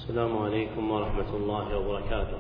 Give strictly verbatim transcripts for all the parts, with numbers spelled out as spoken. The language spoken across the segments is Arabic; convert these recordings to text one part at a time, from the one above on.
السلام عليكم ورحمة الله وبركاته.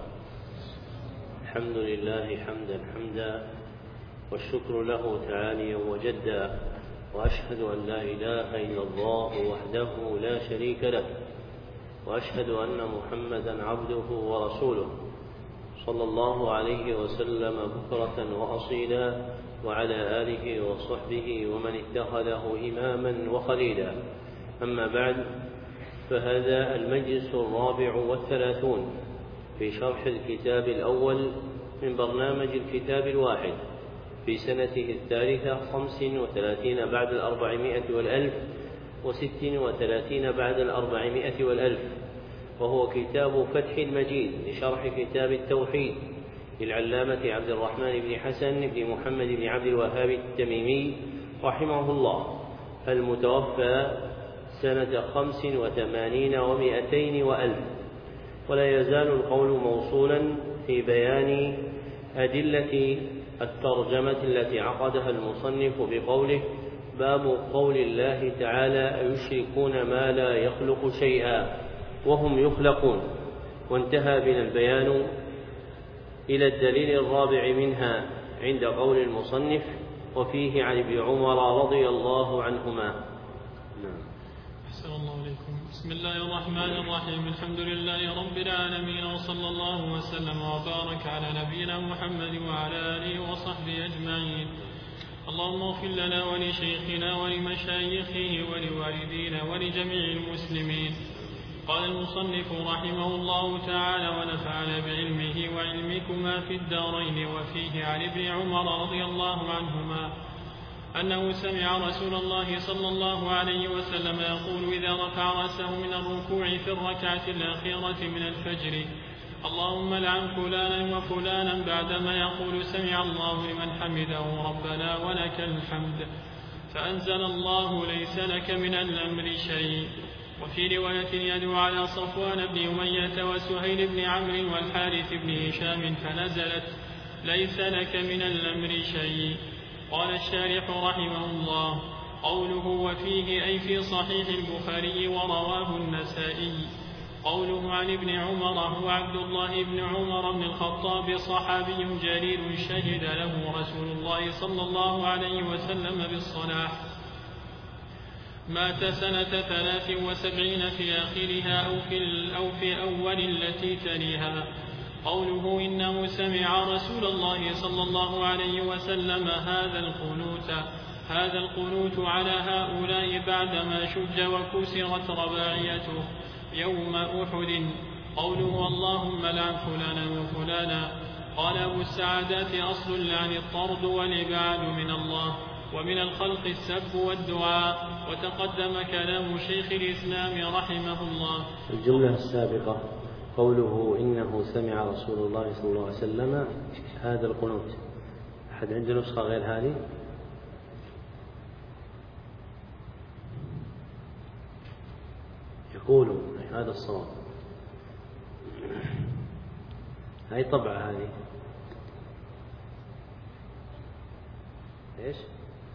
الحمد لله حمدا حمدا والشكر له تعاليا وجدا، وأشهد أن لا إله إلا الله وحده لا شريك له، وأشهد أن محمدا عبده ورسوله صلى الله عليه وسلم بكرة وأصيلا، وعلى آله وصحبه ومن اتخذه إماما وخليلا. أما بعد، فهذا المجلس الرابع والثلاثون في شرح الكتاب الأول من برنامج الكتاب الواحد في سنته الثالثة خمس وثلاثين بعد الأربعمائة والألف وست وثلاثين بعد الأربعمائة والألف، وهو كتاب فتح المجيد لشرح كتاب التوحيد للعلامة عبد الرحمن بن حسن بن محمد بن عبد الوهاب التميمي رحمه الله، المتوفى سنة خمس وثمانين ومائتين وألف. ولا يزال القول موصولا في بيان أدلة الترجمة التي عقدها المصنف بقوله: باب قول الله تعالى: أيشركون ما لا يخلق شيئا وهم يخلقون. وانتهى بنا البيان إلى الدليل الرابع منها عند قول المصنف: وفيه عن ابن عمر رضي الله عنهما. أحسن الله عليكم. بسم الله الرحمن الرحيم. الحمد لله رب العالمين، وصلى الله وسلم وبارك على نبينا محمد وعلى آله وصحبه أجمعين. اللهم اغفر لنا ولشيخنا ولمشايخه ولوالدينا ولجميع المسلمين. قال المصنف رحمه الله تعالى: ونفعنا بعلمه وعلمكما في الدارين. وفيه عن ابن عمر رضي الله عنهما أنه سمع رسول الله صلى الله عليه وسلم يقول إذا رفع رأسه من الركوع في الركعة الأخيرة من الفجر: اللهم لعن فلانا وفلانا، بعدما يقول سمع الله لمن حمده ربنا ولك الحمد، فأنزل الله ليس لك من الأمر شيء. وفي رواية يدعو على صفوان بن أمية وسهيل بن عمرو والحارث بن هشام فنزلت ليس لك من الأمر شيء. قال الشارح رحمه الله: قوله وفيه أي في صحيح البخاري ورواه النسائي. قوله عن ابن عمر هو عبد الله بن عمر بن الخطاب، صحابي جليل شهد له رسول الله صلى الله عليه وسلم بالصلاح، مات سنة ثلاث وسبعين في آخرها أو في, أو في أول التي تليها. قوله إنه سمع رسول الله صلى الله عليه وسلم هذا القنوت هذا القنوت على هؤلاء بعدما شج وكسرت رباعيته يوم أحد. قوله اللهم لعن فلانا وفلانا. قال أبو السعادات: أصل اللعن الطرد والإبعاد من الله، ومن الخلق السب والدعاء. وتقدم كلام شيخ الإسلام رحمه الله. الجملة السابقة قوله إنه سمع رسول الله صلى الله عليه وسلم هذا القنوت، أحد عنده نسخة غير هذه؟ يقول هذا الصواب. هاي طبعة هذه إيش؟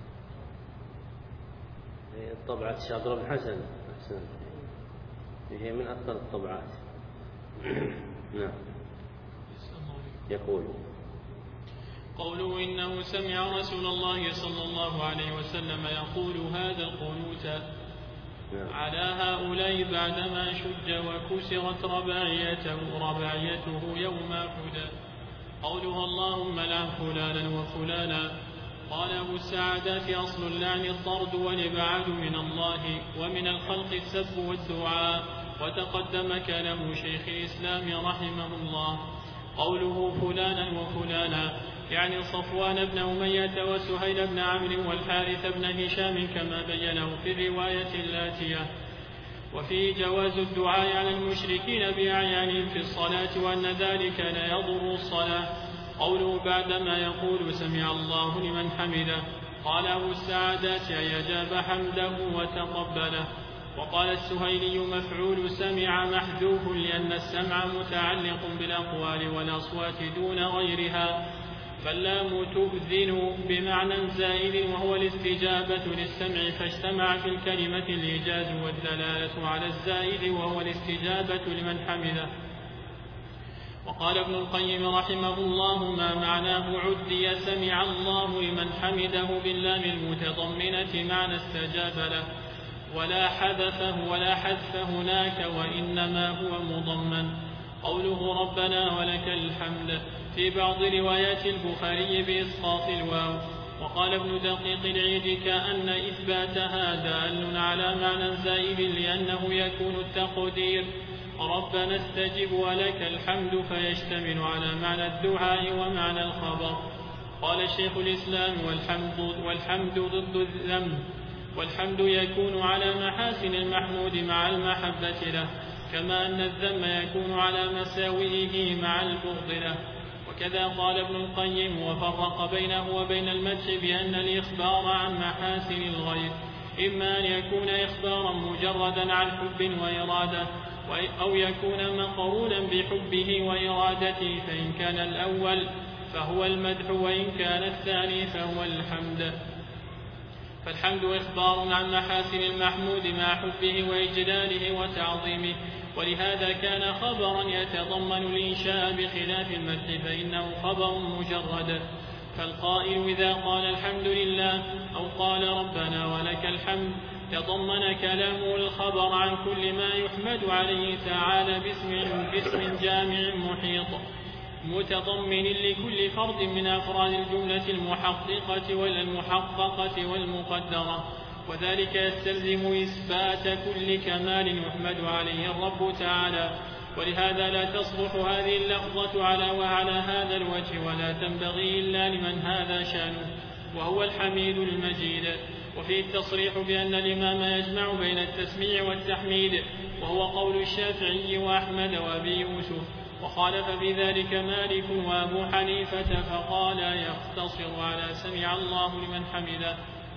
هي طبعة شاطر بن حسن. أحسن، هي من أكثر الطبعات. نعم. يقول قوله إنه سمع رسول الله صلى الله عليه وسلم يقول هذا القنوت نعم. على هؤلاء بعدما شج وكسرت رباعيته رباعيته يوم أحد. قوله اللهم لعن فلانا وفلانا. قال أبو السعادات: أصل اللعن الطرد والإبعاد من الله، ومن الخلق السب والدعاء. وتقدم كلام شيخ الإسلام رحمه الله. قوله فلانا وفلانا يعني صفوان بن أمية وسهيل بن عمرو والحارث بن هشام كما بينه في الرواية الآتية. وفيه جواز الدعاء على المشركين بأعيانهم في الصلاة، وأن ذلك لا يضر الصلاة. قوله بعدما يقول سمع الله لمن حمده. قال أبو السعادات: أي أجاب حمده وتقبله. وقال السهيلي: مفعول سمع محذوف، لأن السمع متعلق بالأقوال والأصوات دون غيرها. فاللام تؤذن بمعنى زائد وهو الاستجابة للسمع، فاجتمع في الكلمة الإيجاز والدلالة على الزائد وهو الاستجابة لمن حمده. وقال ابن القيم رحمه الله: ما معناه عدي سمع الله لمن حمده باللام المتضمنة معنى استجاب له، ولا حذفه ولا حذف هناك، وإنما هو مضمن. قوله ربنا ولك الحمد في بعض روايات البخاري بإسقاط الواو. وقال ابن دقيق العيد: كأن إثباتها دال على معنى زائد، لأنه يكون التقدير ربنا استجب ولك الحمد، فيشتمل على معنى الدعاء ومعنى الخبر. قال شيخ الإسلام: والحمد, والحمد ضد الذم، والحمد يكون على محاسن المحمود مع المحبة له، كما أن الذم يكون على مساوئه مع البغض له. وكذا قال ابن القيم: وفرق بينه وبين المدح بأن الإخبار عن محاسن الغير إما أن يكون إخبارا مجردا عن حب وإرادة، أو يكون مقرونا بحبه وإرادته، فإن كان الأول فهو المدح، وإن كان الثاني فهو الحمد. فالحمد إخبار عن محاسن المحمود مع حبه وإجلاله وتعظيمه، ولهذا كان خبرا يتضمن الإنشاء بخلاف المدح فإنه خبر مجرد. فالقائل إذا قال الحمد لله أو قال ربنا ولك الحمد تضمن كلامه الخبر عن كل ما يحمد عليه تعالى باسم, باسم جامع محيط متضمن لكل فرد من أفراد الجملة المحققة والمحققة والمقدرة، وذلك يستلزم إثبات كل كمال يحمد عليه الرب تعالى. ولهذا لا تصلح هذه اللفظة على وعلى هذا الوجه، ولا تنبغي إلا لمن هذا شأنه وهو الحميد المجيد. وفيه التصريح بأن الإمام يجمع بين التسميع والتحميد، وهو قول الشافعي وأحمد وأبي يوسف. وخالف في ذلك مالك وأبو حنيفة فقال يقتصر على سمع الله لمن حمده.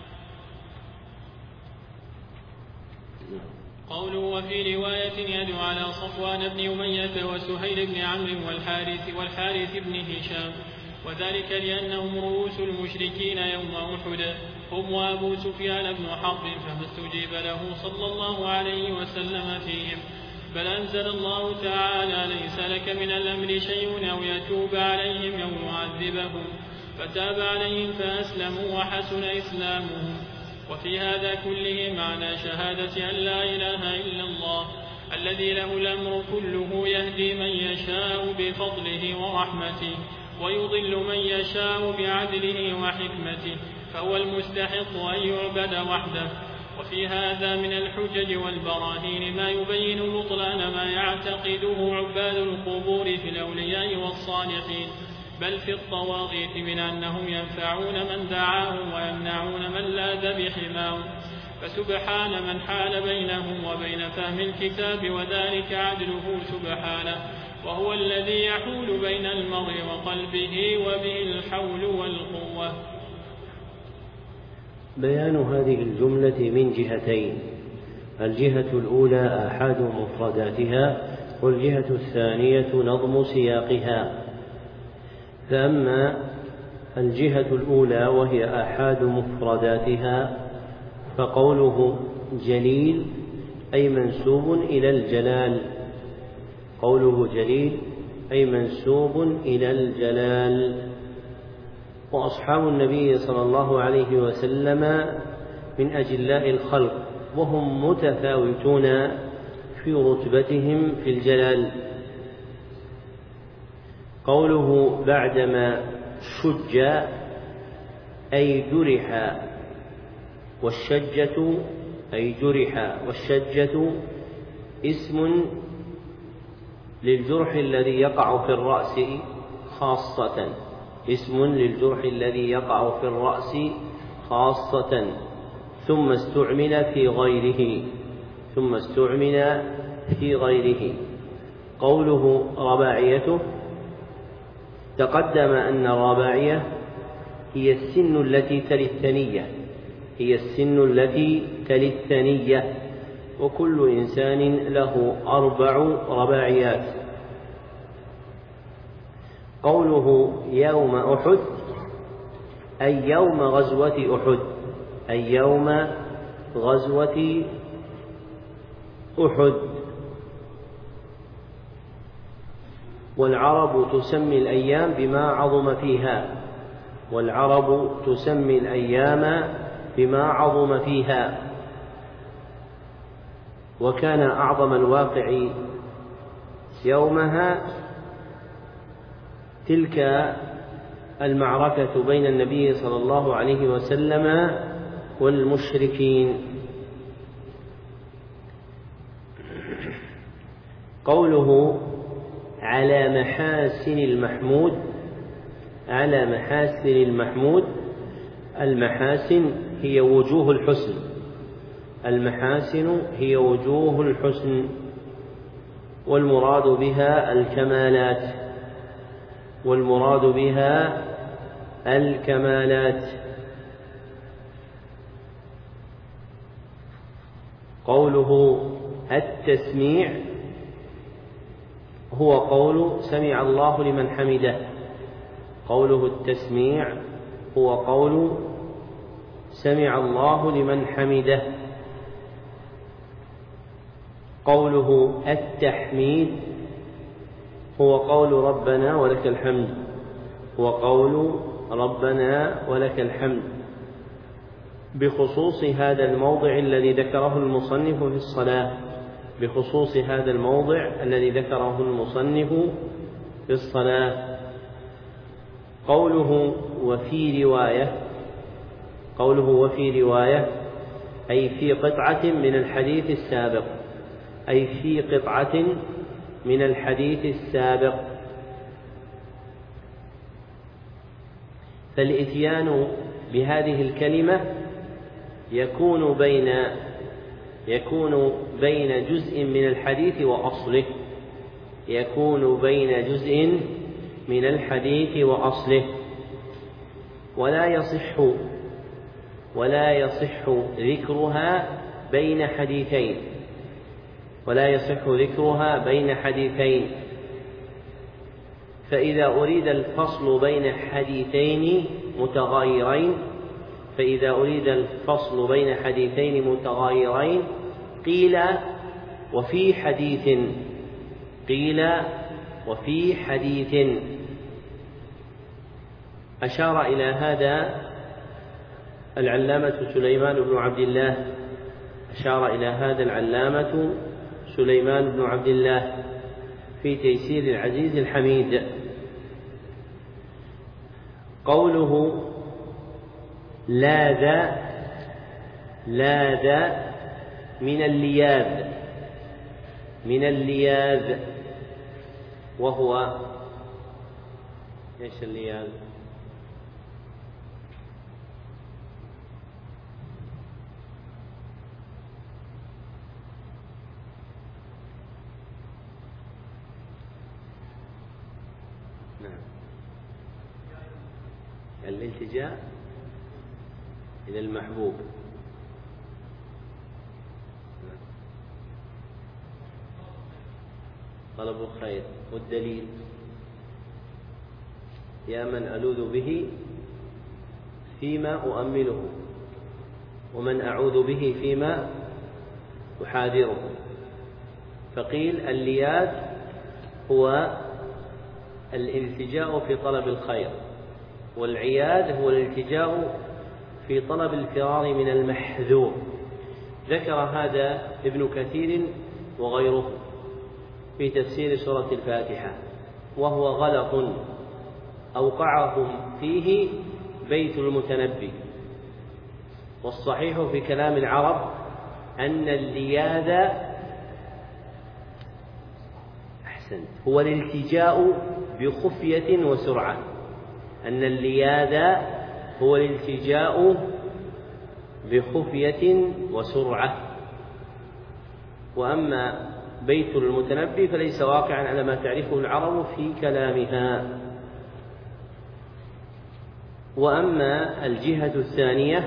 قوله وفي رواية يدعو على صفوان بن أمية وسهيل بن عمرو والحارث, والحارث بن هشام، وذلك لأنهم رؤوس المشركين يوم أحد، هم وأبو سفيان بن حرب، فما استجيب له صلى الله عليه وسلم فيهم. بل أنزل الله تعالى ليس لك من الأمر شيء أو يتوب عليهم أو يعذبهم، فتاب عليهم فأسلموا وحسن إسلامهم. وفي هذا كله معنى شهادة أن لا إله إلا الله الذي له الأمر كله، يهدي من يشاء بفضله ورحمته ويضل من يشاء بعدله وحكمته، فهو المستحق أن يعبد وحده. وفي هذا من الحجج والبراهين ما يبين بطلان ما يعتقده عباد القبور في الأولياء والصالحين، بل في الطواغيت، من أنهم ينفعون من دعاهم ويمنعون من لاذ بحماهم. فسبحان من حال بينهم وبين فهم الكتاب، وذلك عدله سبحانه، وهو الذي يحول بين المرء وقلبه وبه الحول والقوة. بيان هذه الجملة من جهتين: الجهة الأولى آحاد مفرداتها، والجهة الثانية نظم سياقها. فأما الجهة الأولى وهي آحاد مفرداتها فقوله جليل أي منسوب إلى الجلال، قوله جليل أي منسوب إلى الجلال. وأصحاب النبي صلى الله عليه وسلم من أجلاء الخلق، وهم متفاوتون في رتبتهم في الجلال. قوله بعدما شج أي جرح، والشجة أي جرح، والشجة اسم للجرح الذي يقع في الرأس خاصة، اسم للجرح الذي يقع في الرأس خاصة، ثم استعمل في غيره ثم استعمل في غيره. قوله رباعيته، تقدم أن الرباعية هي السن التي تلي الثنية هي السن التي تلي الثنية وكل إنسان له أربع رباعيات. قوله يوم أحد أي يوم غزوة أحد، أي يوم غزوة أحد. والعرب تسمي الأيام بما عظم فيها، والعرب تسمي الأيام بما عظم فيها. وكان أعظم الواقع يومها تلك المعركة بين النبي صلى الله عليه وسلم والمشركين. قوله على محاسن المحمود، على محاسن المحمود، المحاسن هي وجوه الحسن، المحاسن هي وجوه الحسن، والمراد بها الكمالات، والمراد بها الكمالات. قوله التسميع هو قول سمع الله لمن حمده، قوله التسميع هو قول سمع الله لمن حمده. قوله التحميد هو قول ربنا ولك الحمد، هو قول ربنا ولك الحمد، بخصوص هذا الموضع الذي ذكره المصنف في الصلاة، بخصوص هذا الموضع الذي ذكره المصنف في الصلاة. قوله وفي رواية، قوله وفي رواية أي في قطعة من الحديث السابق، أي في قطعة من الحديث السابق. فالإتيان بهذه الكلمة يكون بين يكون بين جزء من الحديث وأصله، يكون بين جزء من الحديث وأصله، ولا يصح ولا يصح ذكرها بين حديثين، ولا يصح ذكرها بين حديثين. فإذا أريد الفصل بين حديثين متغايرين، فإذا أريد الفصل بين حديثين متغايرين قيل وفي حديث، قيل وفي حديث. أشار إلى هذا العلامة سليمان بن عبد الله، أشار إلى هذا العلامة سليمان بن عبد الله في تيسير العزيز الحميد. قوله لاذ، لاذ من اللياذ، من اللياذ، وهو ايش اللياذ؟ نعم، الالتجاء إلى المحبوب. طلب الخير. والدليل يا من ألوذ به فيما أؤمله، ومن أعوذ به فيما أحاذره. فقيل اللياذ هو الالتجاء في طلب الخير، والعياذ هو الالتجاء في طلب الفرار من المحذور. ذكر هذا ابن كثير وغيره في تفسير سورة الفاتحة، وهو غلط أوقعهم فيه بيت المتنبي. والصحيح في كلام العرب أن اللياذ أحسنت هو الالتجاء بخفية وسرعة، أن اللياذ هو الالتجاء بخفية وسرعة. وأما بيت المتنبي فليس واقعا على ما تعرفه العرب في كلامها. وأما الجهة الثانية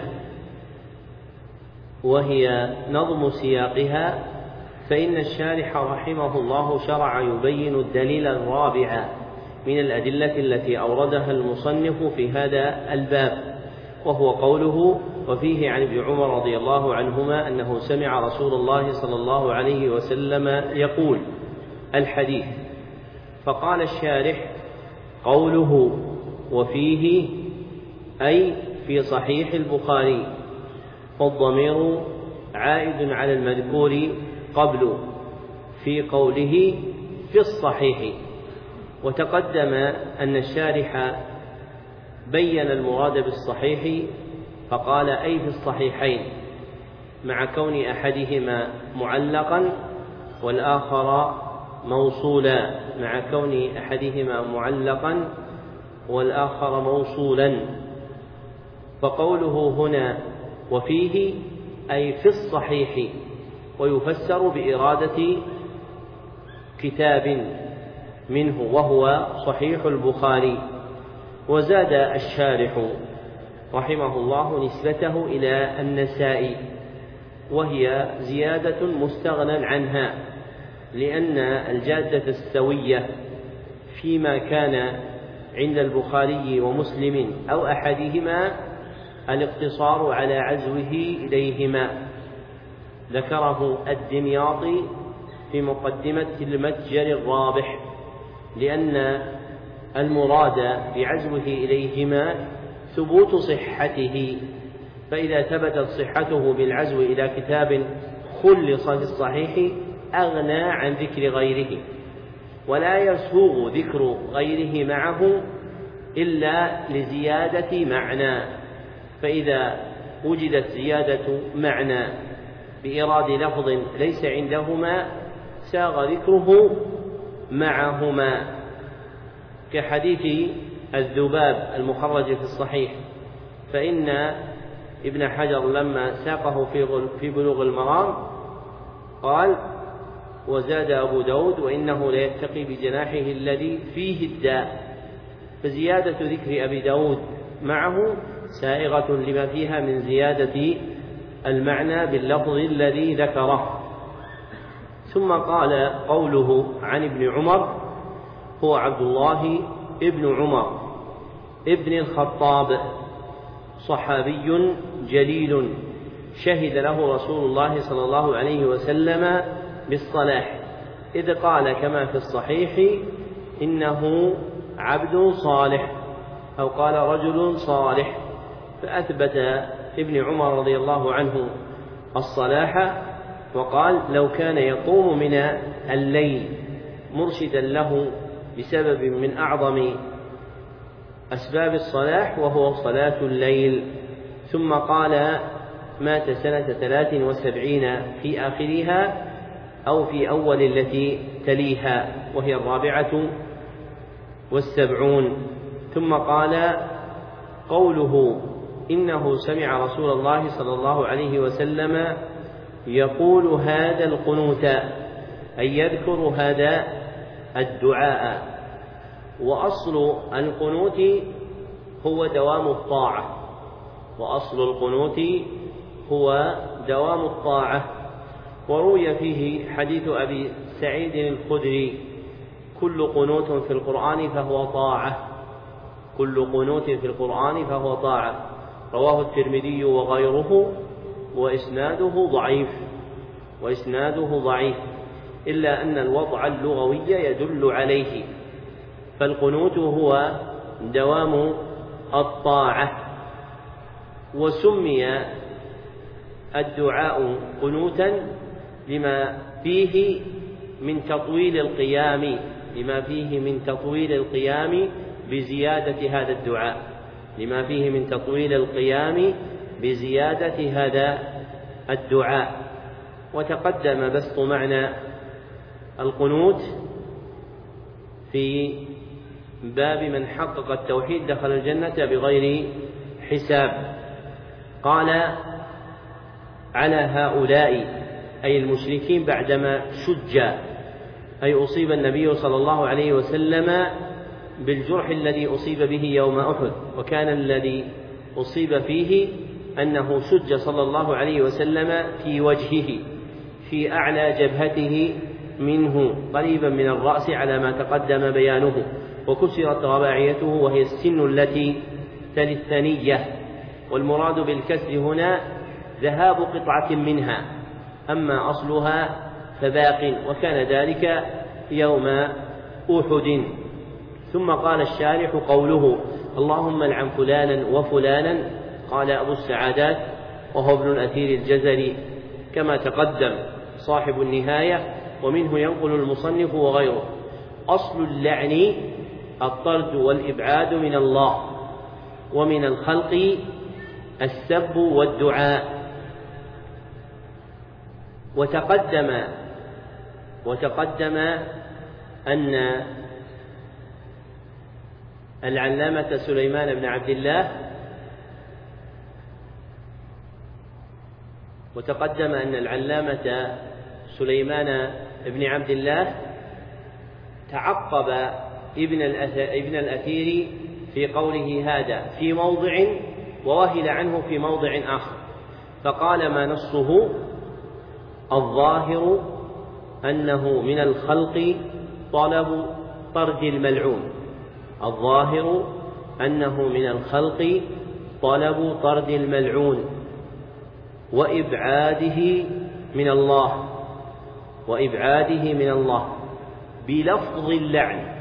وهي نظم سياقها، فإن الشارح رحمه الله شرع يبين الدليل الرابع من الأدلة التي أوردها المصنف في هذا الباب، وهو قوله: وفيه عن ابن عمر رضي الله عنهما أنه سمع رسول الله صلى الله عليه وسلم يقول الحديث. فقال الشارح: قوله وفيه أي في صحيح البخاري، والضمير عائد على المذكور قبل في قوله في الصحيح. وتقدم أن الشارح بين المراد بالصحيح فقال أي في الصحيحين، مع كون أحدهما معلقا والآخر موصولا مع كون أحدهما معلقا والآخر موصولا. فقوله هنا وفيه أي في الصحيح، ويفسر بإرادة كتاب منه وهو صحيح البخاري. وزاد الشارح رحمه الله نسبته إلى النسائي، وهي زيادة مستغنى عنها، لأن الجادة السوية فيما كان عند البخاري ومسلم أو أحدهما الاقتصار على عزوه إليهما، ذكره الدمياطي في مقدمة المتجر الرابح، لأن المراد بعزوه إليهما ثبوت صحته، فإذا ثبتت صحته بالعزو إلى كتاب خلص في الصحيح أغنى عن ذكر غيره، ولا يسوغ ذكر غيره معه إلا لزيادة معنى. فإذا وجدت زيادة معنى بإيراد لفظ ليس عندهما ساغ ذكره معهما، كحديث الذباب المخرج في الصحيح، فإن ابن حجر لما ساقه في بلوغ المرام قال: وزاد أبو داود وإنه ليتقي بجناحه الذي فيه الداء. فزيادة ذكر أبي داود معه سائغة لما فيها من زيادة المعنى باللفظ الذي ذكره. ثم قال: قوله عن ابن عمر هو عبد الله ابن عمر ابن الخطاب، صحابي جليل شهد له رسول الله صلى الله عليه وسلم بالصلاح، إذ قال كما في الصحيح: إنه عبد صالح، أو قال رجل صالح، فأثبت ابن عمر رضي الله عنه الصلاح، وقال: لو كان يقوم من الليل مرشدا له بسبب من أعظم أسباب الصلاح وهو صلاة الليل. ثم قال: مات سنة ثلاث وسبعين في آخرها أو في أول التي تليها، وهي الرابعة والسبعون. ثم قال: قوله إنه سمع رسول الله صلى الله عليه وسلم يقول هذا القنوت، أي يذكر هذا الدعاء. وأصل القنوت هو دوام الطاعة، وأصل القنوت هو دوام الطاعة. وروي فيه حديث أبي سعيد الخدري: كل قنوت في القرآن فهو طاعة، كل قنوت في القرآن فهو طاعة. رواه الترمذي وغيره، وإسناده ضعيف وإسناده ضعيف إلا أن الوضع اللغوي يدل عليه. فالقنوت هو دوام الطاعة، وسمي الدعاء قنوتا لما فيه من تطويل القيام لما فيه من تطويل القيام بزيادة هذا الدعاء لما فيه من تطويل القيام بزيادة هذا الدعاء. وتقدم بسط معنى القنوت في باب من حقق التوحيد دخل الجنة بغير حساب. قال: على هؤلاء أي المشركين بعدما شج، أي أصيب النبي صلى الله عليه وسلم بالجرح الذي أصيب به يوم أحد، وكان الذي أصيب فيه أنه شج صلى الله عليه وسلم في وجهه في أعلى جبهته منه قريبا من الرأس على ما تقدم بيانه، وكسرت رباعيته وهي السن التي تلي الثنية، والمراد بالكسر هنا ذهاب قطعة منها، أما أصلها فباق، وكان ذلك يوم أحد. ثم قال الشارح قوله اللهم العن فلانا وفلانا، قال أبو السعادات وهو ابن الأثير الجزري كما تقدم صاحب النهاية، ومنه ينقل المصنف وغيره: أصل اللعن الطرد والإبعاد من الله، ومن الخلق السب والدعاء. وتقدم وتقدم أن العلامة سليمان بن عبد الله وتقدم أن العلامة سليمان بن عبد الله تعقب ابن ابن الأثير في قوله هذا في موضع، ووهل عنه في موضع آخر، فقال ما نصه الظاهر أنه من الخلق طلب طرد الملعون، الظاهر أنه من الخلق طلب طرد الملعون وإبعاده من الله وإبعاده من الله بلفظ اللعن،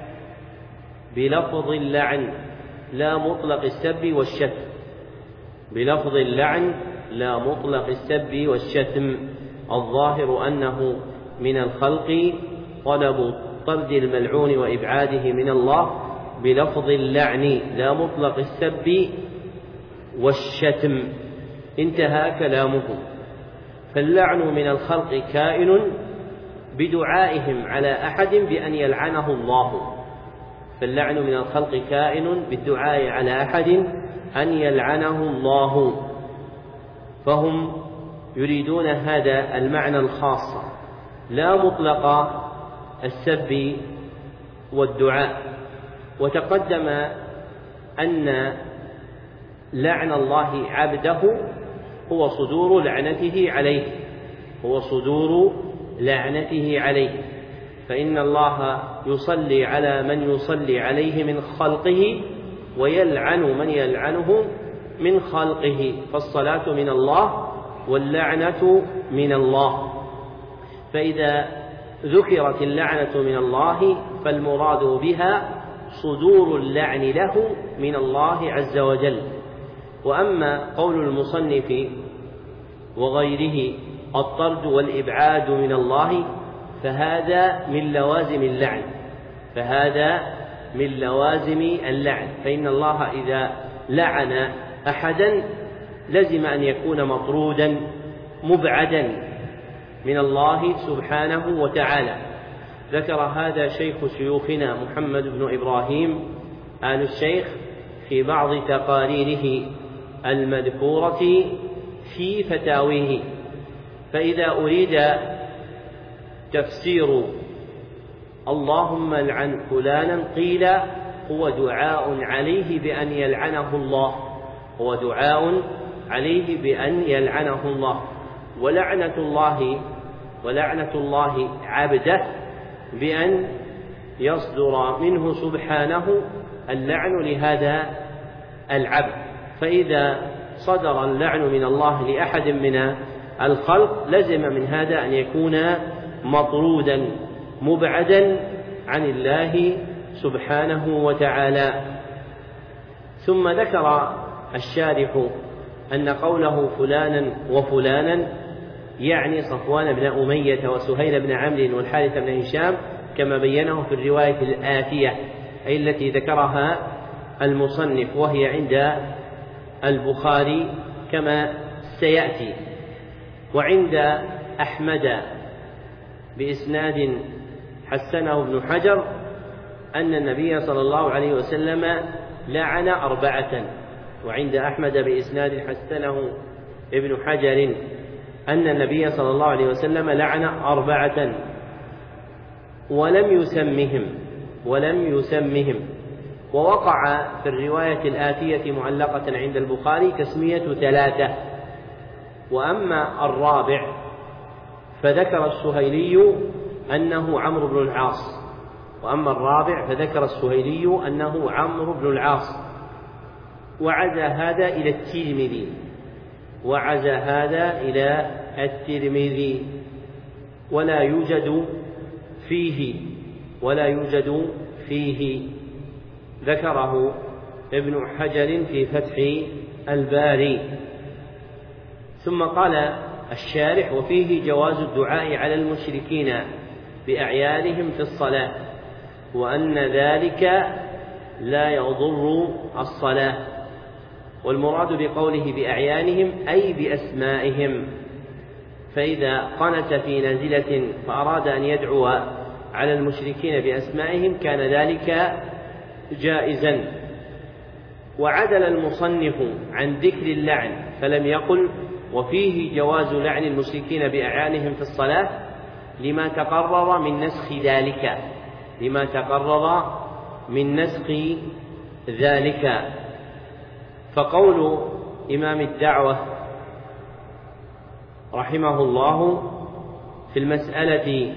بلفظ اللعن لا مطلق السب والشتم، بلفظ اللعن لا مطلق السب والشتم. الظاهر أنه من الخلق طلب طرد الملعون وإبعاده من الله بلفظ اللعن لا مطلق السب والشتم. انتهى كلامه. فاللعن من الخلق كائن بدعائهم على أحد بأن يلعنه الله، فاللعن من الخلق كائن بالدعاء على أحد أن يلعنه الله، فهم يريدون هذا المعنى الخاص لا مطلق السب والدعاء. وتقدم أن لعن الله عبده هو صدور لعنته عليه، هو صدور لعنته عليه، فإن الله يصلي على من يصلي عليه من خلقه ويلعن من يلعنه من خلقه، فالصلاة من الله واللعنة من الله. فإذا ذكرت اللعنة من الله فالمراد بها صدور اللعن له من الله عز وجل. وأما قول المصنف وغيره الطرد والإبعاد من الله فهذا من لوازم اللعن، فهذا من لوازم اللعن، فإن الله إذا لعن أحدا لزم أن يكون مطرودا مبعدا من الله سبحانه وتعالى. ذكر هذا شيخ شيوخنا محمد بن إبراهيم آل الشيخ في بعض تقاريره المذكورة في فتاويه. فإذا أريد تفسير اللهم العن فلانا قيل هو دعاء عليه بأن يلعنه الله، هو دعاء عليه بأن يلعنه الله، ولعنة الله ولعنة الله عبده بأن يصدر منه سبحانه اللعن لهذا العبد. فإذا صدر اللعن من الله لأحد من الخلق لزم من هذا أن يكون مطرودا مبعدا عن الله سبحانه وتعالى. ثم ذكر الشارح أن قوله فلانا وفلانا يعني صفوان بن أمية وسهيل بن عمرو والحارث بن هشام كما بينه في الرواية الآتية، أي التي ذكرها المصنف، وهي عند البخاري كما سيأتي. وعند أحمد بإسناد حسنه ابن حجر أن النبي صلى الله عليه وسلم لعن أربعة، وعند أحمد بإسناد حسنه ابن حجر أن النبي صلى الله عليه وسلم لعن أربعة ولم يسمهم ولم يسمهم ووقع في الرواية الآتية معلقة عند البخاري تسمية ثلاثة. وأما الرابع فذكر السهيلي أنه عمرو بن العاص، وأما الرابع فذكر السهيلي أنه عمرو بن العاص، وعزى هذا إلى الترمذي وعزى هذا إلى الترمذي ولا يوجد فيه ولا يوجد فيه ذكره ابن حجر في فتح الباري. ثم قال الشارح: وفيه جواز الدعاء على المشركين بأعيانهم في الصلاة، وأن ذلك لا يضر الصلاة. والمراد بقوله بأعيانهم أي بأسمائهم، فإذا قنت في نازلة فأراد أن يدعو على المشركين بأسمائهم كان ذلك جائزا. وعدل المصنف عن ذكر اللعن فلم يقل وفيه جواز لعن المشركين بأعيانهم في الصلاة لما تقرر من نسخ ذلك لما تقرر من نسخ ذلك فقول إمام الدعوة رحمه الله في المسألة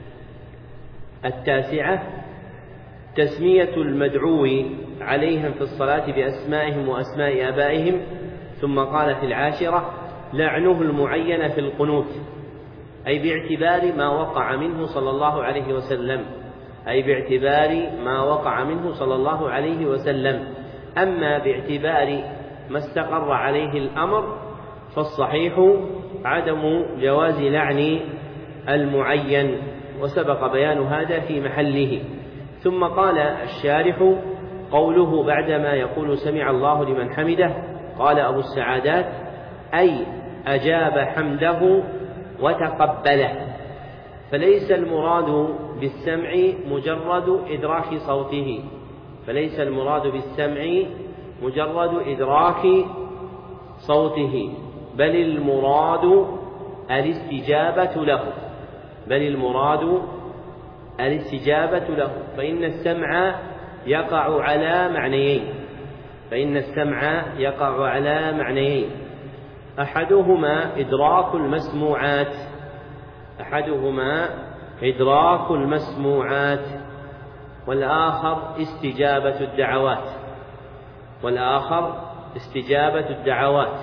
التاسعة: تسمية المدعو عليهم في الصلاة بأسمائهم وأسماء آبائهم. ثم قال في العاشرة: لعنه المعين في القنوت، أي باعتبار ما وقع منه صلى الله عليه وسلم أي باعتبار ما وقع منه صلى الله عليه وسلم. أما باعتبار ما استقر عليه الأمر فالصحيح عدم جواز لعن المعين، وسبق بيان هذا في محله. ثم قال الشارح: قوله بعدما يقول سمع الله لمن حمده، قال أبو السعادات: أي أجاب حمده وتقبله، فليس المراد بالسمع مجرد إدراك صوته فليس المراد بالسمع مجرد إدراك صوته بل المراد الاستجابة له بل المراد الاستجابة له فإن السمع يقع على معنيين فإن السمع يقع على معنيين أحدهما إدراك المسموعات أحدهما إدراك المسموعات والآخر استجابة الدعوات والآخر استجابة الدعوات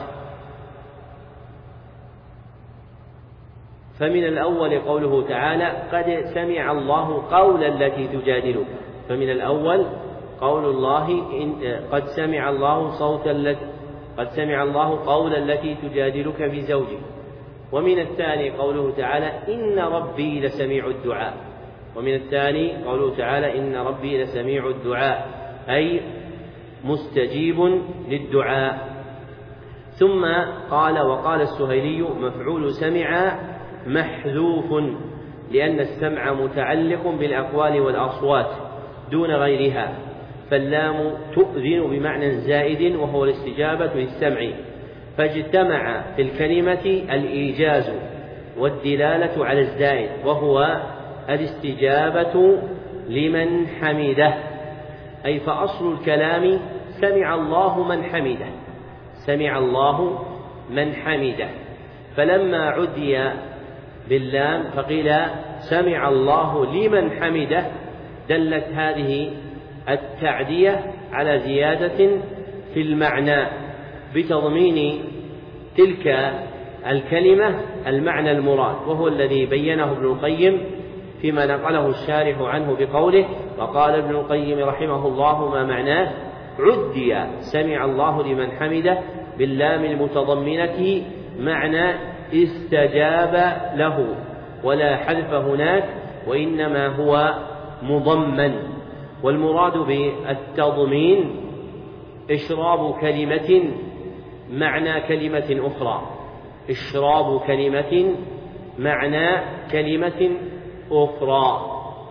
فمن الأول قوله تعالى: قد سمع الله قول التي تجادلك فمن الأول قول الله إن قد سمع الله صوت التي قد سمع الله قول التي تجادلك في زوجك. ومن الثاني قوله تعالى: إن ربي لسميع الدعاء ومن الثاني قوله تعالى: إن ربي لسميع الدعاء، أي مستجيب للدعاء. ثم قال: وقال السهيلي: مفعول سمع محذوف، لأن السمع متعلق بالأقوال والأصوات دون غيرها، فاللام تؤذن بمعنى زائد وهو الاستجابة للسمع، فاجتمع في الكلمة الإيجاز والدلالة على الزائد وهو الاستجابة لمن حمده، أي فأصل الكلام سمع الله من حمده سمع الله من حمده فلما عدي باللام فقيل سمع الله لمن حمده دلت هذه التعدية على زيادة في المعنى بتضمين تلك الكلمة المعنى المراد، وهو الذي بينه ابن القيم فيما نقله الشارح عنه بقوله: وقال ابن القيم رحمه الله: ما معناه عدي سمع الله لمن حمده باللام المتضمنة معنى استجاب له، ولا حذف هناك وإنما هو مضمن. والمراد بالتضمين إشراب كلمة معنى كلمة أخرى إشراب كلمة معنى كلمة أخرى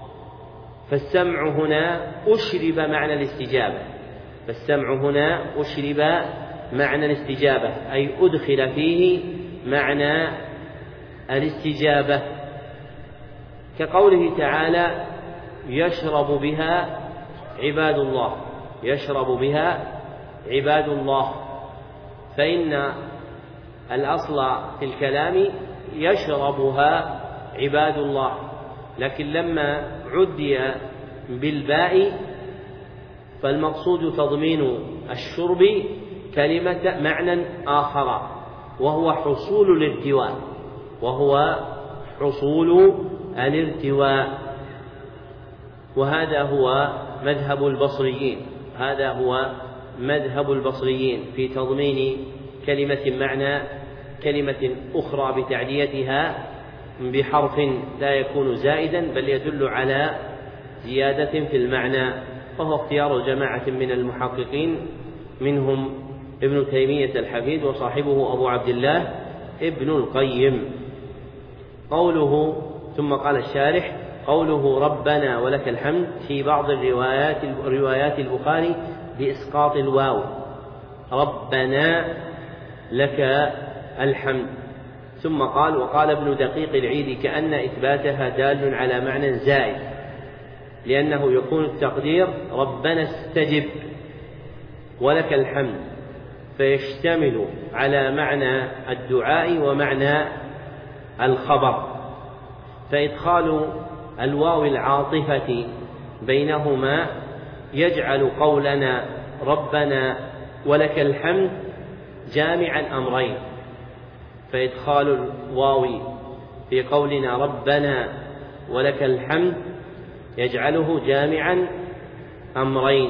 فالسمع هنا أشرب معنى الاستجابة فالسمع هنا أشرب معنى الاستجابة أي أدخل فيه معنى الاستجابة، كقوله تعالى: يشرب بها عباد الله يشرب بها عباد الله، فإن الأصل في الكلام يشربها عباد الله، لكن لما عدي بالباء فالمقصود تضمين الشرب كلمة معنى آخر وهو حصول الارتواء وهو حصول الارتواء وهذا هو مذهب البصريين هذا هو مذهب البصريين في تضمين كلمة معنى كلمة أخرى بتعديتها بحرف لا يكون زائدا بل يدل على زيادة في المعنى، وهو اختيار جماعة من المحققين منهم ابن تيمية الحفيد وصاحبه أبو عبد الله ابن القيم. قوله ثم قال الشارح قوله ربنا ولك الحمد في بعض الروايات روايات البخاري بإسقاط الواو ربنا لك الحمد. ثم قال وقال ابن دقيق العيد كأن إثباتها دال على معنى زائد لأنه يكون التقدير ربنا استجب ولك الحمد فيشتمل على معنى الدعاء ومعنى الخبر، فإدخال الواو العاطفة بينهما يجعل قولنا ربنا ولك الحمد جامعا أمرين، فإدخال الواو في قولنا ربنا ولك الحمد يجعله جامعا أمرين،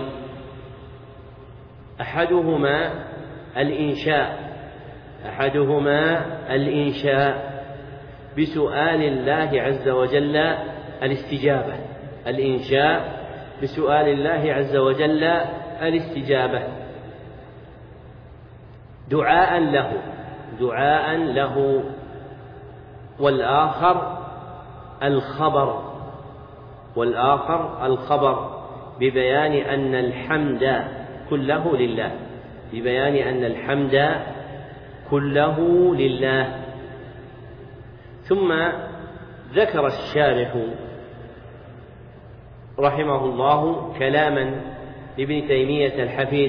أحدهما الإنشاء أحدهما الإنشاء بسؤال الله عز وجل الاستجابة الإنشاء بسؤال الله عز وجل الاستجابة دعاء له دعاء له والآخر الخبر والآخر الخبر ببيان أن الحمد كله لله ببيان أن الحمد كله لله. ثم ذكر الشارح رحمه الله كلاما لابن تيمية الحفيد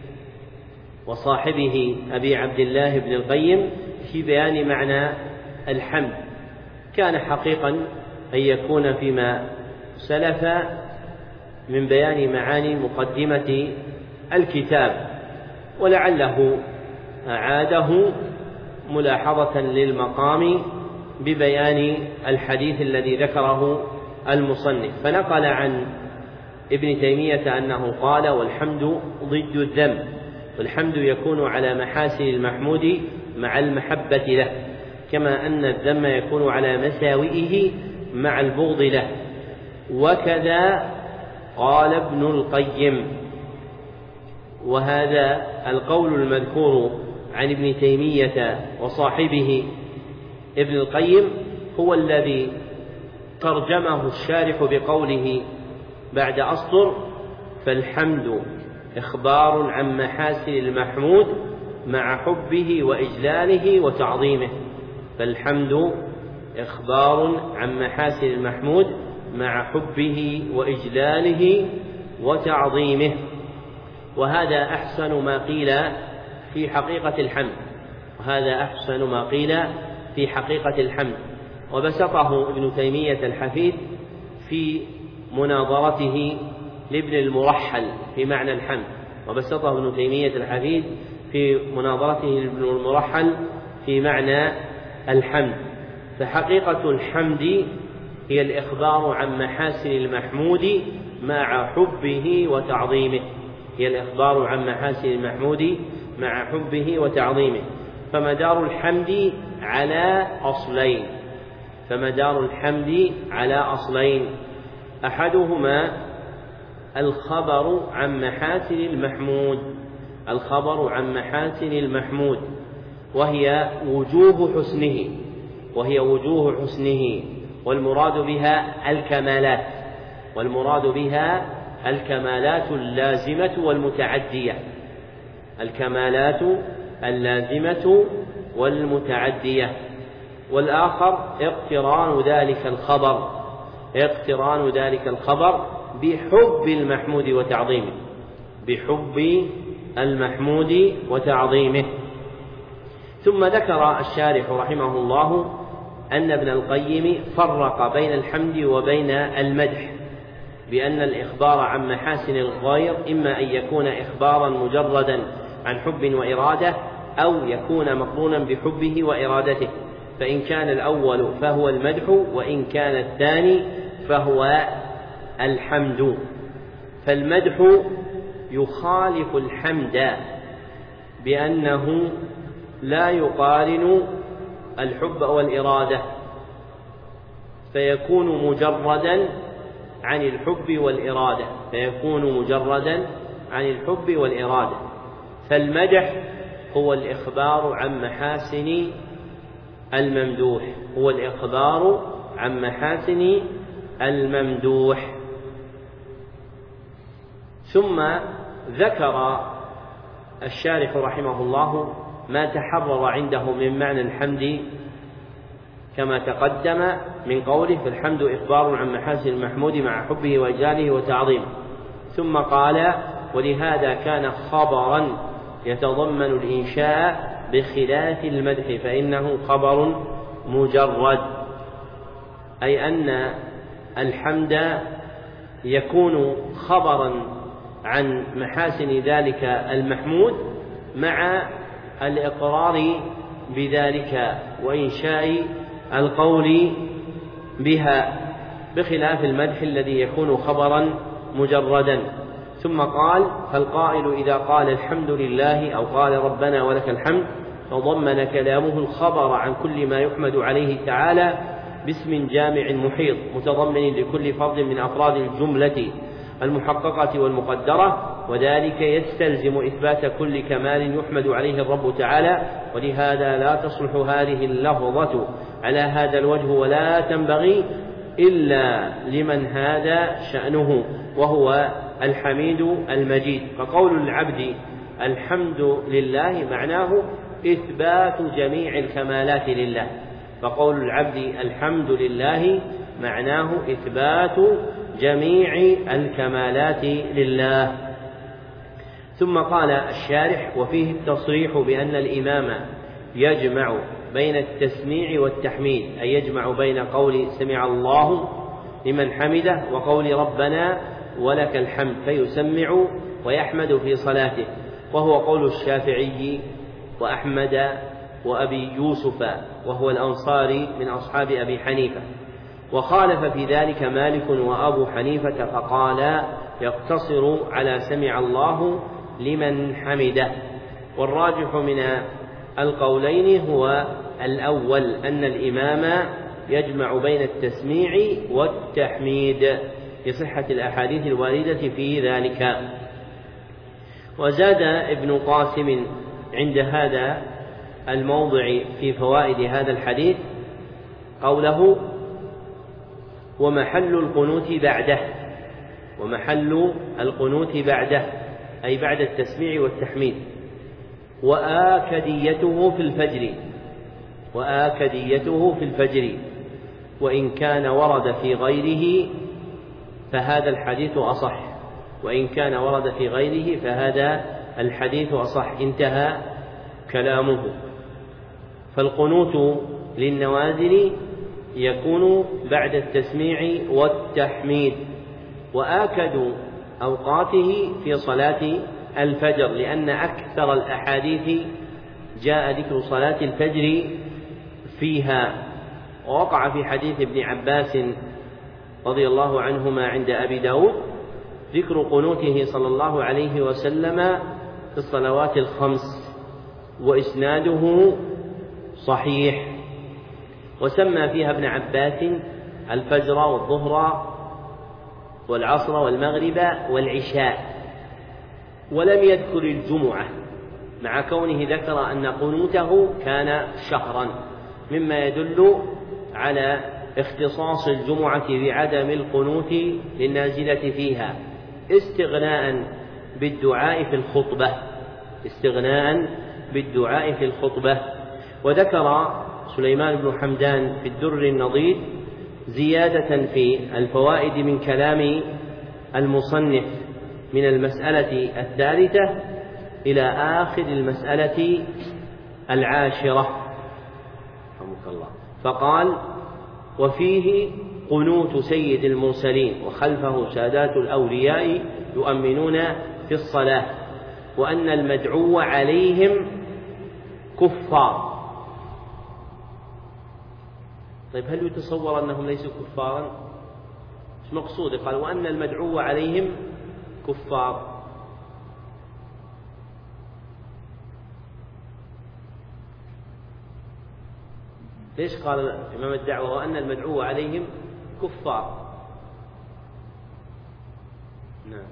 وصاحبه أبي عبد الله بن القيم في بيان معنى الحمد، كان حقيقا أن يكون فيما سلف من بيان معاني مقدمة الكتاب، ولعله أعاده ملاحظة للمقام ببيان الحديث الذي ذكره المصنف، فنقل عن ابن تيمية أنه قال والحمد ضد الذم، والحمد يكون على محاسن المحمود مع المحبة له، كما أن الذم يكون على مساوئه مع البغض له. وكذا قال ابن القيم، وهذا القول المذكور عن ابن تيمية وصاحبه ابن القيم هو الذي ترجمه الشارح بقوله بعد أسطر فالحمد إخبار عن محاسن المحمود مع حبه وإجلاله وتعظيمه فالحمد إخبار عن محاسن المحمود مع حبه وإجلاله وتعظيمه. وهذا أحسن ما قيل في حقيقة الحمد وهذا أحسن ما قيل في حقيقة الحمد وبسطه ابن تيمية الحفيد في مناظرته لابن المرحل في معنى الحمد وبسطه ابن تيمية الحفيد في مناظرته لابن المرحل في معنى الحمد. فحقيقة الحمد هي الإخبار عن محاسن المحمود مع حبه وتعظيمه هي الإخبار عن محاسن المحمود مع حبه وتعظيمه فمدار الحمد على أصلين فمدار الحمد على أصلين أحدهما الخبر عن محاسن المحمود الخبر عن محاسن المحمود وهي وجوه حسنه وهي وجوه حسنه والمراد بها الكمالات والمراد بها الكمالات اللازمة والمتعدية الكمالات اللازمة والمتعدية. والآخر اقتران ذلك الخبر اقتران ذلك الخبر بحب المحمود وتعظيمه بحب المحمود وتعظيمه. ثم ذكر الشارح رحمه الله أن ابن القيم فرق بين الحمد وبين المدح بأن الإخبار عن محاسن الغير إما أن يكون إخبارا مجردا عن حب وإرادة أو يكون مقرونا بحبه وإرادته، فإن كان الأول فهو المدح، وإن كان الثاني فهو الحمد. فالمدح يخالف الحمد بأنه لا يقارن الحب والإرادة، فيكون مجردا عن الحب والإرادة فيكون مجردا عن الحب والإرادة فالمدح هو الإخبار عن محاسن الممدوح هو الإخبار عن محاسن الممدوح. ثم ذكر الشارح رحمه الله ما تحرر عنده من معنى الحمد كما تقدم من قوله: فالحمد إخبار عن محاسن المحمود مع حبه وإجلاله وتعظيمه. ثم قال: ولهذا كان خبرا يتضمن الإنشاء بخلاف المدح فإنه خبر مجرد، أي أن الحمد يكون خبرا عن محاسن ذلك المحمود مع الإقرار بذلك وإنشاء القول بها، بخلاف المدح الذي يكون خبرا مجردا. ثم قال: فالقائل إذا قال الحمد لله أو قال ربنا ولك الحمد تضمن كلامه الخبر عن كل ما يحمد عليه تعالى باسم جامع محيط متضمن لكل فرد من أفراد الجملة المحققة والمقدرة، وذلك يستلزم إثبات كل كمال يحمد عليه الرب تعالى، ولهذا لا تصلح هذه اللفظة على هذا الوجه ولا تنبغي إلا لمن هذا شأنه وهو الحميد المجيد. فقول العبد الحمد لله معناه إثبات جميع الكمالات لله فقول العبد الحمد لله معناه إثبات جميع الكمالات لله. ثم قال الشارح: وفيه التصريح بأن الإمام يجمع بين التسميع والتحميد، أي يجمع بين قول سمع الله لمن حمده وقول ربنا ولك الحمد، فيسمع ويحمد في صلاته، وهو قول الشافعي وأحمد وأبي يوسف وهو الأنصاري من أصحاب أبي حنيفة. وخالف في ذلك مالك وأبو حنيفة فقال يقتصر على سمع الله لمن حمده. والراجح من القولين هو الأول أن الإمام يجمع بين التسميع والتحميد لصحة الأحاديث الواردة في ذلك. وزاد ابن قاسم عند هذا الموضع في فوائد هذا الحديث قوله: ومحل القنوت بعده ومحل القنوت بعده أي بعد التسميع والتحميد، وآكديته في الفجر وآكديته في الفجر وإن كان ورد في غيره فهذا الحديث أصح وإن كان ورد في غيره فهذا الحديث أصح. انتهى كلامه. فالقنوت للنوازل يكون بعد التسميع والتحميد، وآكد أوقاته في صلاة الفجر، لأن أكثر الأحاديث جاء ذكر صلاة الفجر فيها. ووقع في حديث ابن عباس رضي الله عنهما عند أبي داود ذكر قنوته صلى الله عليه وسلم في الصلوات الخمس، وإسناده صحيح. وسمى فيها ابن عباس الفجر والظهر والعصر والمغرب والعشاء، ولم يذكر الجمعة، مع كونه ذكر أن قنوته كان شهرا، مما يدل على اختصاص الجمعة بعدم القنوت للنازلة فيها استغناء بالدعاء في الخطبة استغناء بالدعاء في الخطبة. وذكر سليمان بن حمدان في الدر النضيد زيادة في الفوائد من كلام المصنف من المسألة الثالثة إلى آخر المسألة العاشرة، فقال: وفيه قنوت سيد المرسلين وخلفه سادات الأولياء يؤمنون في الصلاة، وأن المدعو عليهم كفار. طيب هل يتصور أنهم ليسوا كفارا؟ مش مقصود. قال وأن المدعو عليهم كفار. ليش قال إمام الدعوة وأن المدعو عليهم كفار؟ نعم.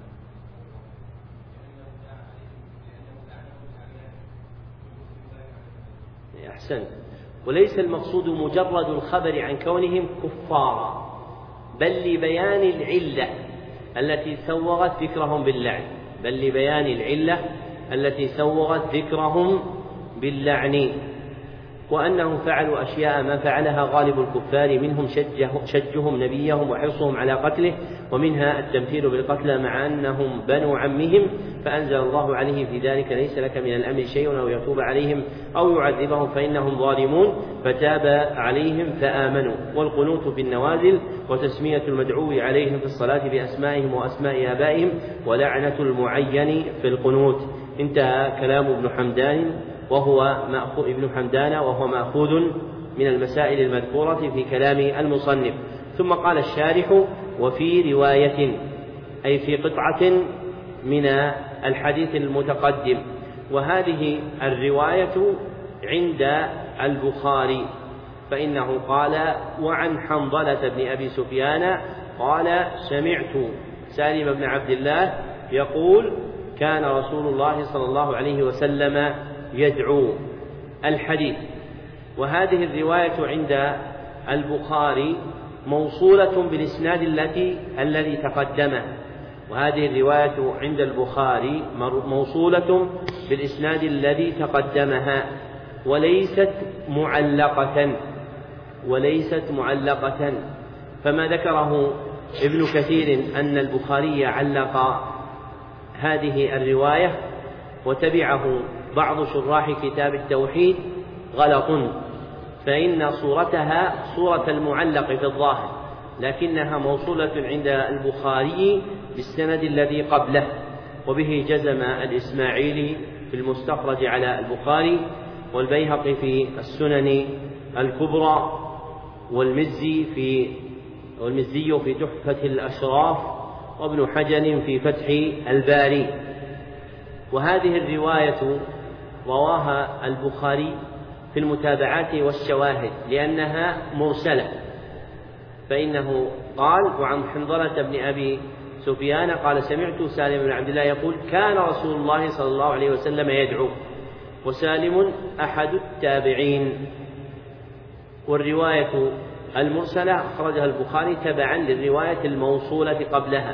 أحسنت. وليس المقصود مجرد الخبر عن كونهم كفارا، بل لبيان العلة التي سوغت ذكرهم باللعن بل لبيان العلة التي سوغت ذكرهم باللعن وأنهم فعلوا أشياء ما فعلها غالب الكفار، منهم شجهم نبيهم وحرصهم على قتله، ومنها التمثيل بالقتلى مع أنهم بنو عمهم، فأنزل الله عليه في ذلك ليس لك من الأمر شيء أو يتوب عليهم أو يعذبهم فإنهم ظالمون، فتاب عليهم فآمنوا. والقنوت في النوازل وتسمية المدعو عليهم في الصلاة بأسمائهم وأسماء آبائهم ولعنة المعين في القنوت. انتهى كلام ابن حمدان وهو مأخوذ ابن حمدان وهو مأخوذ من المسائل المذكورة في كلام المصنف. ثم قال الشارح وفي رواية أي في قطعة من الحديث المتقدم، وهذه الرواية عند البخاري، فإنه قال وعن حنظلة بن أبي سفيان قال سمعت سالم بن عبد الله يقول كان رسول الله صلى الله عليه وسلم يدعو الحديث. وهذه الرواية عند البخاري موصولة بالإسناد التي الذي تقدمه، وهذه الرواية عند البخاري موصولة بالإسناد الذي تقدمها وليست معلقة وليست معلقة فما ذكره ابن كثير أن البخاري علق هذه الرواية وتبعه بعض شراح كتاب التوحيد غلط، فإن صورتها صورة المعلق في الظاهر، لكنها موصولة عند البخاري بالسند الذي قبله. وبه جزم الإسماعيلي في المستخرج على البخاري، والبيهقي في السنن الكبرى، والمزي في والمزي في تحفة الأشراف، وابن حجر في فتح الباري. وهذه الرواية رواها البخاري في المتابعات والشواهد لأنها مرسلة، فإنه قال وعن حنظلة بن أبي سفيان قال سمعت سالم بن عبد الله يقول كان رسول الله صلى الله عليه وسلم يدعو، وسالم أحد التابعين. والرواية المرسلة أخرجها البخاري تبعا للرواية الموصولة قبلها.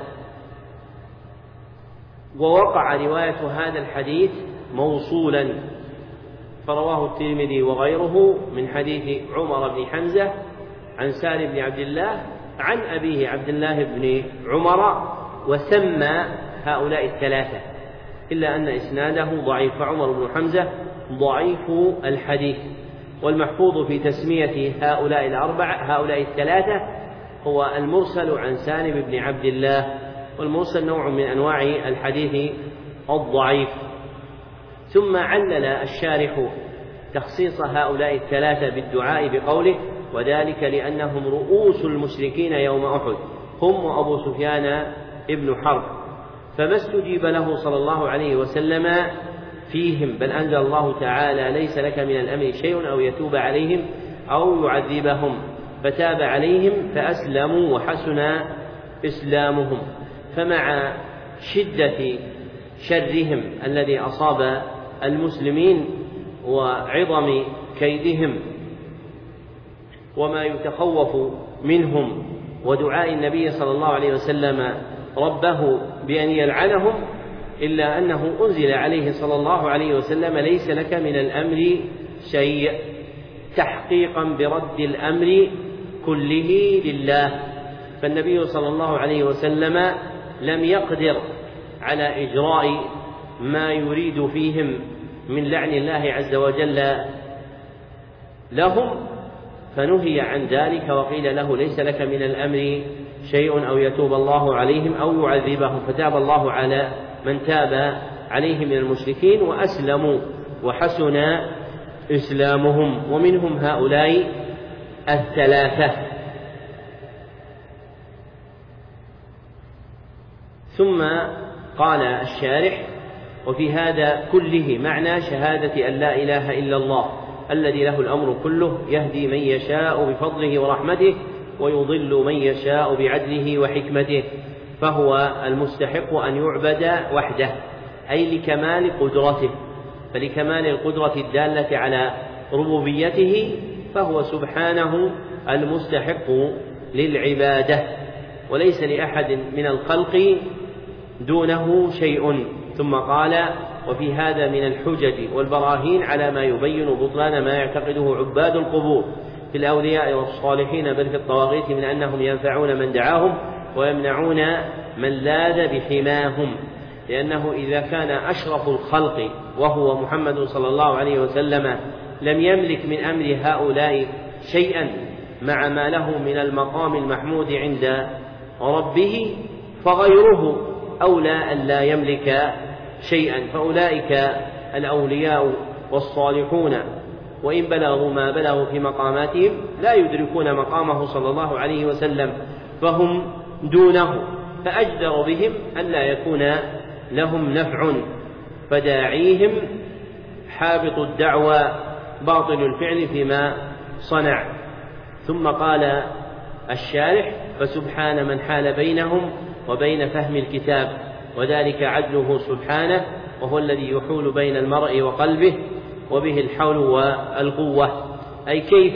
ووقع رواية هذا الحديث موصولا، فرواه الترمذي وغيره من حديث عمر بن حمزة عن سالم بن عبد الله عن أبيه عبد الله بن عمر، وسمى هؤلاء الثلاثة، إلا أن إسناده ضعيف، فعمر بن حمزة ضعيف الحديث. والمحفوظ في تسمية هؤلاء الأربعة هؤلاء الثلاثة هو المرسل عن سالم بن عبد الله، والمرسل نوع من أنواع الحديث الضعيف. ثم علل الشارح تخصيص هؤلاء الثلاثة بالدعاء بقوله وذلك لأنهم رؤوس المشركين يوم أحد، هم وأبو سفيان ابن حرب، فما استجيب له صلى الله عليه وسلم فيهم، بل أنزل الله تعالى ليس لك من الأمر شيء أو يتوب عليهم أو يعذبهم، فتاب عليهم فأسلموا وحسن إسلامهم. فمع شدة شرهم الذي أصاب المسلمين وعظم كيدهم وما يتخوف منهم ودعاء النبي صلى الله عليه وسلم ربه بأن يلعنهم، إلا أنه أنزل عليه صلى الله عليه وسلم ليس لك من الأمر شيء، تحقيقا برد الأمر كله لله. فالنبي صلى الله عليه وسلم لم يقدر على إجراء ما يريد فيهم من لعن الله عز وجل لهم، فنهي عن ذلك وقيل له ليس لك من الأمر شيء أو يتوب الله عليهم أو يعذبهم، فتاب الله على من تاب عليهم من المشركين وأسلموا وحسن إسلامهم. ومنهم هؤلاء الثلاثة. ثم قال الشارح: وفي هذا كله معنى شهادة أن لا إله إلا الله الذي له الأمر كله، يهدي من يشاء بفضله ورحمته ويضل من يشاء بعدله وحكمته، فهو المستحق أن يعبد وحده، أي لكمال قدرته، فلكمال القدرة الدالة على ربوبيته فهو سبحانه المستحق للعبادة، وليس لأحد من الخلق دونه شيء. ثم قال: وفي هذا من الحجج والبراهين على ما يبين بطلان ما يعتقده عباد القبور في الأولياء والصالحين بل في الطواغيت من أنهم ينفعون من دعاهم ويمنعون من لاذ بحماهم، لأنه إذا كان أشرف الخلق وهو محمد صلى الله عليه وسلم لم يملك من أمر هؤلاء شيئا مع ما له من المقام المحمود عند ربه، فغيره أولى أن لا يملك شيئا. فأولئك الأولياء والصالحون وإن بلغوا ما بلغوا في مقاماتهم لا يدركون مقامه صلى الله عليه وسلم، فهم دونه، فأجدر بهم أن لا يكون لهم نفع، فداعيهم حابط الدعوى باطل الفعل فيما صنع. ثم قال الشارح: فسبحان من حال بينهم وبين فهم الكتاب، وذلك عدله سبحانه، وهو الذي يحول بين المرء وقلبه وبه الحول والقوة. أي كيف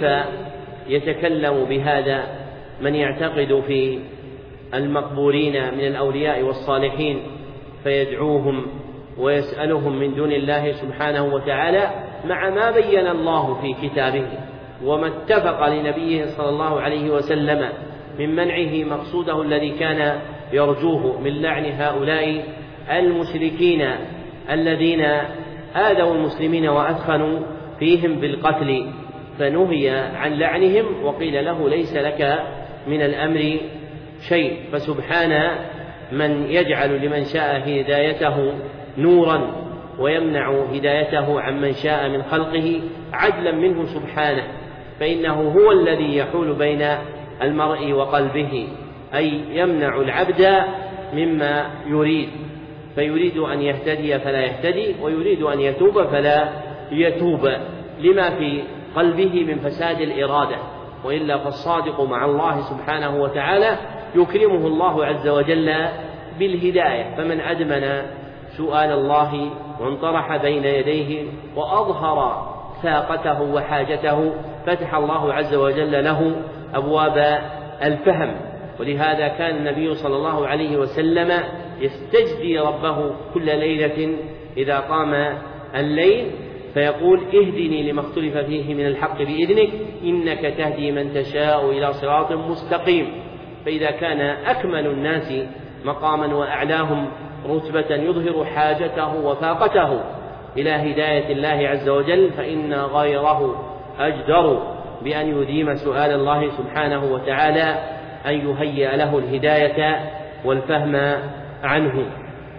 يتكلم بهذا من يعتقد في المقبورين من الأولياء والصالحين فيدعوهم ويسألهم من دون الله سبحانه وتعالى، مع ما بين الله في كتابه وما اتفق لنبيه صلى الله عليه وسلم من منعه مقصوده الذي كان يرجوه من لعن هؤلاء المشركين الذين آذوا المسلمين وأثخنوا فيهم بالقتل، فنهي عن لعنهم وقيل له ليس لك من الأمر شيء. فسبحان من يجعل لمن شاء هدايته نورا ويمنع هدايته عمن شاء من خلقه عدلا منه سبحانه، فإنه هو الذي يحول بين المرء وقلبه، أي يمنع العبد مما يريد، فيريد أن يهتدي فلا يهتدي، ويريد أن يتوب فلا يتوب لما في قلبه من فساد الإرادة، وإلا فالصادق مع الله سبحانه وتعالى يكرمه الله عز وجل بالهداية. فمن أدمن سؤال الله وانطرح بين يديه وأظهر ساقته وحاجته فتح الله عز وجل له أبواب الفهم. ولهذا كان النبي صلى الله عليه وسلم يستجدي ربه كل ليلة إذا قام الليل فيقول: اهدني لما اختلف فيه من الحق بإذنك إنك تهدي من تشاء إلى صراط مستقيم. فإذا كان أكمل الناس مقاما وأعلاهم رتبة يظهر حاجته وفاقته إلى هداية الله عز وجل، فإن غيره أجدر بأن يديم سؤال الله سبحانه وتعالى أن يهيئ له الهداية والفهم عنه.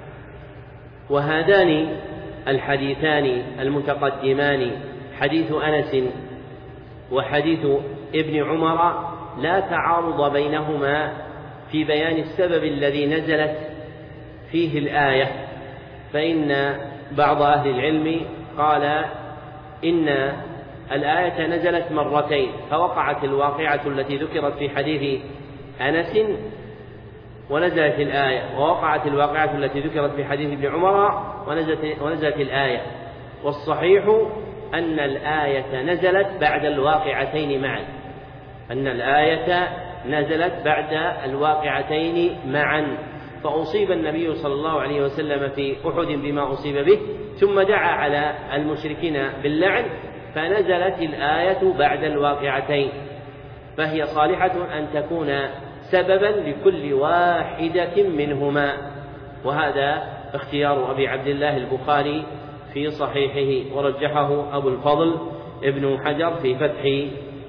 وهذان الحديثان المتقدمان، حديث أنس وحديث ابن عمر، لا تعارض بينهما في بيان السبب الذي نزلت فيه الآية، فإن بعض أهل العلم قال إن الآية نزلت مرتين، فوقعت الواقعة التي ذكرت في حديث أنس ونزلت الآية، ووقعت الواقعة التي ذكرت في حديث ابن عمر ونزلت, ونزلت الآية. والصحيح أن الآية نزلت بعد الواقعتين معا، أن الآية نزلت بعد الواقعتين معا، فأصيب النبي صلى الله عليه وسلم في أحد بما أصيب به، ثم دعا على المشركين باللعن، فنزلت الآية بعد الواقعتين، فهي صالحة أن تكون سببا لكل واحدة منهما. وهذا اختيار أبي عبد الله البخاري في صحيحه، ورجحه أبو الفضل ابن حجر في فتح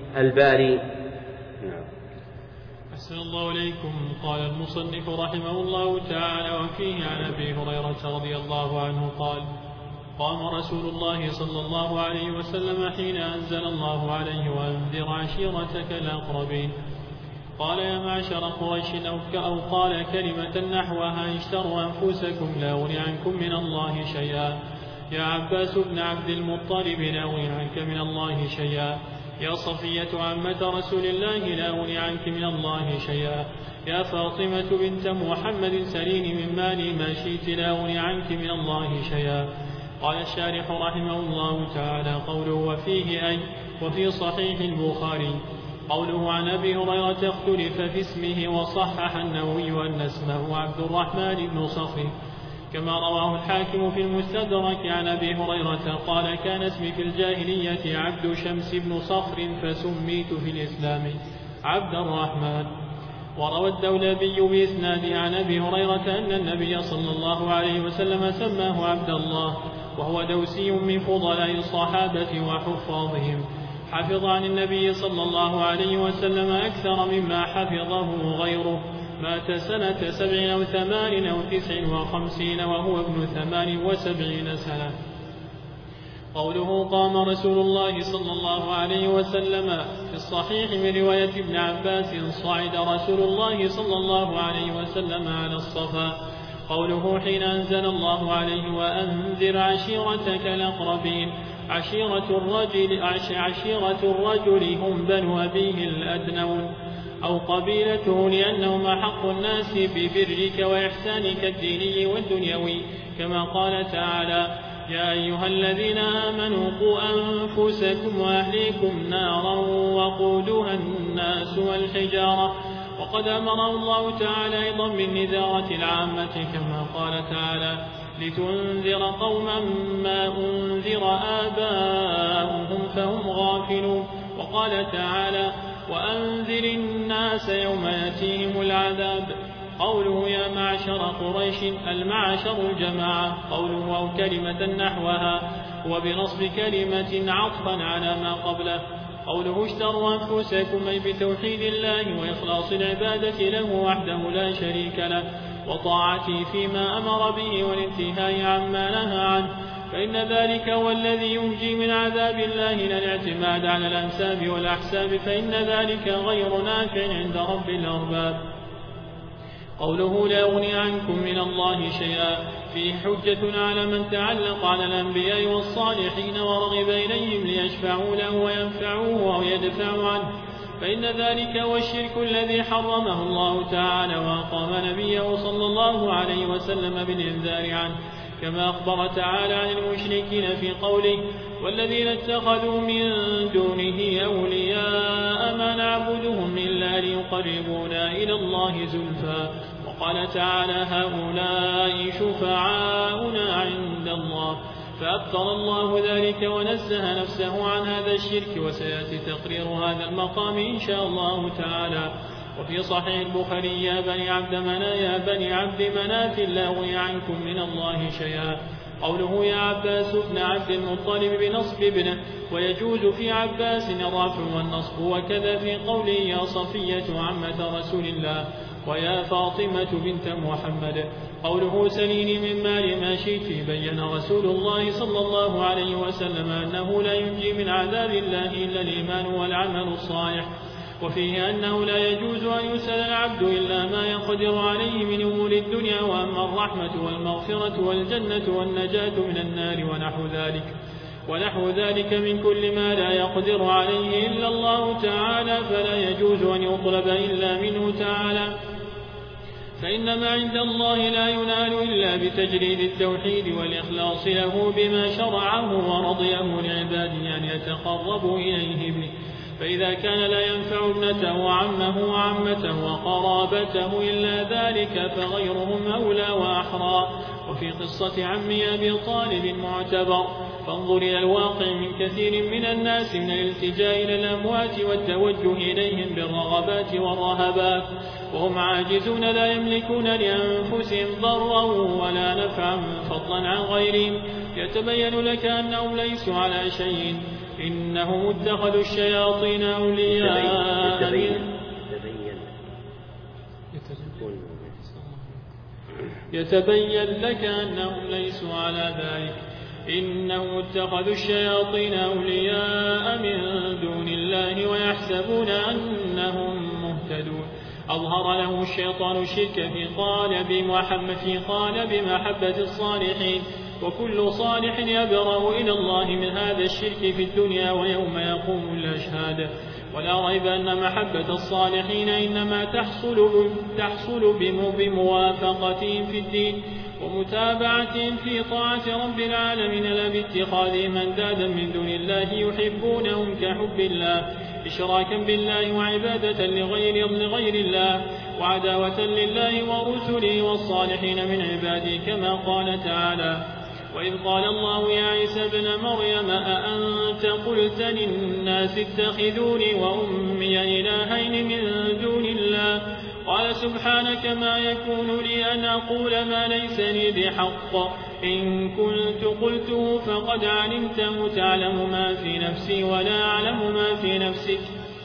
الباري. نعم. أحسن الله إليكم. قال المصنف رحمه الله تعالى: وفيه عن أبي هريرة رضي الله عنه قال: قام رسول الله صلى الله عليه وسلم حين أنزل الله عليه: وأنذر عشيرتك الأقربين. قال: يا معشر قريش، أو قال كلمة نحوها: اشتروا أنفسكم لا أغني عنكم من الله شيئا. يا عباس بن عبد المطلب، لا أغني عنك من الله شيئا. يا صفية عمة رسول الله، لا أغني عنك من الله شيئا. يا فاطمة بنت محمد، سليني من مالي ما شئت، لا أغني عنك من الله شيئا. قال الشارح رحمه الله تعالى: قوله وفيه أي وفي صحيح البخاري. قوله عن أبي هريرة اختلف في اسمه، وصحح النووي أن اسمه عبد الرحمن بن صخر، كما رواه الحاكم في المستدرك عن أبي هريرة قال: كان اسمي في الجاهلية عبد شمس بن صخر، فسميت في الإسلام عبد الرحمن. وروى الدولابي بإسناده عن أبي هريرة أن النبي صلى الله عليه وسلم سماه عبد الله، وهو دوسي من فضلاء الصحابة وحفاظهم، حفظ عن النبي صلى الله عليه وسلم أكثر مما حفظه غيره. مات سنة سبع أو ثمان أو تسع وخمسين وهو ابن ثمان وسبعين سنة. قوله قام رسول الله صلى الله عليه وسلم، في الصحيح من رواية ابن عباس: صعد رسول الله صلى الله عليه وسلم على الصفا. قوله حين أنزل الله عليه: وأنذر عشيرتك الأقربين. عشيرة الرجل, عشيرة الرجل هم بنو أبيه الأدنون أو قبيلته، لأنهم أحق الناس ببرك وإحسانك الديني والدنيوي، كما قال تعالى: يا أيها الذين آمنوا قوا أنفسكم وأهليكم نارا وقودها الناس والحجارة. وقد أمره الله تعالى أيضا بالنذارة العامة، كما قال تعالى: لتنذر قوما ما أنذر آباؤهم فهم غافلون. وقال تعالى: وأنذر الناس يوم يأتيهم العذاب. قوله يا معشر قريش، المعشر الجماعة. قوله أو كلمة نحوها، وبنصب كلمة عطفا على ما قبله. قوله اشتروا أنفسكم، أي بتوحيد الله وإخلاص العبادة له وحده لا شريك له، وطاعته فيما أمر به والانتهاء عما نهى عنه، فإن ذلك هو الذي ينجي من عذاب الله، لا الاعتماد على الأنساب والأحساب، فإن ذلك غير نافع عند رب الأرباب. قوله لا أغني عنكم من الله شيئا، فيه حجة على من تعلق على الأنبياء والصالحين ورغب إليهم ليشفعوا له وينفعوه أو يدفعوا عنه، فإن ذلك هو الشرك الذي حرمه الله تعالى، وأقام نبيه صلى الله عليه وسلم بالإنذار عنه، كما أخبر تعالى عن المشركين في قوله: والذين اتخذوا من دونه أولياء ما نعبدهم إلا ليقربونا إلى الله زلفى. وقال تعالى: هؤلاء شفعاؤنا عند الله، فأبطل الله ذلك ونزه نفسه عن هذا الشرك، وسيأتي تقرير هذا المقام إن شاء الله تعالى. وفي صحيح البخاري: يا بني عبد منا يا بني عبد مناف، لا أغني عنكم من الله شيئا. قوله يا عباس بن عبد المطلب بنصب ابنه، ويجوز في عباس الرفع والنصب، وكذا في قوله يا صفية عمة رسول الله ويا فاطمة بنت محمد. قوله سليني من مال ما شئت، بين رسول الله صلى الله عليه وسلم أنه لا ينجي من عذاب الله إلا الإيمان والعمل الصالح، وفيه أنه لا يجوز أن يسأل العبد إلا ما يقدر عليه من أمور الدنيا، وأما الرحمة والمغفرة والجنة والنجاة من النار ونحو ذلك ونحو ذلك من كل ما لا يقدر عليه إلا الله تعالى، فلا يجوز أن يطلب إلا منه تعالى، فإن ما عند الله لا ينال إلا بتجريد التوحيد والإخلاص له بما شرعه ورضيه لعباده أن يتقربوا إليه به. فإذا كان لا ينفع ابنته وعمه وعمته وقرابته إلا ذلك، فغيرهم أولى وأحرى. وفي قصة عم أبي طالب معتبر، فانظر إلى الواقع من كثير من الناس من الالتجاء إلى الأموات والتوجه إليهم بالرغبات والرهبات، وهم عاجزون لا يملكون لأنفسهم ضرا ولا نفعا فضلا عن غيرهم، يتبين لك أنهم ليسوا على شيء. إنهم اتخذوا الشياطين أولياء يتبين يتبين لك أنهم ليسوا على ذلك إنهم اتخذوا الشياطين أولياء من دون الله ويحسبون أنهم مهتدون أظهر له الشيطان الشرك في قالب محمد في قالب محبة الصالحين وكل صالح يبرأ إلى الله من هذا الشرك في الدنيا ويوم يقوم الأشهاد ولا ريب أن محبة الصالحين إنما تحصل, تحصل بموافقتهم في الدين ومتابعتهم في طاعة رب العالمين لا باتخاذهم أندادا من دون الله يحبونهم كحب الله إشراكا بالله وعبادة لغير, لغير الله وعداوة لله ورسله والصالحين من عباده كما قال تعالى وإذ قال الله يا عيسى ابن مريم أأنت قلت للناس اتخذوني وأمي إلهين من دون الله قال سبحانك ما يكون لي أن أقول ما ليس لي بحق إن كنت قلته فقد علمته تعلم ما في نفسي ولا أعلم ما في نفسك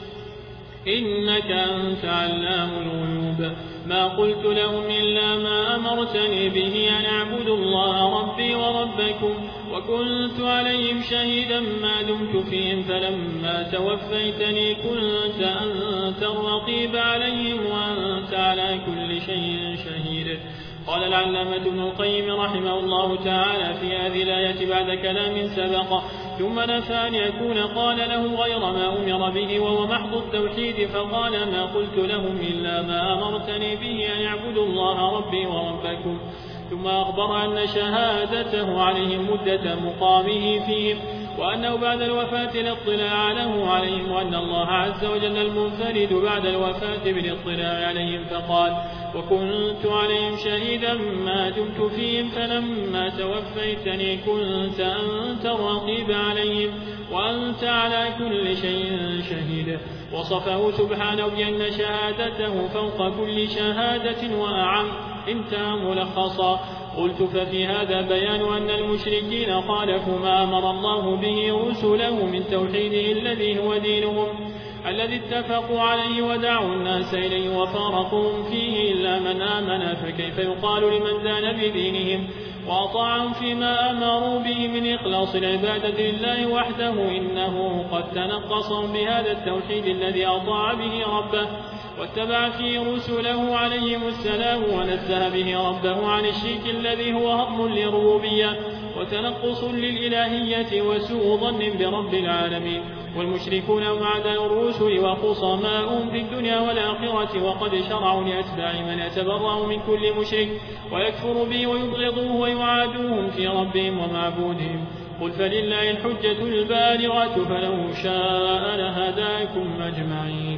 إنك أنت علام الغيوب ما قلت لهم إلا ما أمرتني به أن أعبدوا الله ربي وربكم وكنت عليهم شهيدا ما دمت فيهم فلما توفيتني كنت أنت الرقيب عليهم وأنت على كل شيء شهيد قال العلامة ابن القيم رحمه الله تعالى في هذه الآية بعد كلام سبق ثم نفى أن يكون قال له غير ما أمر به وهو محض التوحيد فقال ما قلت لهم إلا ما أمرتني به أن يعبدوا الله ربي وربكم ثم أخبر أن شهادته عليهم مدة مقامه فيهم وأنه بعد الوفاة الاطلاع له عليهم وأن الله عز وجل المنفرد بعد الوفاة بالاطلاع عليهم فقال وكنت عليهم شهيدا ما دمت فيهم فلما توفيتني كنت أنت الرقيب عليهم وأنت على كل شيء شهيد وصفه سبحانه بأن شهادته فوق كل شهادة وأعم انتهى ملخصا قلت ففي هذا بيان أن المشركين خالفوا ما أمر الله به رسله من توحيده الذي هو دينهم الذي اتفقوا عليه ودعوا الناس إليه وفارقوهم فيه إلا من آمن فكيف يقال لمن دان بدينهم وأطاعهم فيما أمروا به من إخلاص العبادة لله وحده إنه قد تنقصهم بهذا التوحيد الذي أطاع به ربه واتبع فيه رسله عليهم السلام ونزه به ربه عن الشرك الذي هو هضم للربوبية وتنقص للإلهية وسوء ظن برب العالمين والمشركون معدن الرسل وخصماؤهم في الدنيا والآخرة وقد شرعوا لأتباع من يتبرأ من كل مشرك ويكفر به ويبغضوه ويعادوهم في ربهم ومعبودهم قل فلله الحجة البالغة فلو شاء لهداكم أجمعين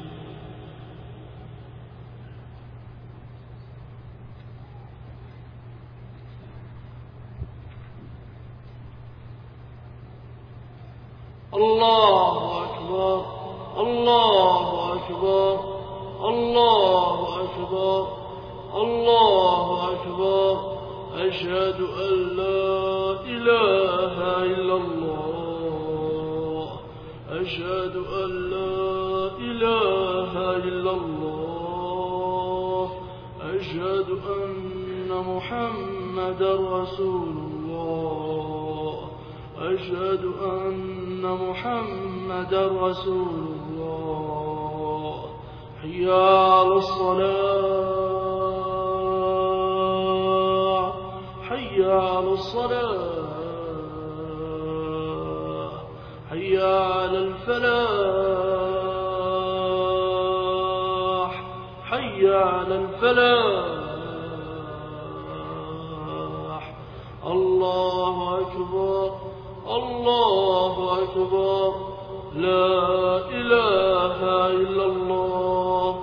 الله أكبر الله أكبر الله أكبر الله أكبر أشهد أن لا إله إلا الله أشهد أن لا إله إلا الله أشهد أن محمدا رسول الله أشهد أن محمدا رسول الله حي على الصلاة حي على الصلاة حي على الفلاح حي على الفلاح الله أكبر الله أكبر لا إله إلا الله.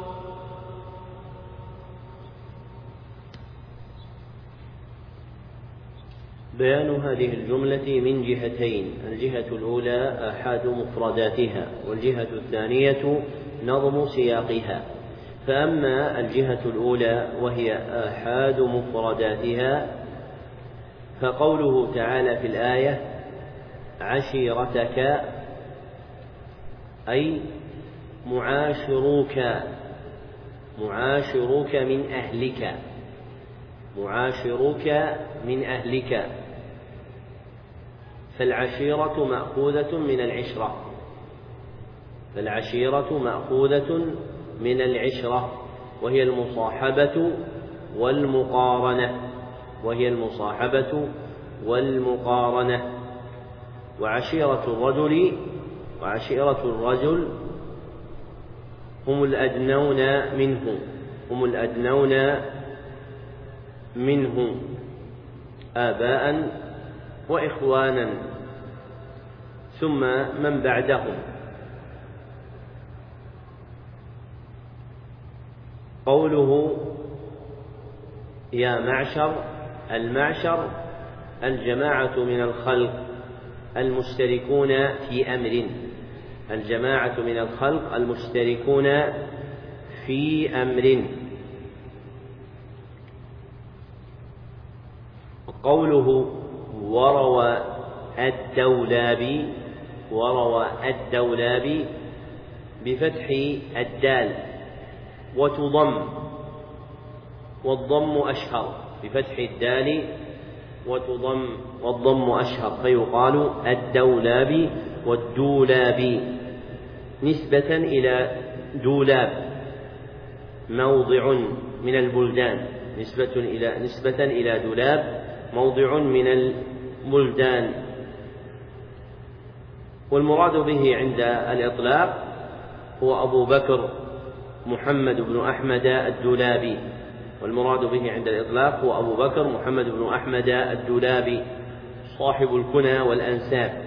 بيان هذه الجملة من جهتين: الجهة الأولى آحاد مفرداتها، والجهة الثانية نظم سياقها. فأما الجهة الأولى وهي آحاد مفرداتها فقوله تعالى في الآية: عشيرتك أي معاشروك، معاشروك من أهلك، معاشروك من أهلك. فالعشيرة مأخوذة من العشرة، فالعشيرة مأخوذة من العشرة، وهي المصاحبة والمقارنة، وهي المصاحبة والمقارنة. وعشيرة الرجل وعشيرة الرجل هم الأدنون منه، هم الأدنون منه آباء وإخوانا، ثم من بعدهم. قوله يا معشر، المعشر الجماعة من الخلق المشتركون في أمر، الجماعة من الخلق المشتركون في أمر. قوله وروى الدولابي، وروى الدولابي بفتح الدال وتضم، والضم أشهر، بفتح الدال وتضم والضم أشهر، فيقال الدولابي والدولابي نسبة إلى دولاب موضع من البلدان، نسبة إلى نسبة إلى دولاب موضع من البلدان. والمراد به عند الإطلاق هو أبو بكر محمد بن أحمد الدولابي، والمراد به عند الإطلاق هو أبو بكر محمد بن أحمد الدولابي صاحب الكنى والأنساب،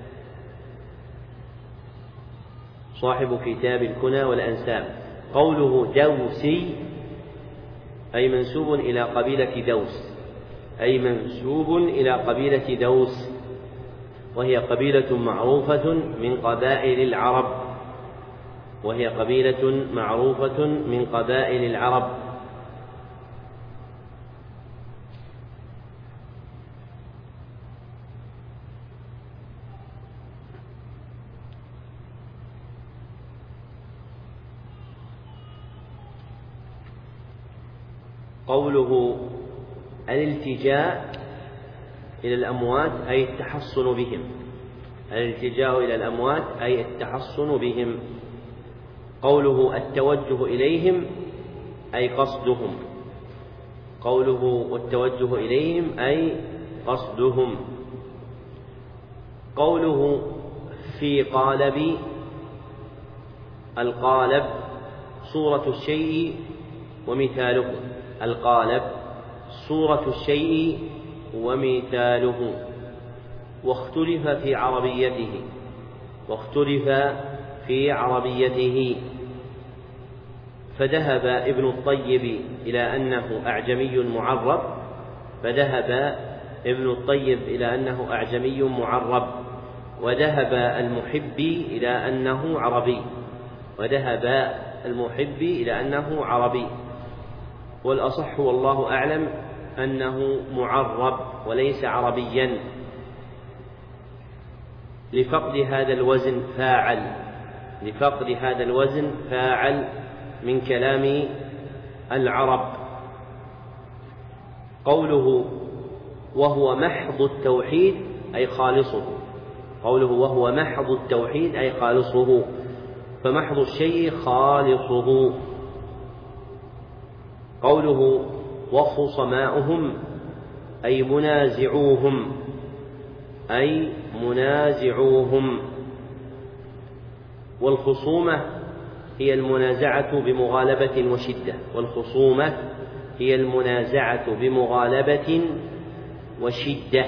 صاحب كتاب الكنى والأنساب. قوله دوسي أي منسوب إلى قبيلة دوس، أي منسوب إلى قبيلة دوس، وهي قبيلة معروفة من قبائل العرب، وهي قبيلة معروفة من قبائل العرب. قوله الالتجاء إلى الأموات أي التحصن بهم، الالتجاء إلى الأموات أي التحصن بهم. قوله التوجه إليهم أي قصدهم، قوله والتوجه إليهم أي قصدهم. قوله في قالب، القالب صورة الشيء ومثاله، القالب صورة الشيء ومثاله. واختلف في عربيته، واختلف في عربيته، فذهب ابن الطيب إلى أنه أعجمي معرب، فذهب ابن الطيب إلى أنه أعجمي معرب، وذهب المحبي إلى أنه عربي، وذهب المحبي إلى أنه عربي. والأصح والله أعلم أنه معرب وليس عربيا، لفقد هذا الوزن فاعل، لفقد هذا الوزن فاعل من كلام العرب. قوله وهو محض التوحيد أي خالصه، قوله وهو محض التوحيد أي خالصه، فمحض الشيء خالصه. قوله وخصماؤهم أي منازعوهم، أي منازعوهم. والخصومة هي المنازعة بمغالبة وشدة، والخصومة هي المنازعة بمغالبة وشدة.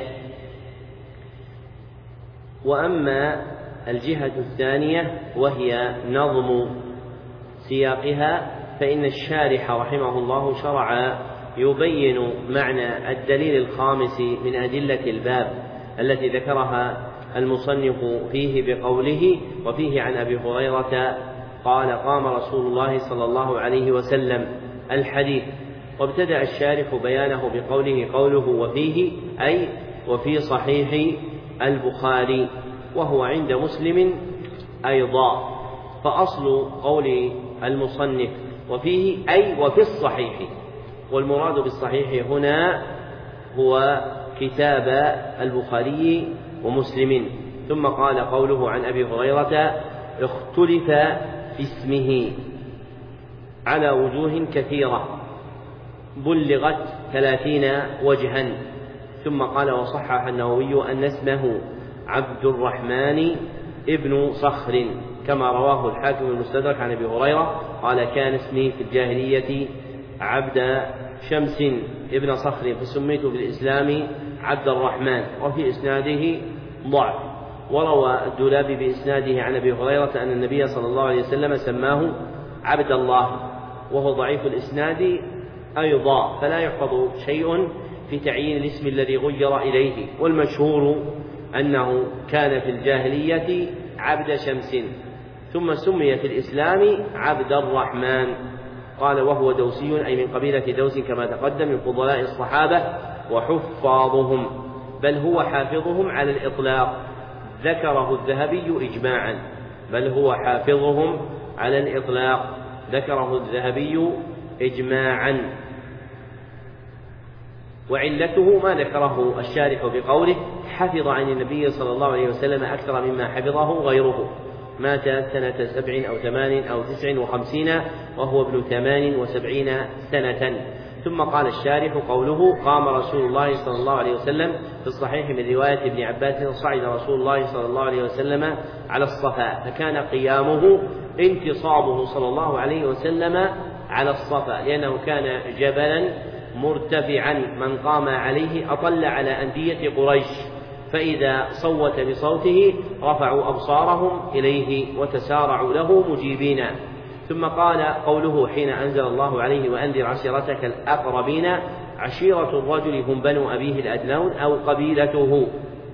وأما الجهة الثانية وهي نظم سياقها، فإن الشارح رحمه الله شرع يبين معنى الدليل الخامس من أدلة الباب التي ذكرها المصنف فيه بقوله وفيه عن أبي هريرة قال قام رسول الله صلى الله عليه وسلم الحديث. وابتدأ الشارح بيانه بقوله قوله وفيه أي وفي صحيح البخاري، وهو عند مسلم أيضا، فأصل قول المصنف وفيه أي وفي الصحيح، والمراد بالصحيح هنا هو كتاب البخاري ومسلم. ثم قال قوله عن أبي هريرة اختلف في اسمه على وجوه كثيرة بلغت ثلاثين وجها. ثم قال وصحح النووي أن اسمه عبد الرحمن ابن صخر كما رواه الحاكم المستدرك عن أبي هريرة قال كان اسمي في الجاهلية عبد شمس ابن صخر فسميت بالإسلام عبد الرحمن. وفي إسناده ضعف. وروى الدولابي بإسناده عن أبي هريرة أن النبي صلى الله عليه وسلم سماه عبد الله، وهو ضعيف الإسناد أيضا، فلا يحفظ شيء في تعيين الاسم الذي غير إليه. والمشهور أنه كان في الجاهلية عبد شمس ثم سمي في الإسلام عبد الرحمن. قال وهو دوسي أي من قبيلة دوس كما تقدم من فضلاء الصحابة وحفاظهم، بل هو حافظهم على الإطلاق، ذكره الذهبي إجماعا، بل هو حافظهم على الإطلاق ذكره الذهبي إجماعا. وعلته ما ذكره الشارح بقوله حفظ عن النبي صلى الله عليه وسلم أكثر مما حفظه غيره، مات سنة سبع أو ثمان أو تسع وخمسين وهو ابن ثمان وسبعين سنة. ثم قال الشارح قوله قام رسول الله صلى الله عليه وسلم في الصحيح من رواية ابن عباس صعد رسول الله صلى الله عليه وسلم على الصفا، فكان قيامه انتصابه صلى الله عليه وسلم على الصفا، لأنه كان جبلا مرتفعا من قام عليه أطل على أندية قريش، فإذا صوت بصوته رفعوا أبصارهم إليه وتسارعوا له مجيبين. ثم قال قوله حين أنزل الله عليه وأنذر عشيرتك الأقربين، عشيرة الرجل هم بنو أبيه الأدنون أو قبيلته.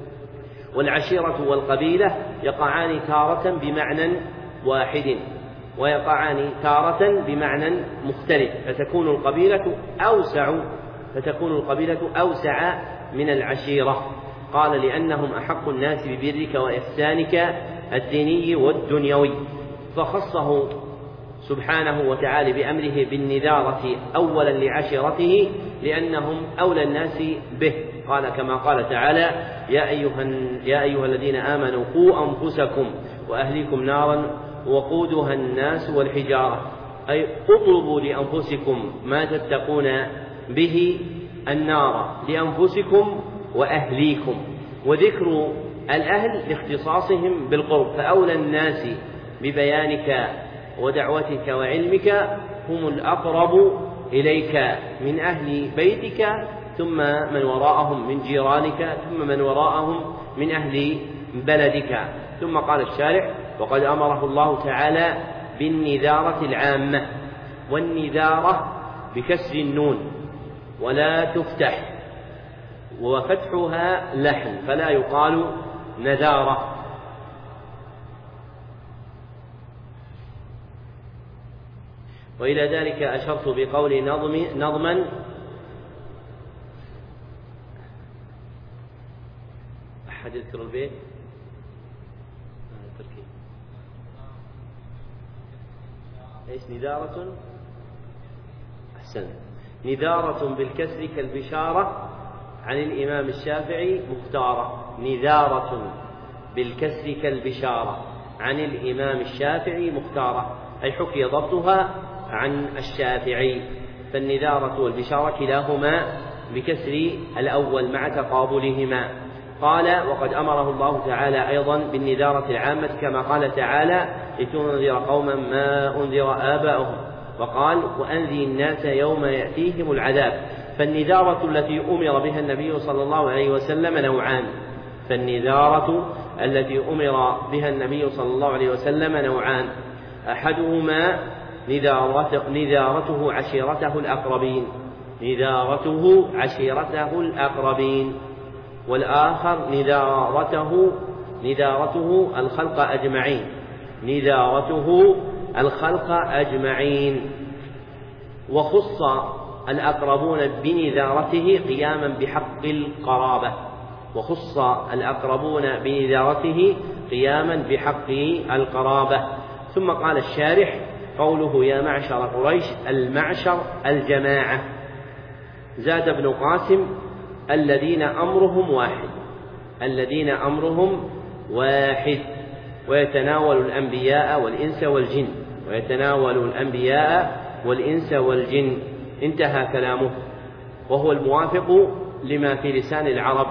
والعشيرة والقبيلة يقعان تارة بمعنى واحد ويقعان تارة بمعنى مختلف، فتكون القبيلة أوسع فتكون القبيلة أوسع من العشيرة. قال لأنهم أحق الناس ببرك وإحسانك الديني والدنيوي، فخصه سبحانه وتعالى بأمره بالنذارة أولا لعشيرته لأنهم أولى الناس به. قال كما قال تعالى يا أيها, يا أيها الذين آمنوا قوا أنفسكم وأهليكم نارا وقودها الناس والحجارة، أي اطلبوا لأنفسكم ما تتقون به النار لأنفسكم وأهليكم. وذكر الأهل لاختصاصهم بالقرب، فأولى الناس ببيانك ودعوتك وعلمك هم الأقرب إليك من أهل بيتك، ثم من وراءهم من جيرانك، ثم من وراءهم من أهل بلدك. ثم قال الشارح وقد أمره الله تعالى بالنذارة العامة، والنذارة بكسر النون ولا تفتح وفتحها لحن فلا يقال نذارة. وإلى ذلك أشرت بقول نظم نظما أحد يذكر البيت إيش نذارة أحسن نذارة بالكسر كالبشارة عن الإمام الشافعي مختارة، نذارة بالكسر كالبشارة عن الإمام الشافعي مختارة، أي حكي ضبطها عن الشافعي. فالنذارة والبشارة كلاهما بكسر الأول مع تقابلهما. قال وقد أمره الله تعالى أيضا بالنذارة العامة كما قال تعالى لتنذر قوما ما أنذر آباؤهم، وقال وأنذر الناس يوم يأتيهم العذاب. فالنذارة التي أمر بها النبي صلى الله عليه وسلم نوعان فالنذارة التي أمر بها النبي صلى الله عليه وسلم نوعان أحدهما نذارته, نذارته عشيرته الأقربين نذارته عشيرته الأقربين والآخر نذارته نذارته الخلق أجمعين نذارته الخلق أجمعين. وخص الأقربون بنذارته قياما بحق القرابة وخص الأقربون بنذارته قياما بحق القرابة. ثم قال الشارح: قوله يا معشر قريش، المعشر الجماعة. زاد ابن قاسم: الذين أمرهم واحد، الذين أمرهم واحد، ويتناول الأنبياء والإنس والجن، ويتناول الأنبياء والإنس والجن. انتهى كلامه، وهو الموافق لما في لسان العرب.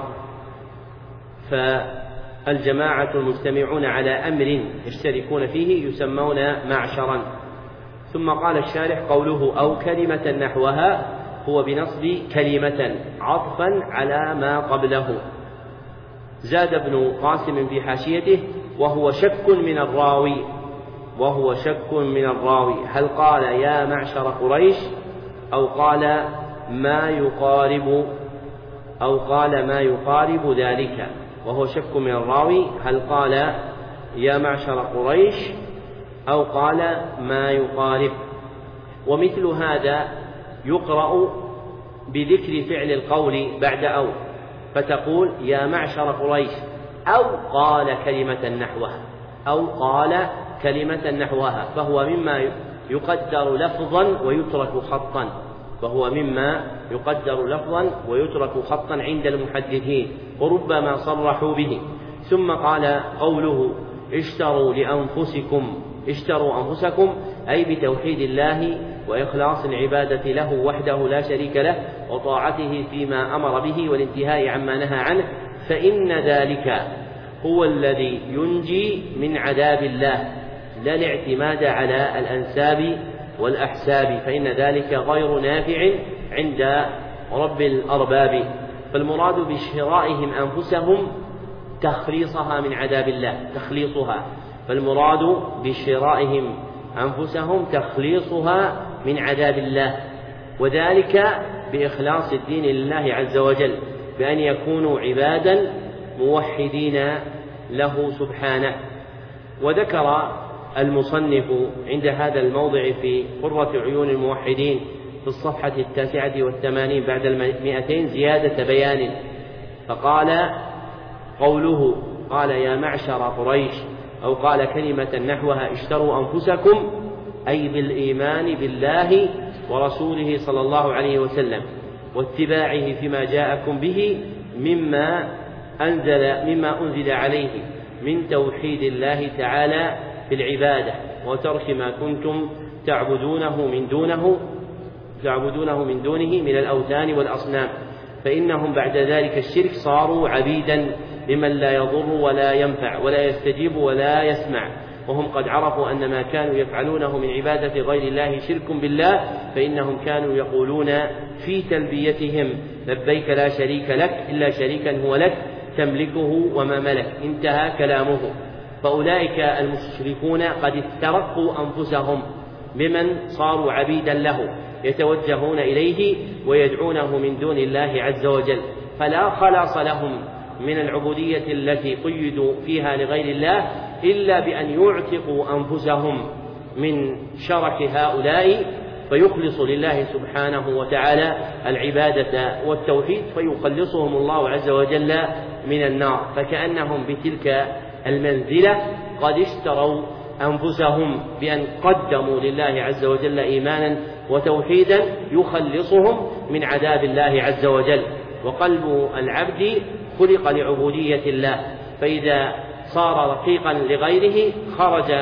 فالجماعة المجتمعون على أمر يشتركون فيه يسمون معشرا. ثم قال الشارح: قوله أو كلمة نحوها هو بنصب كلمة عطفا على ما قبله. زاد ابن قاسم في حاشيته: وهو شك من الراوي، وهو شك من الراوي هل قال يا معشر قريش أو قال ما يقارب أو قال ما يقارب ذلك. وهو شك من الراوي هل قال يا معشر قريش أو قال ما يقارب. ومثل هذا يقرأ بذكر فعل القول بعد أو، فتقول يا معشر قريش أو قال كلمة نحوها، أو قال كلمة نحوها، فهو مما يقدر لفظا ويترك خطا، فهو مما يقدر لفظا ويترك خطا عند المحدثين، وربما صرحوا به. ثم قال: قوله اشتروا لأنفسكم، اشتروا أنفسكم أي بتوحيد الله وإخلاص العبادة له وحده لا شريك له، وطاعته فيما أمر به والانتهاء عما نهى عنه، فإن ذلك هو الذي ينجي من عذاب الله، لا الاعتماد على الأنساب والأحساب، فإن ذلك غير نافع عند رب الأرباب. فالمراد بشرائهم أنفسهم تخليصها من عذاب الله، تخليصها، فالمراد بشرائهم أنفسهم تخليصها من عذاب الله، وذلك بإخلاص الدين لله عز وجل، بأن يكونوا عبادا موحدين له سبحانه. وذكر المصنف عند هذا الموضع في قرة عيون الموحدين في الصفحة التاسعة والثمانين بعد المئتين زيادة بيان، فقال: قوله قال يا معشر قريش أو قال كلمة نحوها اشتروا أنفسكم أي بالإيمان بالله ورسوله صلى الله عليه وسلم واتباعه فيما جاءكم به مما أنزل مما أنزل عليه من توحيد الله تعالى في العبادة، وترك ما كنتم تعبدونه من دونه تعبدونه من دونه من الأوثان والأصنام، فإنهم بعد ذلك الشرك صاروا عبيدا لمن لا يضر ولا ينفع ولا يستجيب ولا يسمع، وهم قد عرفوا أن ما كانوا يفعلونه من عبادة غير الله شرك بالله، فإنهم كانوا يقولون في تلبيتهم: لبيك لا شريك لك إلا شريكا هو لك تملكه وما ملك. انتهى كلامه. فأولئك المشركون قد استرقوا أنفسهم بمن صاروا عبيدا له، يتوجهون إليه ويدعونه من دون الله عز وجل، فلا خلاص لهم من العبودية التي قيدوا فيها لغير الله إلا بأن يعتقوا أنفسهم من شرك هؤلاء، فيخلص لله سبحانه وتعالى العبادة والتوحيد، فيخلصهم الله عز وجل من النار. فكأنهم بتلك المنزلة قد اشتروا أنفسهم بأن قدموا لله عز وجل إيمانا وتوحيدا يخلصهم من عذاب الله عز وجل. وقلب العبد خلق لعبودية الله، فإذا صار رقيقا لغيره خرج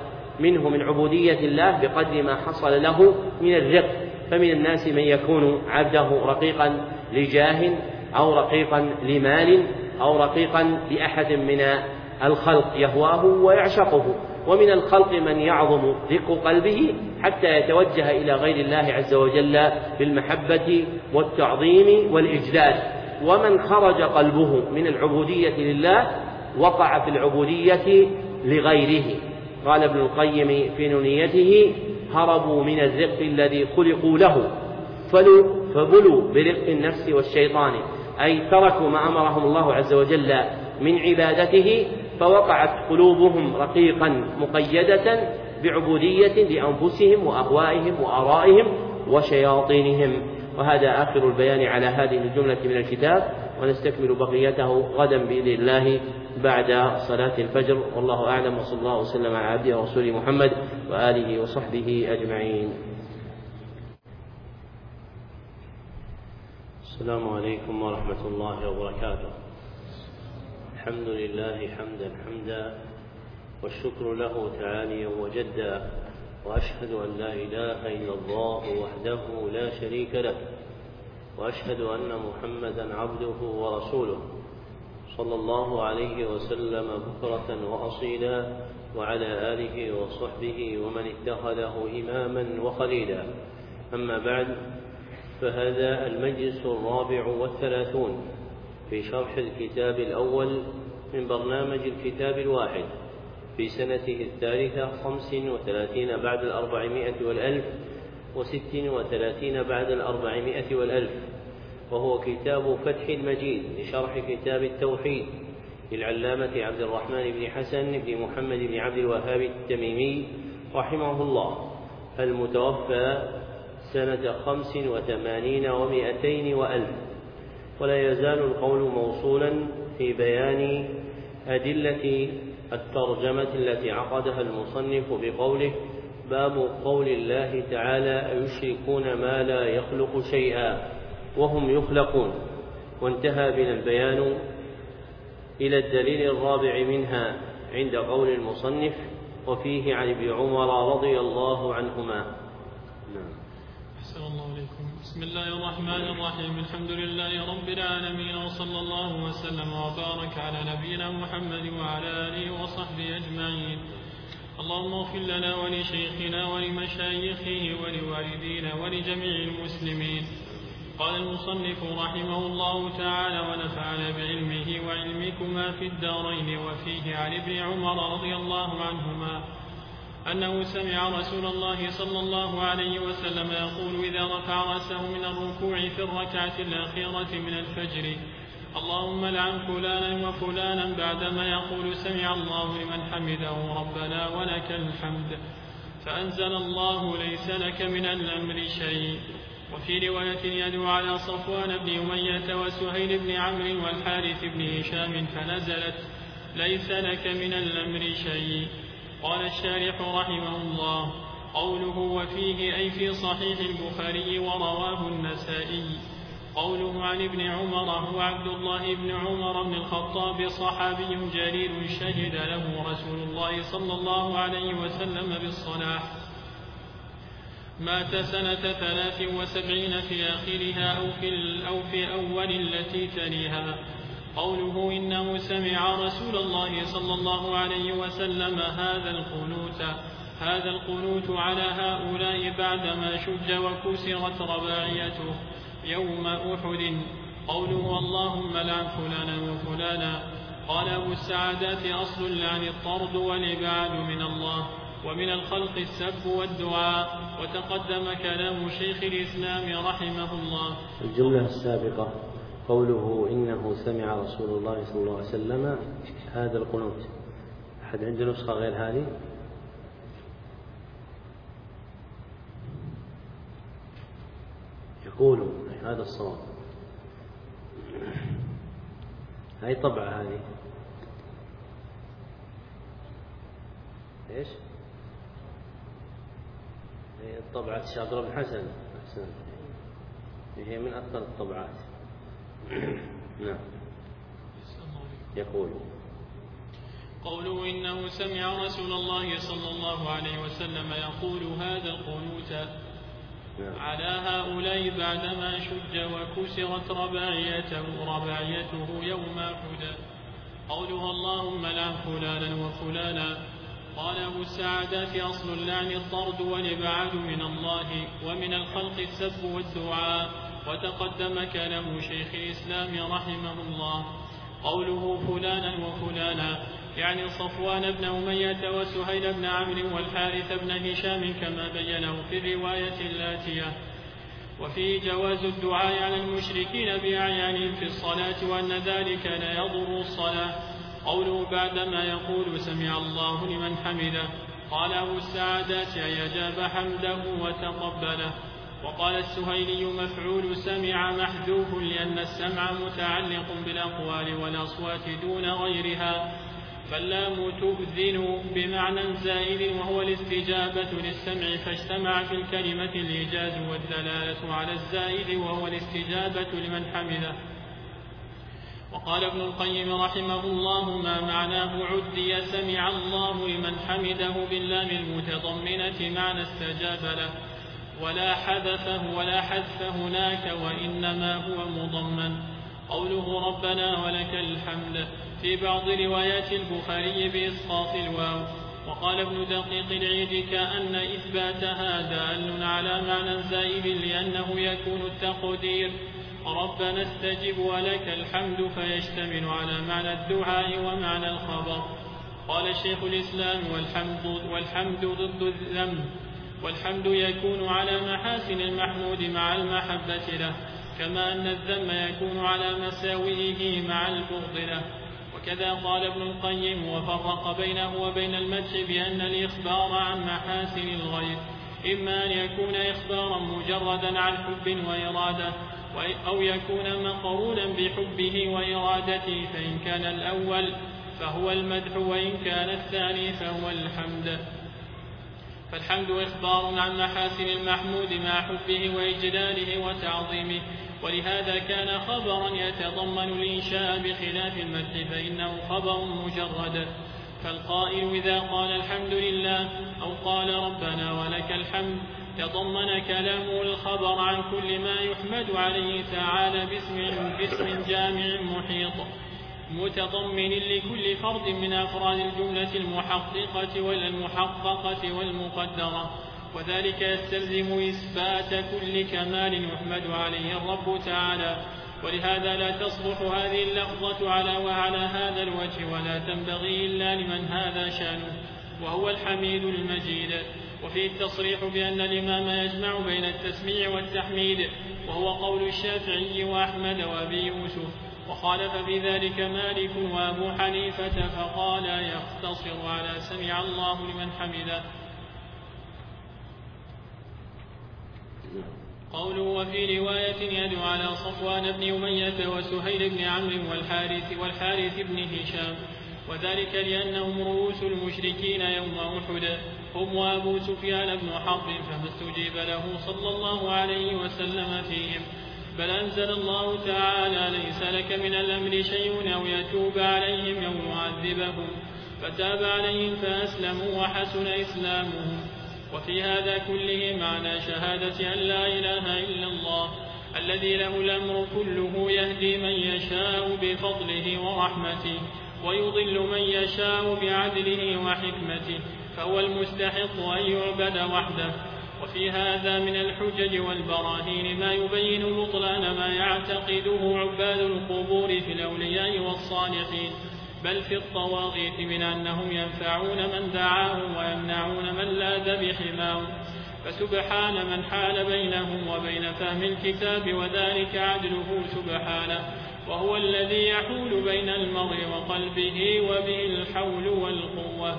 منه من عبودية الله بقدر ما حصل له من الرق. فمن الناس من يكون عبده رقيقا لجاه أو رقيقا لمال أو رقيقا لأحد من الخلق يهواه ويعشقه، ومن الخلق من يعظم رق قلبه حتى يتوجه إلى غير الله عز وجل بالمحبة والتعظيم والإجلال. ومن خرج قلبه من العبودية لله وقع في العبودية لغيره. قال ابن القيم في نونيته: هربوا من الرق الذي خلقوا له فبلوا برق النفس والشيطان، أي تركوا ما أمرهم الله عز وجل من عبادته، فوقعت قلوبهم رقيقا مقيدة بعبودية لأنفسهم وأهوائهم وآرائهم وشياطينهم. وهذا آخر البيان على هذه الجملة من الكتاب، ونستكمل بقيته غدا بإذن الله بعد صلاة الفجر. والله أعلم، وصلى الله وسلم على عبده ورسوله محمد وآله وصحبه أجمعين. السلام عليكم ورحمة الله وبركاته. الحمد لله حمدا حمدا، والشكر له تعاليا وجدا، وأشهد أن لا إله إلا الله وحده لا شريك له، وأشهد أن محمدا عبده ورسوله صلى الله عليه وسلم بكرة وأصيلا، وعلى آله وصحبه ومن اتخذه إماما وخليلا. أما بعد، فهذا المجلس الرابع والثلاثون في شرح الكتاب الأول من برنامج الكتاب الواحد في سنته الثالثة خمس وثلاثين بعد الأربعمائة والألف وست وثلاثين بعد الأربعمائة والألف، وهو كتاب فتح المجيد لشرح كتاب التوحيد للعلامة عبد الرحمن بن حسن بن محمد بن عبد الوهاب التميمي رحمه الله، المتوفى سنة خمس وثمانين ومائتين وألف. ولا يزال القول موصولا في بيان أدلة الترجمة التي عقدها المصنف بقوله: باب قول الله تعالى: أيشركون ما لا يخلق شيئا وهم يخلقون. وانتهى بنا البيان إلى الدليل الرابع منها عند قول المصنف: وفيه عن ابن عمر رضي الله عنهما. نعم. أحسن الله عليكم. بسم الله الرحمن الرحيم. الحمد لله رب العالمين، وصلى الله وسلم وبارك على نبينا محمد وعلى آله وصحبه أجمعين. اللهم اغفر لنا ولشيخنا ولمشايخه ولوالدينا ولجميع المسلمين. قال المصنف رحمه الله تعالى: ونفعنا بعلمه وعلمكما في الدارين. وفيه عن ابن عمر رضي الله عنهما أنه سمع رسول الله صلى الله عليه وسلم يقول إذا رفع رأسه من الركوع في الركعة الأخيرة من الفجر: اللهم لعن فلانا وفلانا، بعدما يقول سمع الله لمن حمده ربنا ولك الحمد، فأنزل الله ليس لك من الأمر شيء. وفي رواية يدعو على صفوان بن أمية وسهيل بن عمرو والحارث بن هشام فنزلت ليس لك من الأمر شيء. قال الشارح رحمه الله: قوله وفيه أي في صحيح البخاري ورواه النسائي. قوله عن ابن عمر هو عبد الله بن عمر بن الخطاب، صحابي جليل شهد له رسول الله صلى الله عليه وسلم بالصلاح، مات سنة ثلاث وسبعين في آخرها أو في, أو في أول التي تليها. قوله إنه سمع رسول الله صلى الله عليه وسلم هذا القنوت هذا القنوت على هؤلاء بعدما شج وكسرت رباعيته يوم أحد. قوله اللهم لعن فلانا وفلانا. قال أبو السعادات: أصل اللعن الطرد والإبعاد من الله، ومن الخلق السب والدعاء. وتقدم كلام شيخ الإسلام رحمه الله. الجملة السابقة قوله إنه سمع رسول الله صلى الله عليه وسلم هذا القنوت، أحد عنده نسخة غير هذه؟ يقول هذا الصواب. هاي طبعة هذه ايش؟ هي طبعة الشاطر بن حسن. أحسن. هي من أكثر الطبعات. نعم. يقول قوله إنه سمع رسول الله صلى الله عليه وسلم يقول هذا القنوت على هؤلاء بعدما شج وكسرت رباعيته رباعيته يوم أحد. قوله اللهم لعن فلانا وفلانا. قال أبو السعادات: أصل اللعن الطرد والإبعاد من الله، ومن الخلق السب والدعاء. وتقدم كلام شيخ الإسلام رحمه الله. قوله فلانا وفلانا يعني صفوان بن أمية وسهيل بن عمرو والحارث بن هشام كما بينه في الرواية الآتية. وفيه جواز الدعاء على المشركين بأعيانهم في الصلاة، وأن ذلك لا يضر الصلاة. قوله بعدما يقول سمع الله لمن حمده. قال أبو السعادات: أي أجاب حمده وتقبله. وقال السهيلي مفعول سمع محذوف لأن السمع متعلق بالأقوال والأصوات دون غيرها، فاللام تؤذن بمعنى زائد وهو الاستجابة للسمع، فاجتمع في الكلمة الإيجاز والدلالة على الزائد وهو الاستجابة لمن حمده. وقال ابن القيم رحمه الله ما معناه عدي سمع الله لمن حمده باللام المتضمنة معنى استجاب له، ولا حذفه ولا حذف هناك وإنما هو مضمن. قوله ربنا ولك الحمد في بعض روايات البخاري بإسقاط الواو. وقال ابن دقيق العيد كأن إثباتها دال على معنى زائد لأنه يكون التقدير ربنا استجب ولك الحمد فيشتمل على معنى الدعاء ومعنى الخبر. قال شيخ الإسلام والحمد, والحمد ضد الذم، والحمد يكون على محاسن المحمود مع المحبة له، كما أن الذم يكون على مساوئه مع البغض له. وكذا قال ابن القيم وفرق بينه وبين المدح بأن الإخبار عن محاسن الغير إما أن يكون إخبارا مجردا عن حب وإرادة، أو يكون مقرونا بحبه وإرادته، فإن كان الأول فهو المدح وإن كان الثاني فهو الحمد. فالحمد إخبار عن محاسن المحمود مع حبه وإجلاله وتعظيمه، ولهذا كان خبرا يتضمن الإنشاء بخلاف المدح فإنه خبر مجرد. فالقائل إذا قال الحمد لله أو قال ربنا ولك الحمد تضمن كلامه الخبر عن كل ما يحمد عليه تعالى باسم, باسم جامع محيط متضمن لكل فرد من أفراد الجملة المحققة والمحققة والمقدرة، وذلك يستلزم إثبات كل كمال يحمد عليه الرب تعالى. ولهذا لا تصلح هذه اللفظة على وعلى هذا الوجه، ولا تنبغي إلا لمن هذا شأنه وهو الحميد المجيد. وفيه التصريح بأن الإمام يجمع بين التسميع والتحميد، وهو قول الشافعي وأحمد وأبي يوسف، وخالف في ذلك مالك وأبو حنيفة فقال يقتصر على سمع الله لمن حمده. قوله وفي رواية يدعو على صفوان بن أمية وسهيل بن عمرو والحارث, والحارث بن هشام، وذلك لأنهم رؤوس المشركين يوم أحد، هم وأبو سفيان بن حرب، فما استجيب له صلى الله عليه وسلم فيهم. بل أنزل الله تعالى ليس لك من الأمر شيء أو يتوب عليهم أو يعذبهم، فتاب عليهم فأسلموا وحسن إسلامهم. وفي هذا كله معنى شهادة أن لا إله إلا الله الذي له الأمر كله، يهدي من يشاء بفضله ورحمته ويضل من يشاء بعدله وحكمته، فهو المستحق أن يعبد وحده. وفي هذا من الحجج والبراهين ما يبين بطلان ما يعتقده عباد القبور في الأولياء والصالحين، بل في الطواغيت، من أنهم ينفعون من دعاهم ويمنعون من لاذ بحماهم. فسبحان من حال بينهم وبين فهم الكتاب، وذلك عدله سبحانه، وهو الذي يحول بين المرء وقلبه وبه الحول والقوة.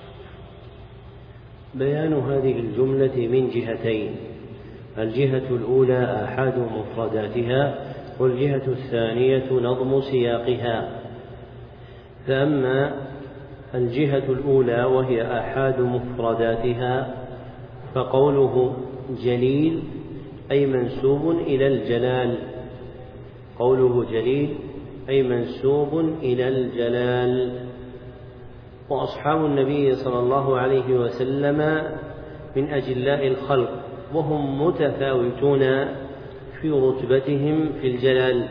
بيان هذه الجملة من جهتين: الجهة الأولى آحاد مفرداتها، والجهة الثانية نظم سياقها. فأما الجهة الأولى وهي آحاد مفرداتها فقوله جليل أي منسوب إلى الجلال، قوله جليل أي منسوب إلى الجلال. وأصحاب النبي صلى الله عليه وسلم من أجلاء الخلق، وهم متفاوتون في رتبتهم في الجلال.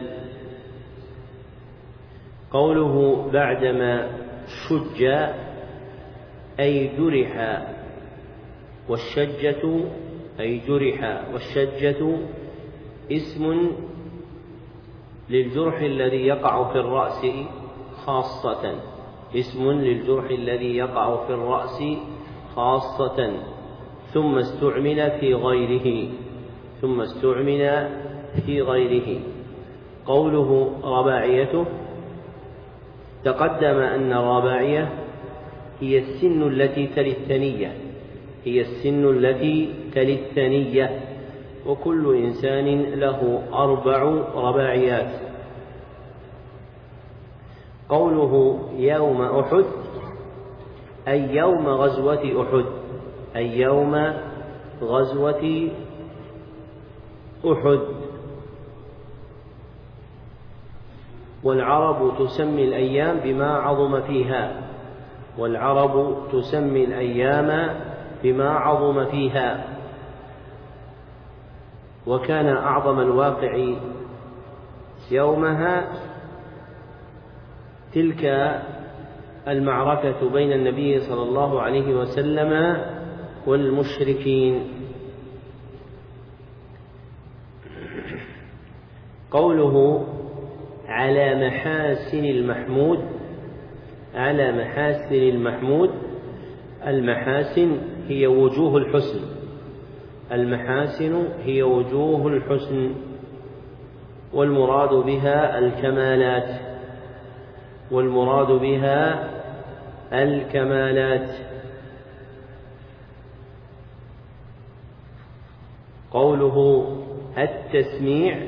قوله بعدما شج أي جرح، والشجة أي جرح، والشجة اسم للجرح الذي يقع في الرأس خاصة، اسم للجرح الذي يقع في الرأس خاصة، ثم استعمل في غيره ثم استعمل في غيره. قوله رباعيته، تقدم أن الرباعية هي السن التي تلي الثنية هي السن التي تلي الثنية وكل إنسان له أربع رباعيات. قوله يوم أحد أي يوم غزوة أحد، أي يوم غزوة أحد. والعرب تسمي الأيام بما عظم فيها، والعرب تسمي الأيام بما عظم فيها. وكان أعظم الواقع يومها تلك المعركة بين النبي صلى الله عليه وسلم والمشركين. قوله على محاسن المحمود، على محاسن المحمود، المحاسن هي وجوه الحسن، المحاسن هي وجوه الحسن، والمراد بها الكمالات، والمراد بها الكمالات. قوله التسميع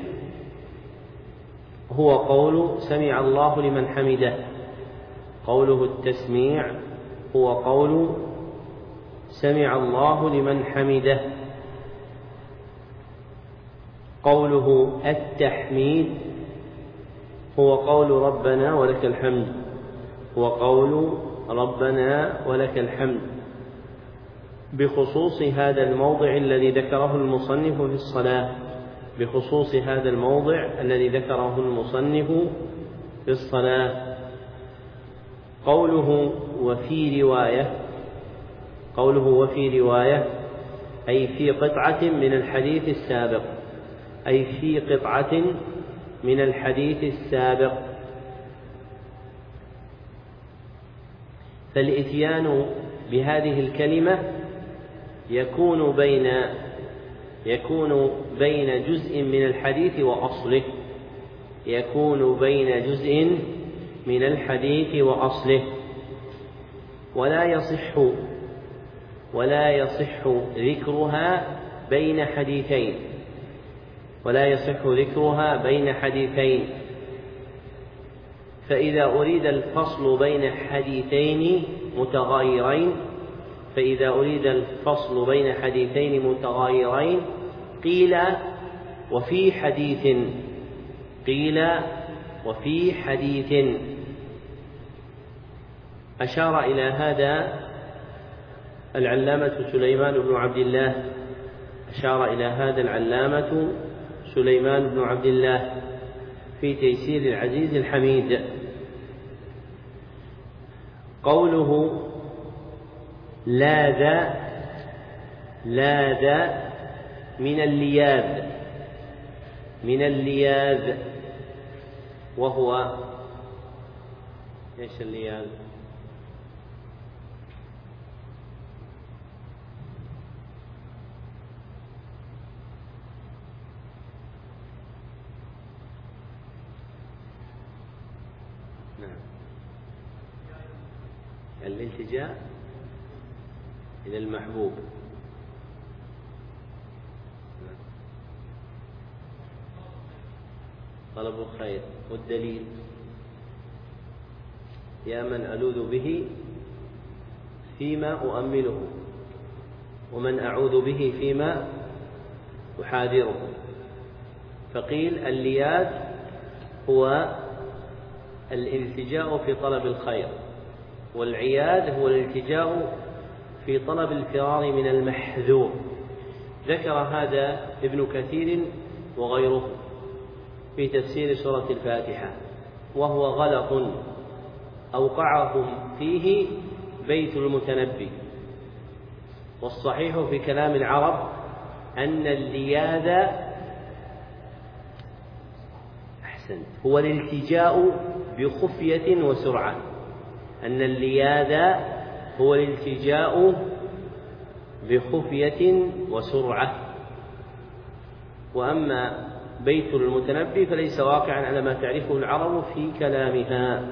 هو قول سمع الله لمن حمده، قوله التسميع هو قول سمع الله لمن حمده. قوله التحميد هو قول ربنا ولك الحمد، هو قول ربنا ولك الحمد، بخصوص هذا الموضع الذي ذكره المصنف في الصلاة، بخصوص هذا الموضع الذي ذكره المصنف في الصلاة. قوله وفي رواية، قوله وفي رواية أي في قطعة من الحديث السابق، أي في قطعة من الحديث السابق. فالإتيان بهذه الكلمة يكون بين يكون بين جزء من الحديث وأصله، يكون بين جزء من الحديث وأصله، ولا يصح ولا يصح ذكرها بين حديثين، ولا يصح ذكرها بين حديثين. فإذا أريد الفصل بين حديثين متغايرين، فإذا أريد الفصل بين حديثين متغايرين قيل وفي حديث، قيل وفي حديث. أشار إلى هذا العلامة سليمان بن عبد الله، أشار إلى هذا العلامة سليمان بن عبد الله في تيسير العزيز الحميد. قوله لاذ، لاذ من اللياذ، من اللياذ، وهو ايش اللياذ؟ نعم، الالتجاء إلى المحبوب. طلب الخير. والدليل يا من ألوذ به فيما أؤمله، ومن أعوذ به فيما أحاذره. فقيل اللياذ هو الالتجاء في طلب الخير، والعياذ هو الالتجاء في طلب الفرار من المحذور. ذكر هذا ابن كثير وغيره في تفسير سورة الفاتحة، وهو غلط أوقعهم فيه بيت المتنبي. والصحيح في كلام العرب أن اللياذ أحسن هو الالتجاء بخفية وسرعة، أن اللياذ هو الالتجاء بخفية وسرعة. وأما بيت المتنبي فليس واقعا على ما تعرفه العرب في كلامها.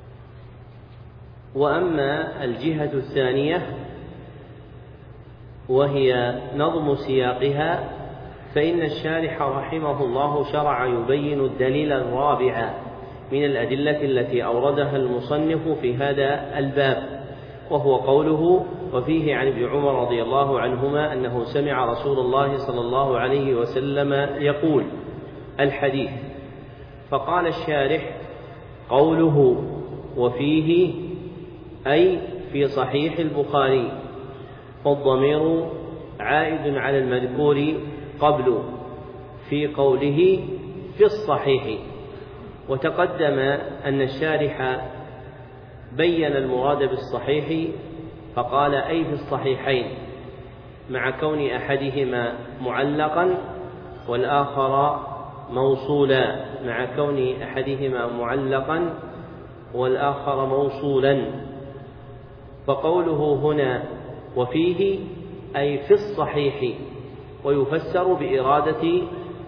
وأما الجهة الثانية وهي نظم سياقها، فإن الشارح رحمه الله شرع يبين الدليل الرابع من الأدلة التي أوردها المصنف في هذا الباب، وهو قوله: وفيه عن ابن عمر رضي الله عنهما أنه سمع رسول الله صلى الله عليه وسلم يقول الحديث. فقال الشارح: قوله وفيه أي في صحيح البخاري، فالضمير عائد على المذكور قبل في قوله في الصحيح. وتقدم أن الشارح بين المراد بالصحيح فقال أي في الصحيحين، مع كون أحدهما معلقا والآخر موصولا مع كون أحدهما معلقا والآخر موصولا. فقوله هنا وفيه أي في الصحيح، ويفسر بإرادة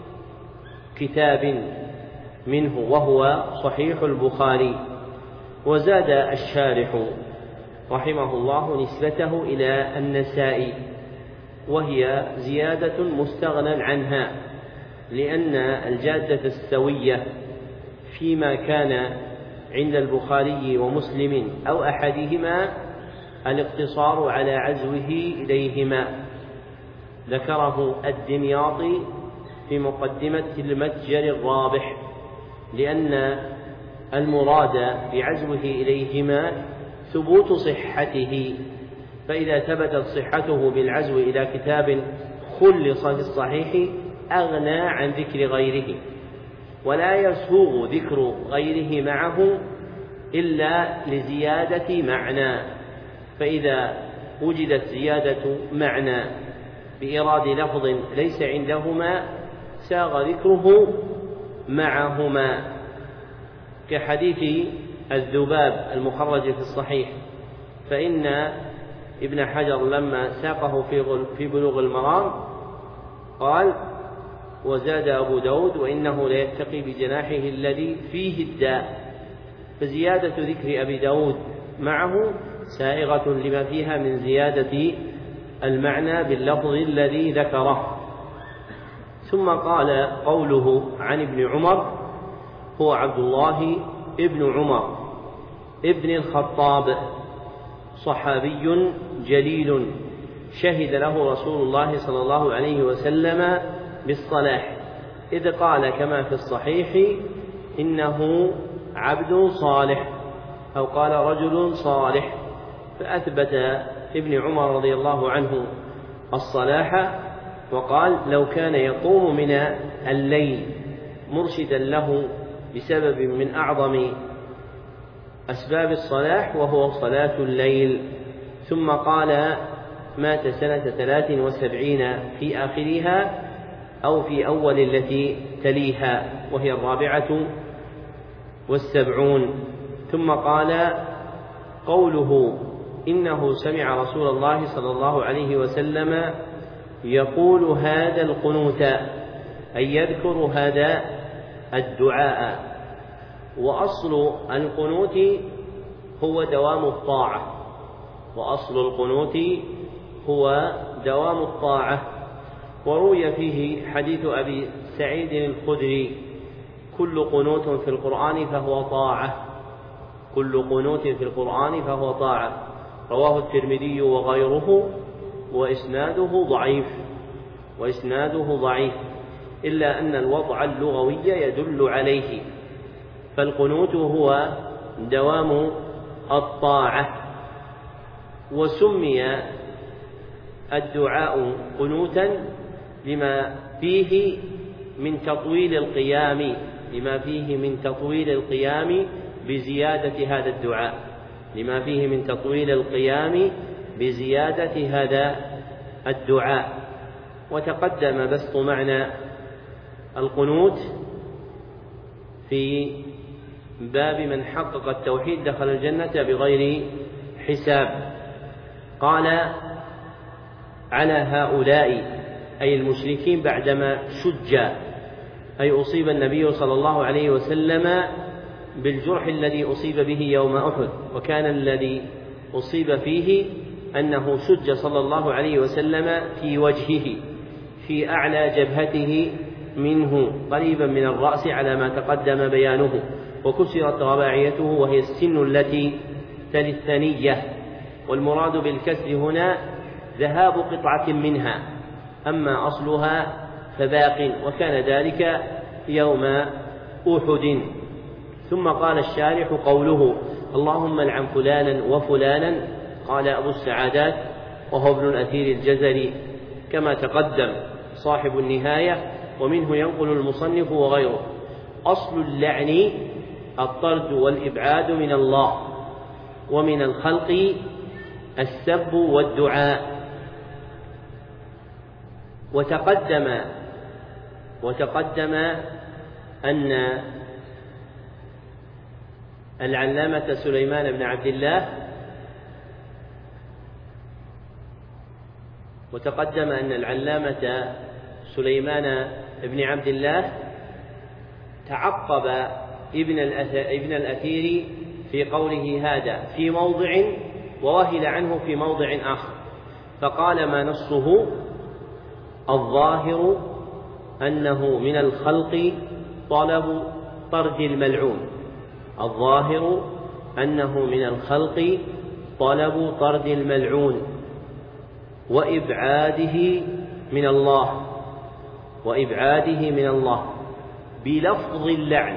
كتاب منه وهو صحيح البخاري. وزاد الشارح رحمه الله نسبته إلى النسائي، وهي زيادة مستغنى عنها، لأن الجادة السوية فيما كان عند البخاري ومسلم أو أحدهما الاقتصار على عزوه إليهما، ذكره الدمياطي في مقدمة المتجر الرابح، لأن المراد بعزوه إليهما ثبوت صحته، فإذا ثبتت صحته بالعزو إلى كتاب خلص في الصحيح أغنى عن ذكر غيره، ولا يسوغ ذكر غيره معه إلا لزيادة معنى، فإذا وجدت زيادة معنى بإيراد لفظ ليس عندهما ساغ ذكره معهما، كحديث الذباب المخرج في الصحيح، فإن ابن حجر لما ساقه في بلوغ المرام قال: وزاد أبو داود وإنه ليتقي بجناحه الذي فيه الداء، فزيادة ذكر أبي داود معه سائغة لما فيها من زيادة المعنى باللفظ الذي ذكره. ثم قال: قوله عن ابن عمر هو عبد الله ابن عمر ابن الخطاب، صحابي جليل شهد له رسول الله صلى الله عليه وسلم بالصلاح، إذ قال كما في الصحيح: إنه عبد صالح، أو قال رجل صالح، فأثبت ابن عمر رضي الله عنه الصلاح، وقال: لو كان يقوم من الليل مرشدا له بسبب من أعظم أسباب الصلاح وهو صلاة الليل. ثم قال: مات سنة ثلاث وسبعين في آخرها أو في أول التي تليها، وهي الرابعة والسبعون. ثم قال: قوله إنه سمع رسول الله صلى الله عليه وسلم يقول هذا القنوت، أي يذكر هذا الدعاء. وأصل القنوت هو دوام الطاعة، وأصل القنوت هو دوام الطاعة. وروي فيه حديث أبي سعيد الخدري: كل قنوت في القرآن فهو طاعة، كل قنوت في القرآن فهو طاعة، رواه الترمذي وغيره، وإسناده ضعيف وإسناده ضعيف إلا أن الوضع اللغوي يدل عليه، فالقنوت هو دوام الطاعة. وسمي الدعاء قنوتا لما فيه من تطويل القيام لما فيه من تطويل القيام بزيادة هذا الدعاء لما فيه من تطويل القيام بزيادة هذا الدعاء. وتقدم بسط معنى القنوت في باب من حقق التوحيد دخل الجنة بغير حساب. قال: على هؤلاء أي المشركين بعدما شج، أي أصيب النبي صلى الله عليه وسلم بالجرح الذي أصيب به يوم أحد، وكان الذي أصيب فيه أنه شج صلى الله عليه وسلم في وجهه في أعلى جبهته منه قريبا من الرأس على ما تقدم بيانه، وكسرت رباعيته وهي السن التي تلي الثنية، والمراد بالكسر هنا ذهاب قطعة منها، أما أصلها فباق، وكان ذلك يوم أحد. ثم قال الشارح قوله اللهم العن فلانا وفلانا، قال أبو السعادات وهو ابن الأثير الجزري كما تقدم صاحب النهاية، ومنه ينقل المصنف وغيره: أصل اللعن الطرد والإبعاد من الله، ومن الخلق السب والدعاء. وتقدم وتقدم أن العلامة سليمان بن عبد الله وتقدم أن العلامة سليمان بن عبد الله تعقب ابن ابن الأثير في قوله هذا في موضع، ووهل عنه في موضع آخر، فقال ما نصه الظاهر أنه من الخلق طلب طرد الملعون، الظاهر أنه من الخلق طلب طرد الملعون وإبعاده من الله وإبعاده من الله بلفظ اللعن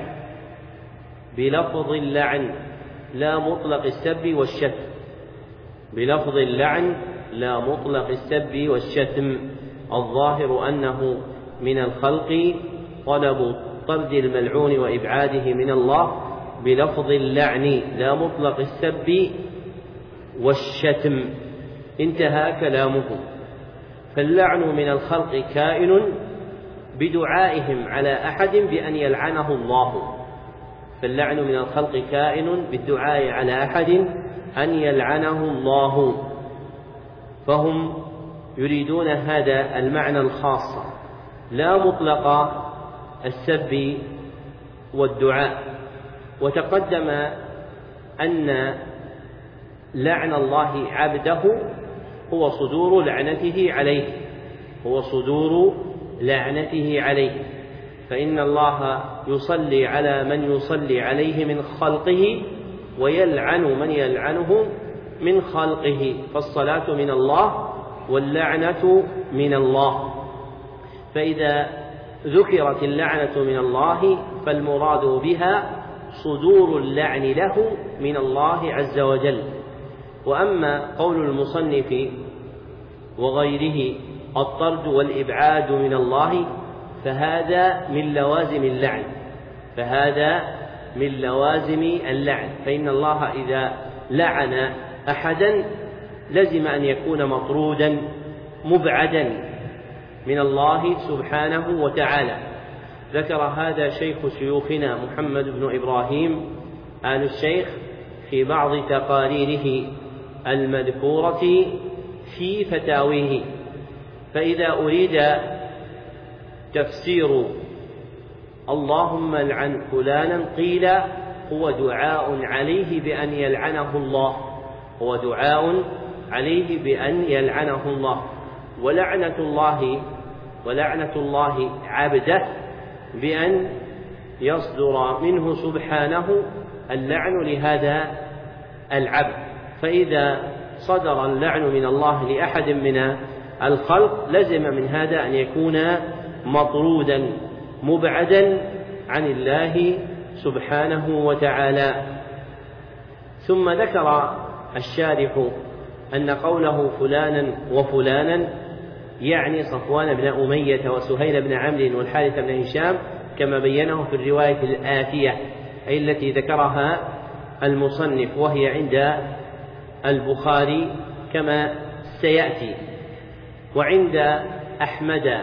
بلفظ اللعن لا مطلق السب والشتم بلفظ اللعن لا مطلق السب والشتم. الظاهر أنه من الخلق طلب طرد الملعون وإبعاده من الله بلفظ اللعن لا مطلق السب والشتم. انتهى كلامه. فاللعن من الخلق كائن بدعائهم على أحد بأن يلعنه الله فاللعن من الخلق كائن بالدعاء على أحد أن يلعنه الله، فهم يريدون هذا المعنى الخاص لا مطلق السب والدعاء. وتقدم أن لعن الله عبده هو صدور لعنته عليه هو صدور لعنته عليه فإن الله يصلي على من يصلي عليه من خلقه ويلعن من يلعنه من خلقه، فالصلاة من الله واللعنة من الله. فإذا ذكرت اللعنة من الله فالمراد بها صدور اللعن له من الله عز وجل. وأما قول المصنف وغيره الطرد والإبعاد من الله فهذا من لوازم اللعن فهذا من لوازم اللعن فإن الله إذا لعن أحدا لزم أن يكون مطرودا مبعدا من الله سبحانه وتعالى. ذكر هذا شيخ شيوخنا محمد بن إبراهيم آل الشيخ في بعض تقاريره المذكورة في فتاويه. فإذا أريد تفسير اللهم لعن فلانا قيل هو دعاء عليه بأن يلعنه الله هو دعاء عليه بأن يلعنه الله ولعنة الله ولعنة الله عبده بأن يصدر منه سبحانه اللعن لهذا العبد. فإذا صدر اللعن من الله لأحد من الخلق لزم من هذا أن يكون مطرودا مبعدا عن الله سبحانه وتعالى. ثم ذكر الشارح أن قوله فلانا وفلانا يعني صفوان بن أمية وسهيل بن عمرو والحارث بن هشام كما بينه في الرواية الآتية أي التي ذكرها المصنف وهي عند البخاري كما سيأتي. وعند أحمد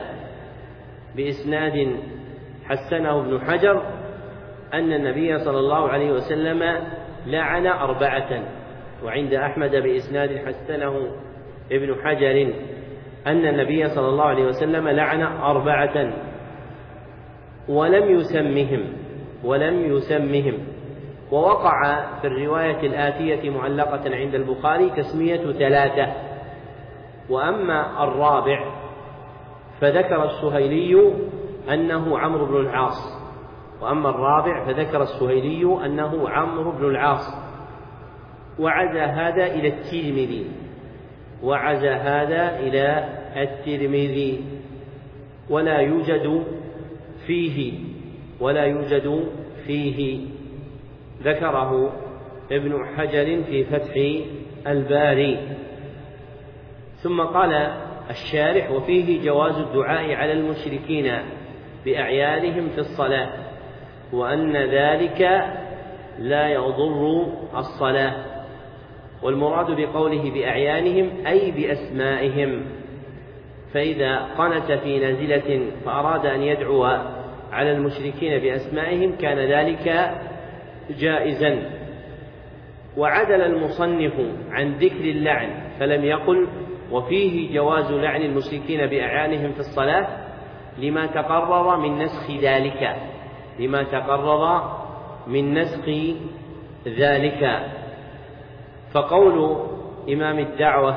بإسناد حسنه ابن حجر أن النبي صلى الله عليه وسلم لعن أربعة. وعند أحمد بإسناد حسنه ابن حجر أن النبي صلى الله عليه وسلم لعن أربعة ولم يسمهم ولم يسمهم ووقع في الرواية الآتية معلقة عند البخاري تسمية ثلاثة. وأما الرابع فذكر السهيلي أنه عمرو بن العاص وأما الرابع فذكر السهيلي أنه عمرو بن العاص وعزى هذا إلى الترمذي وعزى هذا إلى الترمذي ولا يوجد فيه ولا يوجد فيه ذكره ابن حجر في فتح الباري. ثم قال الشارح: وفيه جواز الدعاء على المشركين بأعيانهم في الصلاة وأن ذلك لا يضر الصلاة. والمراد بقوله بأعيانهم أي بأسمائهم، فإذا قنت في نازلة فأراد أن يدعو على المشركين بأسمائهم كان ذلك جائزا. وعدل المصنف عن ذكر اللعن فلم يقل وفيه جواز لعن المشركين بأعيانهم في الصلاة لما تقرر من نسخ ذلك لما تقرر من نسخ ذلك. فقول إمام الدعوة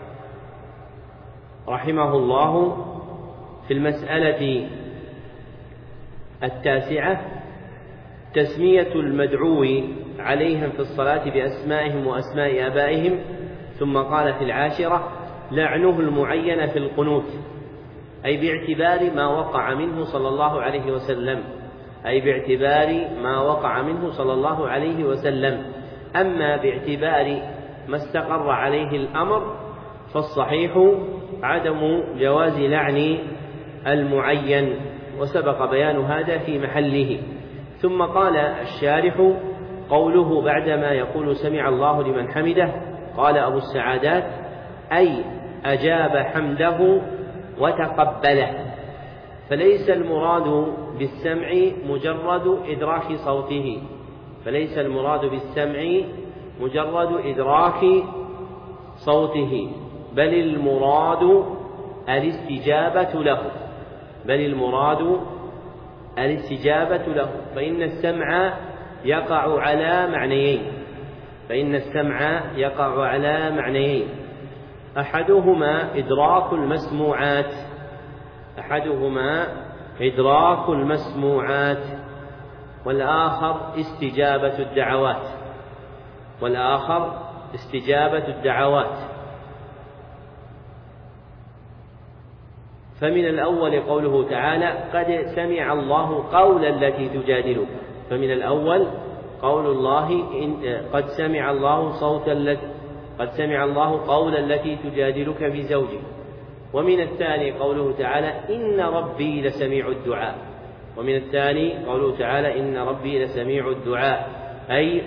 رحمه الله في المسألة التاسعة: تسمية المدعو عليهم في الصلاة بأسمائهم وأسماء آبائهم. ثم قال في العاشرة: لعنه المعين في القنوت، أي باعتبار ما وقع منه صلى الله عليه وسلم أي باعتبار ما وقع منه صلى الله عليه وسلم. أما باعتبار ما استقر عليه الأمر فالصحيح عدم جواز لعن المعين، وسبق بيان هذا في محله. ثم قال الشارح: قوله بعدما يقول سمع الله لمن حمده، قال أبو السعادات: أي أجاب حمده وتقبله، فليس المراد بالسمع مجرد إدراك صوته فليس المراد بالسمع مجرد إدراك صوته بل المراد الاستجابة له بل المراد الاستجابة له فإن السمع يقع على معنيين فإن السمع يقع على معنيين أحدهما إدراك المسموعات أحدهما إدراك المسموعات والآخر استجابة الدعوات والآخر استجابة الدعوات فمن الأول قوله تعالى: قد سمع الله قول التي تجادلك فمن الأول قول الله إن قد سمع الله صوت التي قد سمع الله قول التي تجادلك في زوجك. ومن الثاني قوله تعالى: إن ربي لسميع الدعاء ومن الثاني قوله تعالى: إن ربي لسميع الدعاء، أي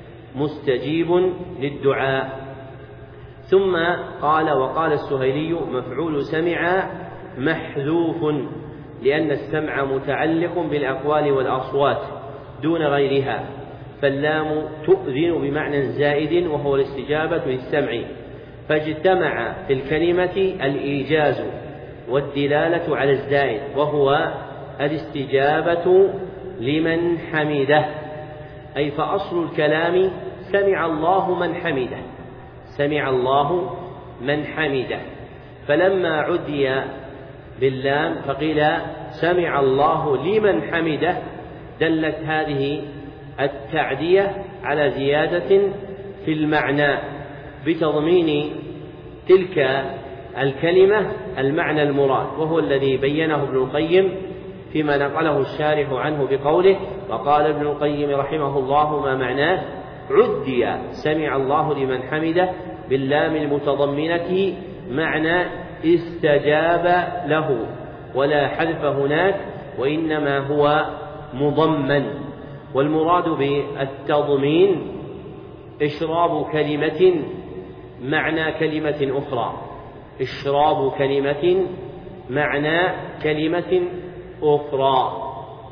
مستجيب للدعاء. ثم قال: وقال السهيلي: مفعول سمع محذوف، لأن السمع متعلق بالأقوال والأصوات دون غيرها، فاللام تؤذن بمعنى زائد وهو الاستجابة للسمع، فاجتمع في الكلمة الإيجاز والدلالة على الزائد وهو الاستجابة لمن حمده، أي فأصل الكلام سمع الله من حمده سمع الله من حمده فلما عدي باللام فقيل سمع الله لمن حمده دلت هذه التعدية على زيادة في المعنى بتضمين تلك الكلمة المعنى المراد، وهو الذي بينه ابن القيم فيما نقله الشارح عنه بقوله: وقال ابن القيم رحمه الله: ما معناه عدي سمع الله لمن حمده باللام المتضمنة معنى استجاب له، ولا حذف هناك وإنما هو مضمن. والمراد بالتضمين إشراب كلمة معنى كلمة أخرى إشراب كلمة معنى كلمة أخرى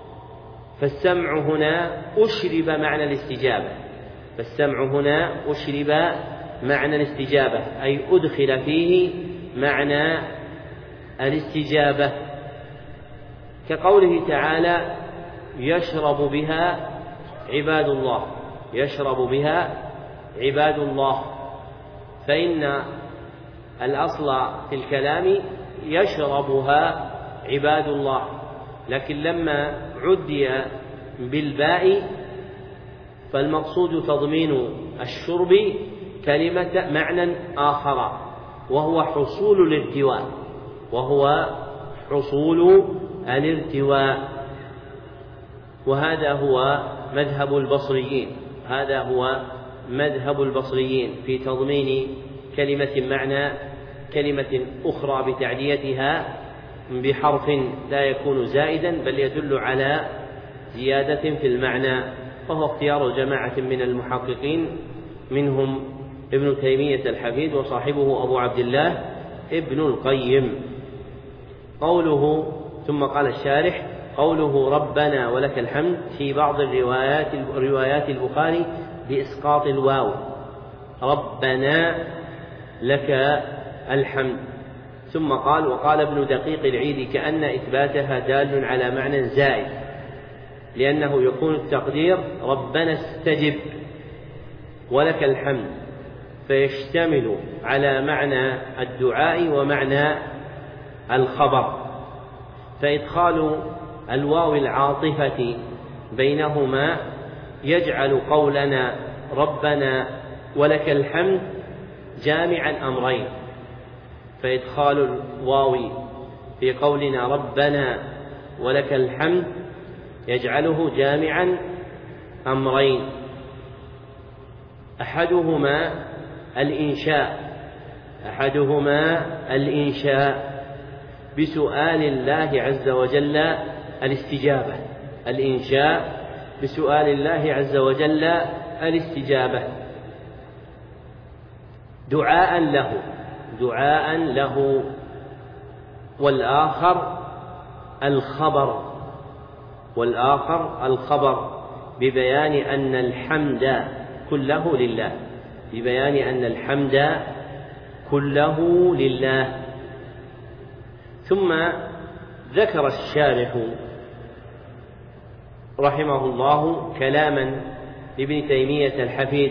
فالسمع هنا أشرب معنى الاستجابة فالسمع هنا أشرب معنى الاستجابة أي أدخل فيه معنى الاستجابة، كقوله تعالى: يشرب بها عباد الله يشرب بها عباد الله، فإن الأصل في الكلام يشربها عباد الله، لكن لما عدي بالباء فالمقصود تضمين الشرب كلمة معنى آخر، وهو حصول الارتواء وهو حصول الارتواء وهذا هو مذهب البصريين هذا هو مذهب البصريين في تضمين كلمة معنى كلمة أخرى بتعديتها بحرف لا يكون زائدا بل يدل على زيادة في المعنى، وهو اختيار جماعة من المحققين منهم ابن تيمية الحفيد وصاحبه أبو عبد الله ابن القيم. قوله ثم قال الشارح قوله ربنا ولك الحمد في بعض الروايات روايات البخاري بإسقاط الواو، ربنا لك الحمد. ثم قال وقال ابن دقيق العيد كأن إثباتها دال على معنى زائد، لأنه يكون التقدير ربنا استجب ولك الحمد، فيشتمل على معنى الدعاء ومعنى الخبر، فإدخال الواو العاطفة بينهما يجعل قولنا ربنا ولك الحمد جامعا أمرين، فإدخال الواو في قولنا ربنا ولك الحمد يجعله جامعا أمرين، أحدهما الإنشاء أحدهما الإنشاء بسؤال الله عز وجل الاستجابة الإنشاء بسؤال الله عز وجل الاستجابة دعاء له دعاء له والآخر الخبر والآخر الخبر ببيان أن الحمد كله لله ببيان أن الحمد كله لله. ثم ذكر الشارح رحمه الله كلاما لابن تيمية الحفيد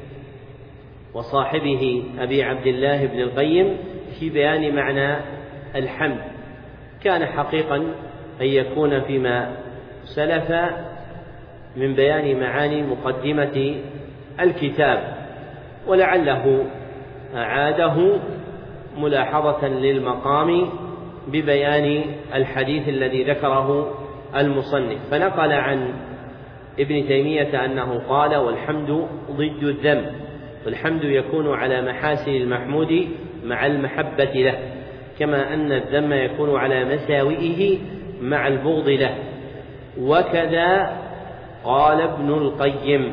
وصاحبه أبي عبد الله بن القيم في بيان معنى الحمد، كان حقيقا أن يكون فيما سلف من بيان معاني مقدمة الكتاب، ولعله أعاده ملاحظة للمقام ببيان الحديث الذي ذكره المصنف، فنقل عن ابن تيمية أنه قال والحمد ضد الذم، والحمد يكون على محاسن المحمود مع المحبة له، كما أن الذم يكون على مساوئه مع البغض له. وكذا قال ابن القيم،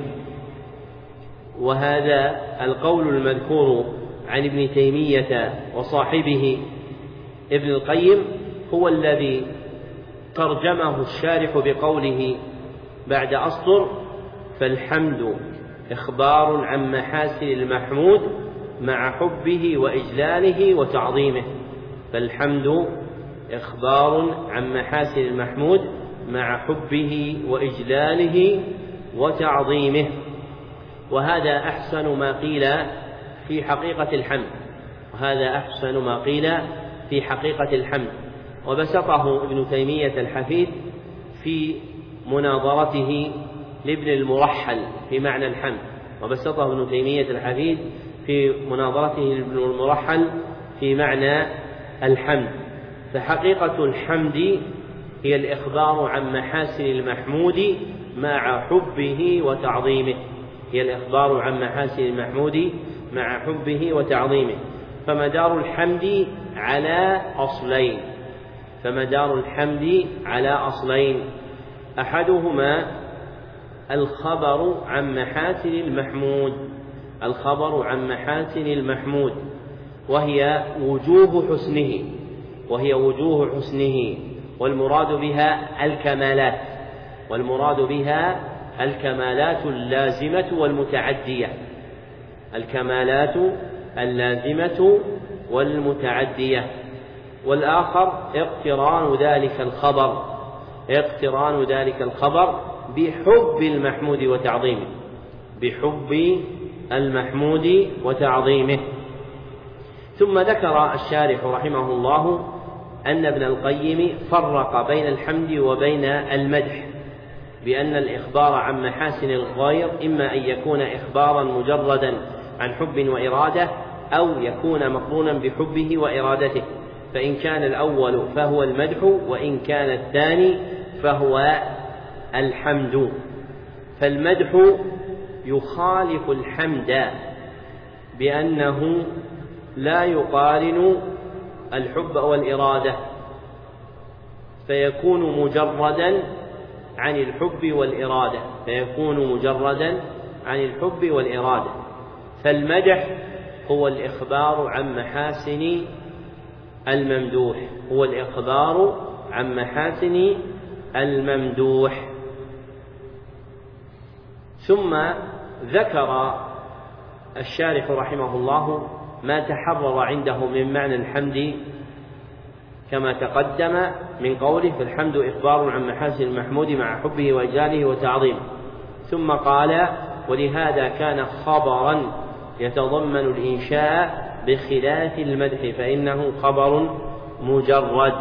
وهذا القول المذكور عن ابن تيمية وصاحبه ابن القيم هو الذي ترجمه الشارح بقوله بعد أسطر فالحمد إخبار عن محاسن المحمود مع حبه وإجلاله وتعظيمه فالحمد إخبار عن محاسن المحمود مع حبه وإجلاله وتعظيمه. وهذا أحسن ما قيل في حقيقة الحمد وهذا أحسن ما قيل في حقيقة الحمد وبسطه ابن تيمية الحفيد في مناظرته لابن المرحل في معنى الحمد وبسطه ابن تيمية الحفيد في مناظرته لابن المرحل في معنى الحمد. فحقيقة الحمد هي الإخبار عن محاسن المحمود مع حبه وتعظيمه هي الإخبار عن محاسن المحمود مع حبه وتعظيمه فمدار الحمد على أصلين فمدار الحمد على أصلين أحدهما الخبر عن محاسن المحمود الخبر عن محاسن المحمود وهي وجوه حسنه وهي وجوه حسنه والمراد بها الكمالات والمراد بها الكمالات اللازمة والمتعدية الكمالات اللازمة والمتعدية. والآخر اقتران ذلك الخبر اقتران ذلك الخبر بحب المحمود وتعظيمه بحب المحمود وتعظيمه. ثم ذكر الشارح رحمه الله أن ابن القيم فرق بين الحمد وبين المدح، بأن الإخبار عن محاسن الغير إما أن يكون إخبارا مجردا عن حب وإرادة، أو يكون مقرونا بحبه وإرادته، فإن كان الأول فهو المدح، وإن كان الثاني فهو الحمد. فالمدح يخالف الحمد بأنه لا يقارن الحب والإرادة، فيكون مجردا عن الحب والإرادة فيكون مجردا عن الحب والإرادة فالمدح هو الإخبار عن محاسن الممدوح هو الإخبار عن محاسن الممدوح. ثم ذكر الشارح رحمه الله ما تحرر عنده من معنى الحمد كما تقدم من قوله: فالحمد إخبار عن محاسن المحمود مع حبه وإجلاله وتعظيمه. ثم قال: ولهذا كان خبرا يتضمن الإنشاء بخلاف المدح فإنه خبر مجرد،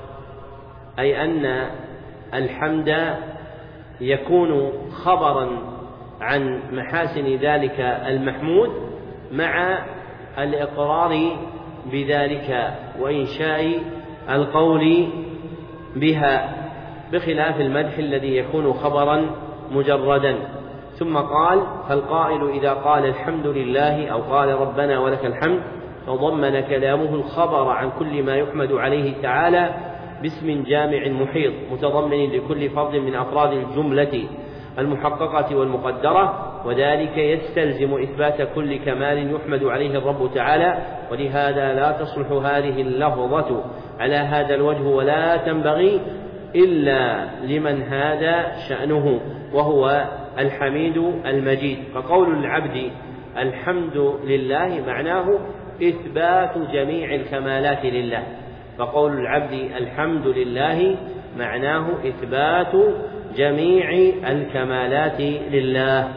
أي أن الحمد يكون خبرا عن محاسن ذلك المحمود مع الإقرار بذلك وإنشاء القول بها، بخلاف المدح الذي يكون خبرا مجردا. ثم قال: فالقائل إذا قال الحمد لله أو قال ربنا ولك الحمد تضمن كلامه الخبر عن كل ما يحمد عليه تعالى باسم جامع محيط متضمن لكل فرد من أفراد الجملة المحققة والمقدرة، وذلك يستلزم إثبات كل كمال يحمد عليه الرب تعالى، ولهذا لا تصلح هذه اللفظة على هذا الوجه ولا تنبغي إلا لمن هذا شأنه وهو الحميد المجيد. فقول العبد الحمد لله معناه إثبات جميع الكمالات لله فقول العبد الحمد لله معناه إثبات جميع الكمالات لله.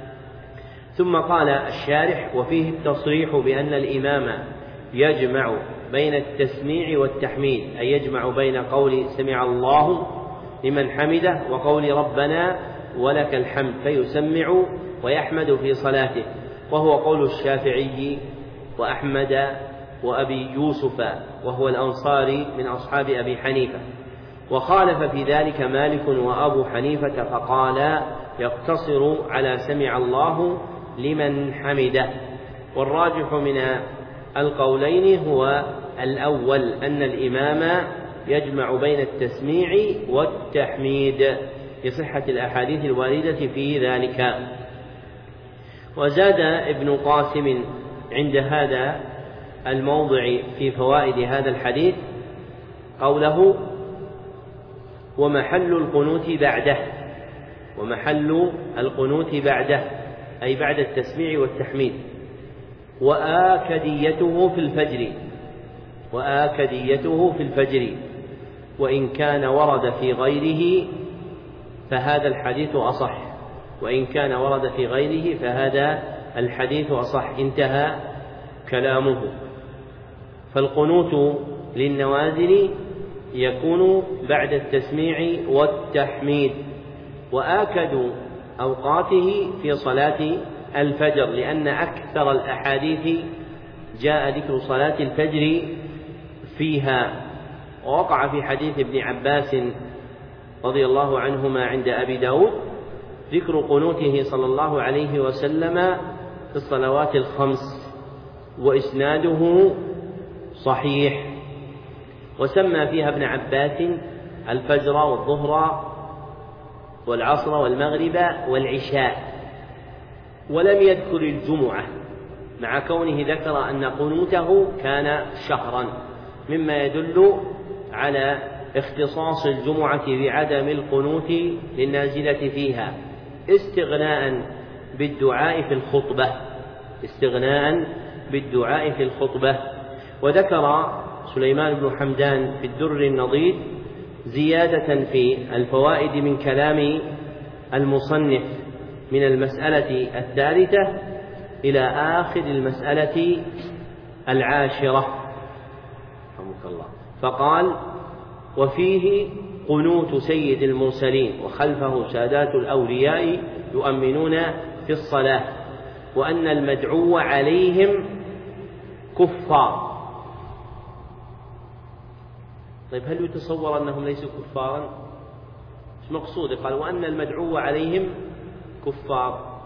ثم قال الشارح: وفيه التصريح بأن الإمام يجمع بين التسميع والتحميد، أي يجمع بين قول سمع الله لمن حمده وقول ربنا ولك الحمد، فيسمع ويحمد في صلاته، وهو قول الشافعي وأحمد وأبي يوسف وهو الأنصاري من أصحاب أبي حنيفة. وخالف في ذلك مالك وأبو حنيفة فقال يقتصر على سمع الله لمن حمده. والراجح من القولين هو الأول، أن الإمام يجمع بين التسميع والتحميد لصحة الأحاديث الواردة في ذلك. وزاد ابن قاسم عند هذا الموضع في فوائد هذا الحديث قوله: ومحل القنوت بعده ومحل القنوت بعده أي بعد التسميع والتحميد، وآكديته في الفجر وآكديته في الفجر وإن كان ورد في غيره فهذا الحديث أصح وإن كان ورد في غيره فهذا الحديث أصح. انتهى كلامه. فالقنوت للنوازل يكون بعد التسميع والتحميد، وآكد أوقاته في صلاة الفجر، لأن أكثر الأحاديث جاء ذكر صلاة الفجر فيها. ووقع في حديث ابن عباس رضي الله عنهما عند أبي داود ذكر قنوته صلى الله عليه وسلم في الصلوات الخمس، وإسناده صحيح. وسمى فيها ابن عباس الفجر والظهر والعصر والمغرب والعشاء، ولم يذكر الجمعة، مع كونه ذكر أن قنوته كان شهرا، مما يدل على اختصاص الجمعة بعدم القنوت للنازلة فيها استغناء بالدعاء في الخطبة استغناء بالدعاء في الخطبة. وذكر سليمان بن حمدان في الدر النضيد زيادة في الفوائد من كلام المصنف من المسألة الثالثة إلى آخر المسألة العاشرة رحمك الله. فقال: وفيه قنوت سيد المرسلين وخلفه سادات الأولياء يؤمنون في الصلاة، وأن المدعو عليهم كفار. طيب هل يتصور أنهم ليسوا كفارا؟ ايش مقصوده؟ قال: وأن المدعو عليهم كفار.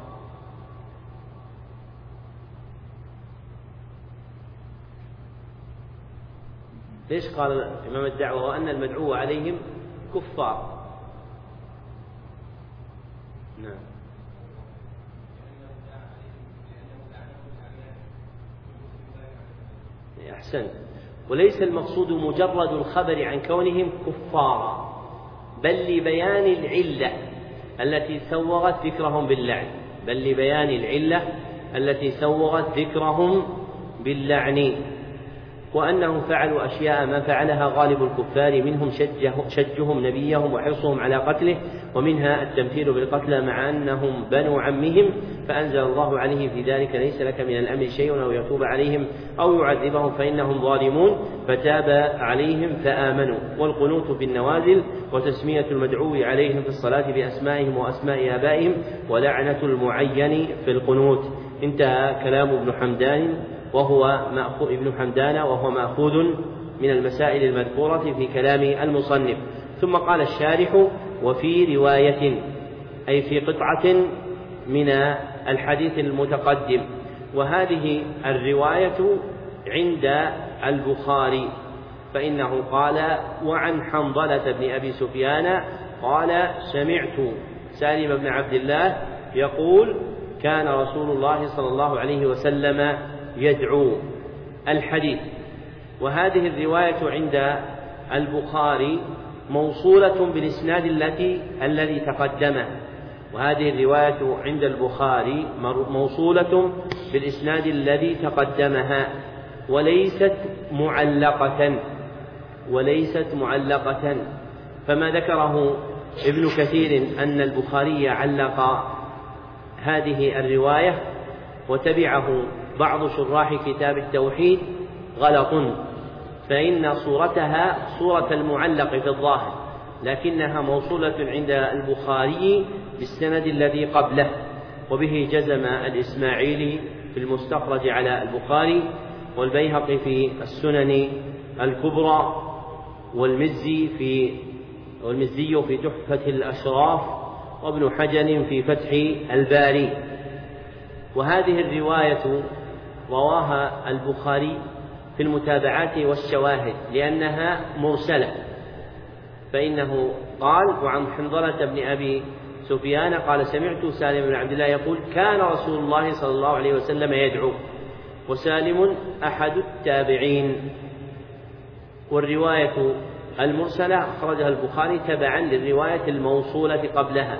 ليش قال إمام الدعوة وأن المدعو عليهم كفار؟ نعم. أحسنت. وليس المقصود مجرد الخبر عن كونهم كفارا، بل لبيان العلة التي سوغت ذكرهم باللعن بل لبيان العلة التي سوغت ذكرهم باللعن وأنهم فعلوا أشياء ما فعلها غالب الكفار، منهم شجه شجهم نبيهم وحرصهم على قتله، ومنها التمثيل بالقتلى مع أنهم بنو عمهم، فأنزل الله عليه في ذلك: ليس لك من الأمر شيء أو يتوب عليهم أو يعذبهم فإنهم ظالمون، فتاب عليهم فآمنوا. والقنوت في النوازل وتسمية المدعو عليهم في الصلاة بأسمائهم وأسماء آبائهم، ولعنة المعين في القنوت. انتهى كلام ابن حمدان وهو مأخوذ ابن حمدان وهو مأخوذ من المسائل المذكورة في كلام المصنف. ثم قال الشارح: وفي رواية، أي في قطعة من الحديث المتقدم. وهذه الرواية عند البخاري، فإنه قال: وعن حنظلة بن أبي سفيان قال: سمعت سالم بن عبد الله يقول: كان رسول الله صلى الله عليه وسلم يدعو. الحديث. وهذه الرواية عند البخاري موصولة بالإسناد التي الذي تقدمه، وهذه الرواية عند البخاري موصولة بالإسناد الذي تقدمها، وليست معلقة وليست معلقة فما ذكره ابن كثير أن البخاري علق هذه الرواية وتبعه بعض شراح كتاب التوحيد غلط، فإن صورتها صورة المعلق في الظاهر، لكنها موصولة عند البخاري بالسند الذي قبله. وبه جزم الإسماعيلي في المستخرج على البخاري، والبيهقي في السنن الكبرى، والمزي في والمزي في تحفة الأشراف، وابن حجر في فتح الباري. وهذه الرواية رواها البخاري في المتابعات والشواهد لأنها مرسلة، فإنه قال: وعن حنظلة بن أبي سفيان قال: سمعت سالم بن عبد الله يقول: كان رسول الله صلى الله عليه وسلم يدعو. وسالم أحد التابعين. والرواية المرسلة أخرجها البخاري تبعا للرواية الموصولة قبلها.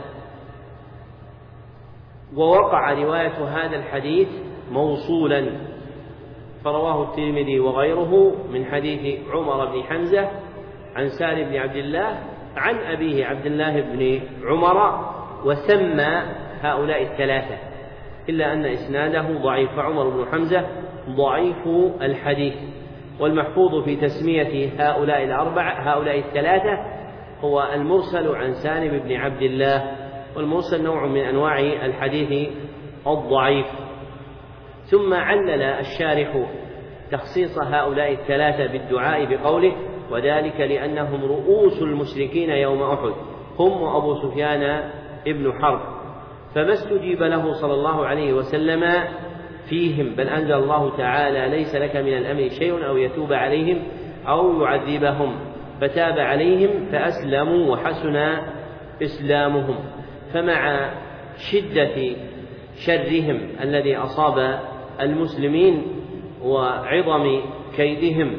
ووقع رواية هذا الحديث موصولا، فرواه الترمذي وغيره من حديث عمر بن حمزة عن سالم بن عبد الله عن أبيه عبد الله بن عمر، وسمى هؤلاء الثلاثة، إلا أن إسناده ضعيف، عمر بن حمزة ضعيف الحديث. والمحفوظ في تسمية هؤلاء الأربعة هؤلاء الثلاثة هو المرسل عن سالم بن عبد الله، والمرسل نوع من أنواع الحديث الضعيف. ثم علل الشارح تخصيص هؤلاء الثلاثة بالدعاء بقوله: وذلك لأنهم رؤوس المشركين يوم أحد، هم وأبو سفيان ابن حرب، فما استجيب له صلى الله عليه وسلم فيهم، بل أنزل الله تعالى: ليس لك من الأمر شيء أو يتوب عليهم أو يعذبهم، فتاب عليهم فأسلموا وحسن إسلامهم. فمع شدة شرهم الذي أصاب المسلمين وعظم كيدهم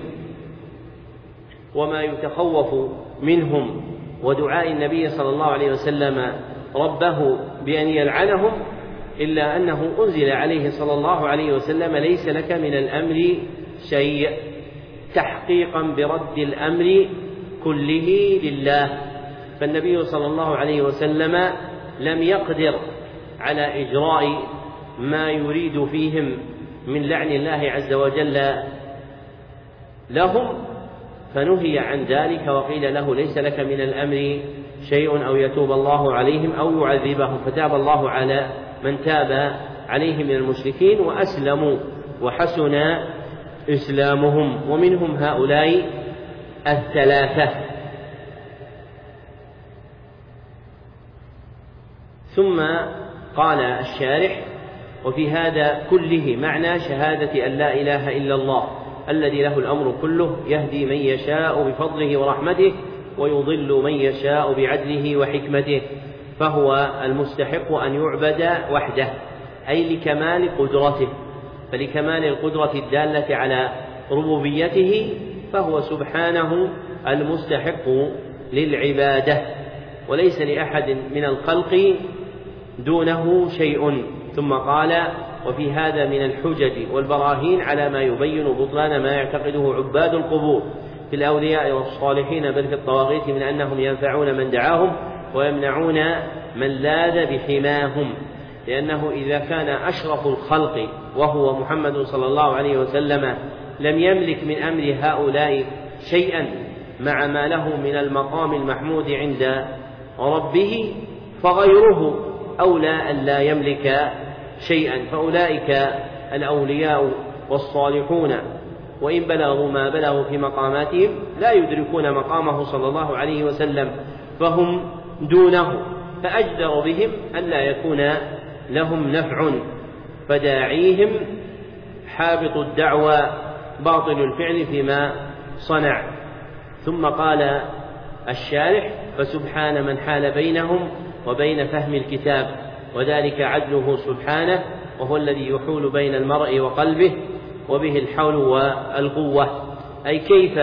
وما يتخوف منهم ودعاء النبي صلى الله عليه وسلم ربه بأن يلعنهم، إلا أنه أنزل عليه صلى الله عليه وسلم: ليس لك من الأمر شيء، تحقيقا برد الأمر كله لله. فالنبي صلى الله عليه وسلم لم يقدر على إجراء ما يريد فيهم من لعن الله عز وجل لهم، فنهي عن ذلك وقيل له ليس لك من الأمر شيء أو يتوب الله عليهم أو يعذبهم، فتاب الله على من تاب عليهم من المشركين وأسلموا وحسن إسلامهم. ومنهم هؤلاء الثلاثة. ثم قال الشارح: وفي هذا كله معنى شهادة أن لا إله إلا الله الذي له الأمر كله، يهدي من يشاء بفضله ورحمته ويضل من يشاء بعدله وحكمته، فهو المستحق أن يعبد وحده، أي لكمال قدرته، فلكمال القدرة الدالة على ربوبيته فهو سبحانه المستحق للعبادة، وليس لأحد من الخلق دونه شيء. ثم قال: وفي هذا من الحجج والبراهين على ما يبين بطلان ما يعتقده عباد القبور في الأولياء والصالحين بل في الطواغيت من أنهم ينفعون من دعاهم ويمنعون من لاذ بحماهم، لأنه إذا كان أشرف الخلق وهو محمد صلى الله عليه وسلم لم يملك من أمر هؤلاء شيئا مع ما له من المقام المحمود عند ربه، فغيره أولى أن لا يملك شيئا. فأولئك الأولياء والصالحون وإن بلغوا ما بلغوا في مقاماتهم لا يدركون مقامه صلى الله عليه وسلم، فهم دونه، فأجدر بهم أن لا يكون لهم نفع، فداعيهم حابط الدعوى باطل الفعل فيما صنع. ثم قال الشارح: فسبحان من حال بينهم وبين فهم الكتاب، وذلك عدله سبحانه، وهو الذي يحول بين المرء وقلبه وبه الحول والقوة. أي كيف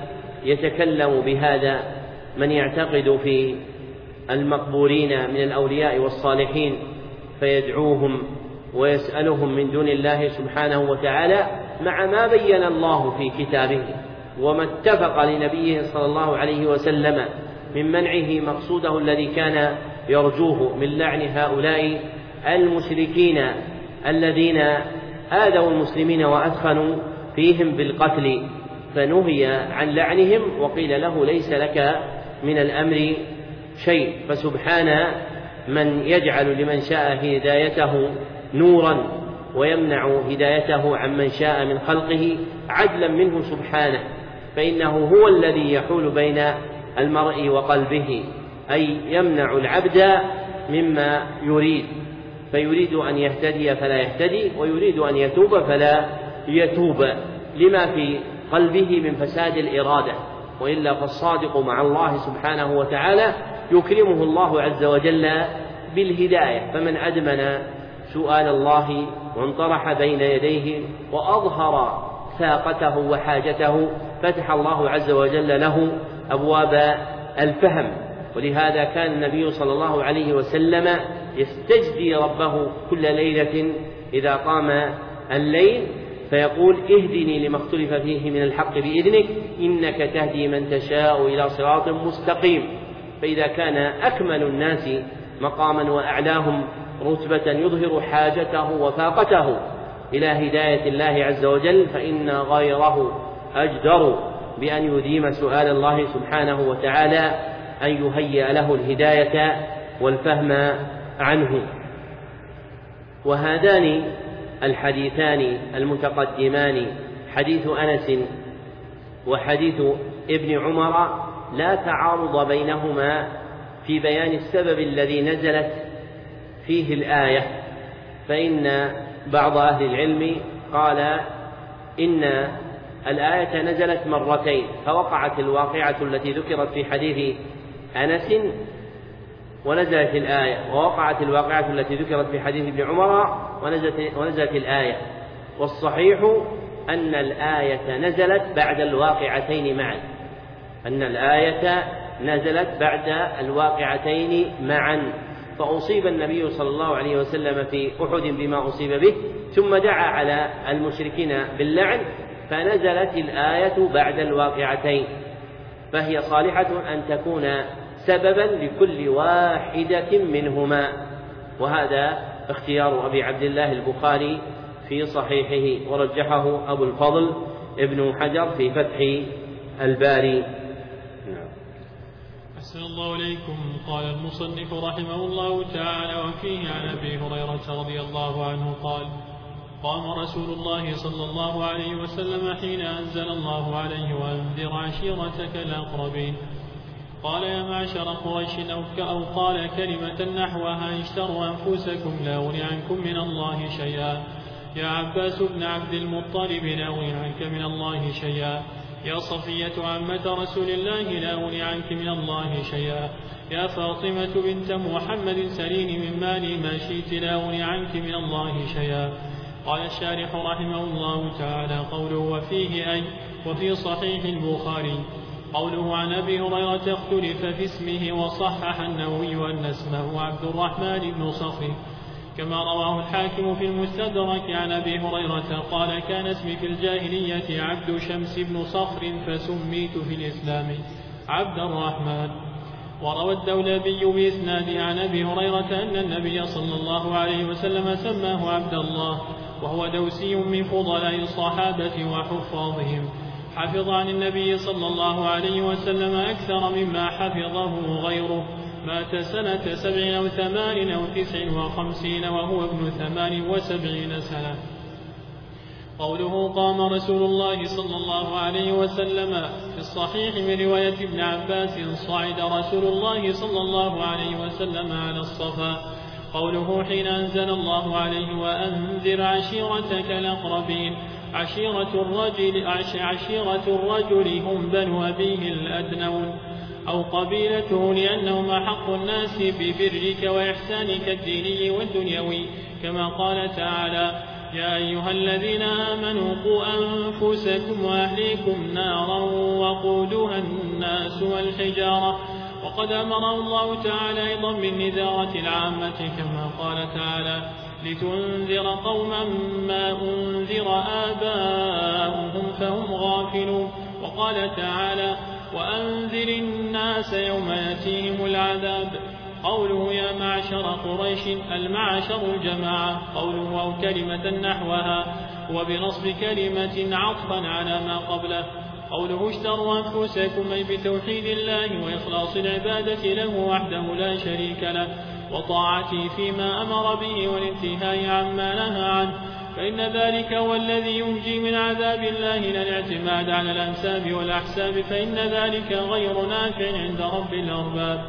يتكلم بهذا من يعتقد في المقبورين من الأولياء والصالحين فيدعوهم ويسألهم من دون الله سبحانه وتعالى، مع ما بين الله في كتابه وما اتفق لنبيه صلى الله عليه وسلم من منعه مقصوده الذي كان يرجوه من لعن هؤلاء المشركين الذين آذوا المسلمين وأثخنوا فيهم بالقتل، فنهي عن لعنهم وقيل له ليس لك من الأمر شيء. فسبحان من يجعل لمن شاء هدايته نورا ويمنع هدايته عمن شاء من خلقه عدلا منه سبحانه، فإنه هو الذي يحول بين المرء وقلبه، أي يمنع العبد مما يريد، فيريد أن يهتدي فلا يهتدي، ويريد أن يتوب فلا يتوب لما في قلبه من فساد الإرادة، وإلا فالصادق مع الله سبحانه وتعالى يكرمه الله عز وجل بالهداية. فمن أدمن سؤال الله وانطرح بين يديه وأظهر ثاقته وحاجته فتح الله عز وجل له أبواب الفهم. ولهذا كان النبي صلى الله عليه وسلم يستجدي ربه كل ليلة إذا قام الليل فيقول: اهدني لما اختلف فيه من الحق بإذنك إنك تهدي من تشاء إلى صراط مستقيم. فإذا كان أكمل الناس مقاما وأعلاهم رتبة يظهر حاجته وفاقته إلى هداية الله عز وجل، فإن غيره أجدر بأن يديم سؤال الله سبحانه وتعالى أن يهيئ له الهداية والفهم عنه. وهذان الحديثان المتقدمان، حديث أنس وحديث ابن عمر، لا تعارض بينهما في بيان السبب الذي نزلت فيه الآية، فإن بعض أهل العلم قال إن الآية نزلت مرتين، فوقعت الواقعة التي ذكرت في حديث أنس ونزلت الآية، ووقعت الواقعة التي ذكرت في حديث ابن عمر ونزلت, ونزلت الآية. والصحيح أن الآية نزلت بعد الواقعتين معا، أن الآية نزلت بعد الواقعتين معا، فأصيب النبي صلى الله عليه وسلم في أحد بما أصيب به، ثم دعا على المشركين باللعن، فنزلت الآية بعد الواقعتين، فهي صالحة أن تكون سببا لكل واحدة منهما. وهذا اختيار أبي عبد الله البخاري في صحيحه، ورجحه أبو الفضل ابن حجر في فتح الباري. نعم. أحسن الله إليكم. قال المصنف رحمه الله تعالى: وفيه عن أبي هريرة رضي الله عنه قال: قام رسول الله صلى الله عليه وسلم حين أنزل الله عليه: وأنذر عشيرتك الأقربين. قال: يا معشر قريش، أو قال كلمة نحوها: اشتروا أنفسكم لا أغني عنكم من الله شيئا. يا عباس بن عبد المطلب، لا أغني عنك من الله شيئا. يا صفية عمة رسول الله، لا أغني عنك من الله شيئا. يا فاطمة بنت محمد، سليني من مالي ما شئت، لا أغني عنك من الله شيئا. قال الشارح رحمه الله تعالى: قوله وفيه أي وفي صحيح البخاري. قوله عن أبي هريرة اختلف في اسمه، وصحح النووي أن اسمه عبد الرحمن بن صخر، كما رواه الحاكم في المستدرك عن أبي هريرة قال: كان اسمي في الجاهلية عبد شمس بن صخر، فسميت في الإسلام عبد الرحمن. وروى الدولابي بإسناده عن أبي هريرة أن النبي صلى الله عليه وسلم سماه عبد الله، وهو دوسي من فضلاء الصحابة وحفاظهم، حفظ عن النبي صلى الله عليه وسلم أكثر مما حفظه غيره. مات سنة سبع أو ثمان أو تسع وخمسين وهو ابن ثمان وسبعين سنة. قوله قام رسول الله صلى الله عليه وسلم في الصحيح من رواية ابن عباس: صعد رسول الله صلى الله عليه وسلم على الصفا. قوله حين أنزل الله عليه: وأنذر عشيرتك الأقربين. عشيرة الرجل, عشيرة الرجل هم بنو أبيه الأدنون أو قبيلته، لأنهم أحق الناس ببرك وإحسانك الديني والدنيوي، كما قال تعالى: يا أيها الذين آمنوا قوا أنفسكم وأهليكم نارا وقودها الناس والحجارة. وقد أمره الله تعالى أيضا بالنذارة العامة، كما قال تعالى: لتنذر قوما ما أنذر آباؤهم فهم غافلون. وقال تعالى: وأنذر الناس يوم يأتيهم العذاب. قوله يا معشر قريش، المعشر الجماعة. قوله أو كلمة نحوها، وبنصب كلمة عطفا على ما قبله. قوله اشتروا أنفسكم، أي بتوحيد الله وإخلاص العبادة له وحده لا شريك له، وطاعته فيما أمر به والانتهاء عما نهى عنه، فإن ذلك هو الذي ينجي من عذاب الله، لا الاعتماد على الأنساب والأحساب، فإن ذلك غير نافع عند رب الأرباب.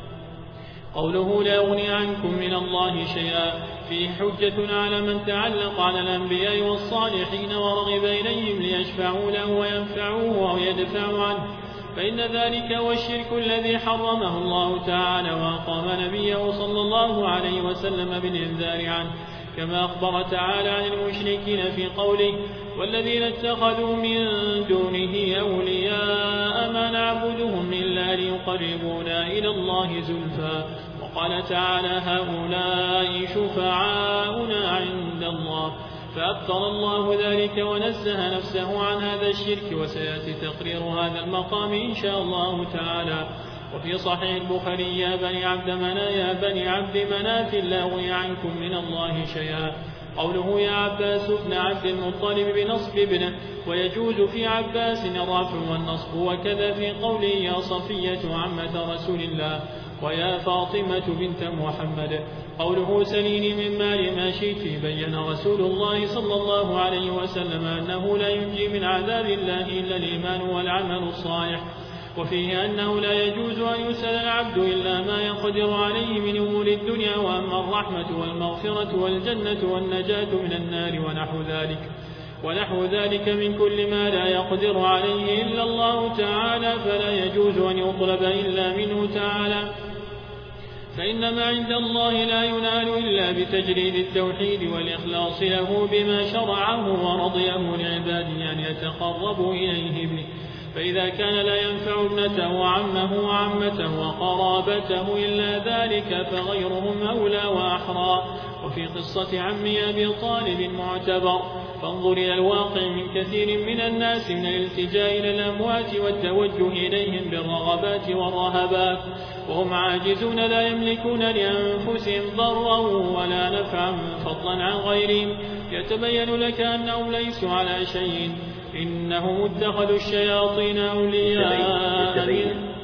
قوله لا أغني عنكم من الله شيئا، فيه حجة على من تعلق على الأنبياء والصالحين ورغب إليهم ليشفعوا له وينفعوه أو يدفعوا عنه، فإن ذلك هو الشرك الذي حرمه الله تعالى، وأقام نبيه صلى الله عليه وسلم بالإنذار عنه، كما أخبر تعالى عن المشركين في قوله: والذين اتخذوا من دونه أولياء ما نعبدهم إلا ليقربونا إلى الله زلفى. وقال تعالى: هؤلاء شفعاؤنا عند الله، فأبطل الله ذلك ونزه نفسه عن هذا الشرك، وسيأتي تقرير هذا المقام إن شاء الله تعالى. وفي صحيح البخاري: يا بني عبد مناف يا بني عبد مناف لا أغني عنكم من الله شيئا. قوله يا عباس بن عبد المطلب بنصب ابنه، ويجوز في عباس الرفع والنصب، وكذا في قوله يا صفية عمة رسول الله ويا فاطمة بنت محمد. قوله سليني من مال ما شئت، بين رسول الله صلى الله عليه وسلم أنه لا ينجي من عذاب الله إلا الإيمان والعمل الصالح، وفيه أنه لا يجوز أن يسأل العبد إلا ما يقدر عليه من أمور الدنيا، وأما الرحمة والمغفرة والجنة والنجاة من النار ونحو ذلك ونحو ذلك من كل ما لا يقدر عليه إلا الله تعالى، فلا يجوز أن يطلب إلا منه تعالى، فإن ما عند الله لا ينال إلا بتجريد التوحيد والإخلاص له بما شرعه ورضيه لعباده أن يتقربوا إليه به. فإذا كان لا ينفع ابنته وعمه وعمته وقرابته إلا ذلك، فغيرهم أولى وأحق الأخرى. وفي قصة عمي أبي طالب معتبر، فانظر إلى الواقع من كثير من الناس من الالتجاء إلى الأموات والتوجه إليهم بالرغبات والرهبات، وهم عاجزون لا يملكون لأنفسهم ضرا ولا نفعا فضلا عن غيرهم. يتبين لك أنهم ليسوا على شيء، إنهم اتخذوا الشياطين أولياء. يتبين,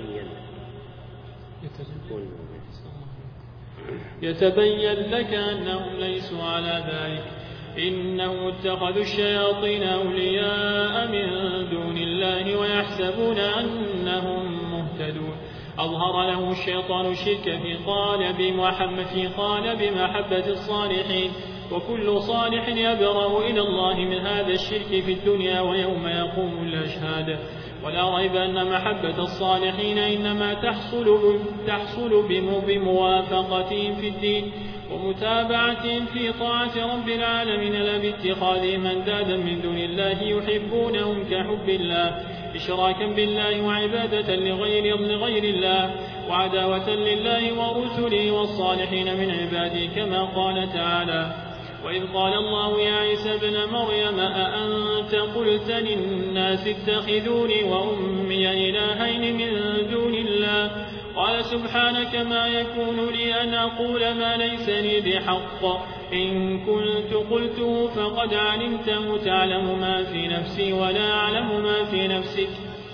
يتبين لك أنهم ليسوا على ذلك، إنهم اتخذوا الشياطين أولياء من دون الله ويحسبون أنهم مهتدون. أظهر له الشيطان الشرك في قالب محمد في قالب محبة الصالحين، وكل صالح يبرأ إلى الله من هذا الشرك في الدنيا ويوم يقوم الأشهاد. ولا ريب أن محبة الصالحين إنما تحصل, تحصل بموافقتهم في الدين ومتابعتهم في طاعة رب العالمين، لا باتخاذهم أندادا من دون الله يحبونهم كحب الله، إشراكا بالله وعبادة لغير, لغير الله، وعداوة لله ورسله والصالحين من عباده، كما قال تعالى: وإذ قال الله يا عيسى ابن مريم أأنت قلت للناس اتخذوني وأمي إلهين من دون الله؟ قال سبحانك ما يكون لي أن أقول ما ليس لي بحق، إن كنت قلته فقد علمته، تعلم ما في نفسي ولا أعلم ما في نفسك،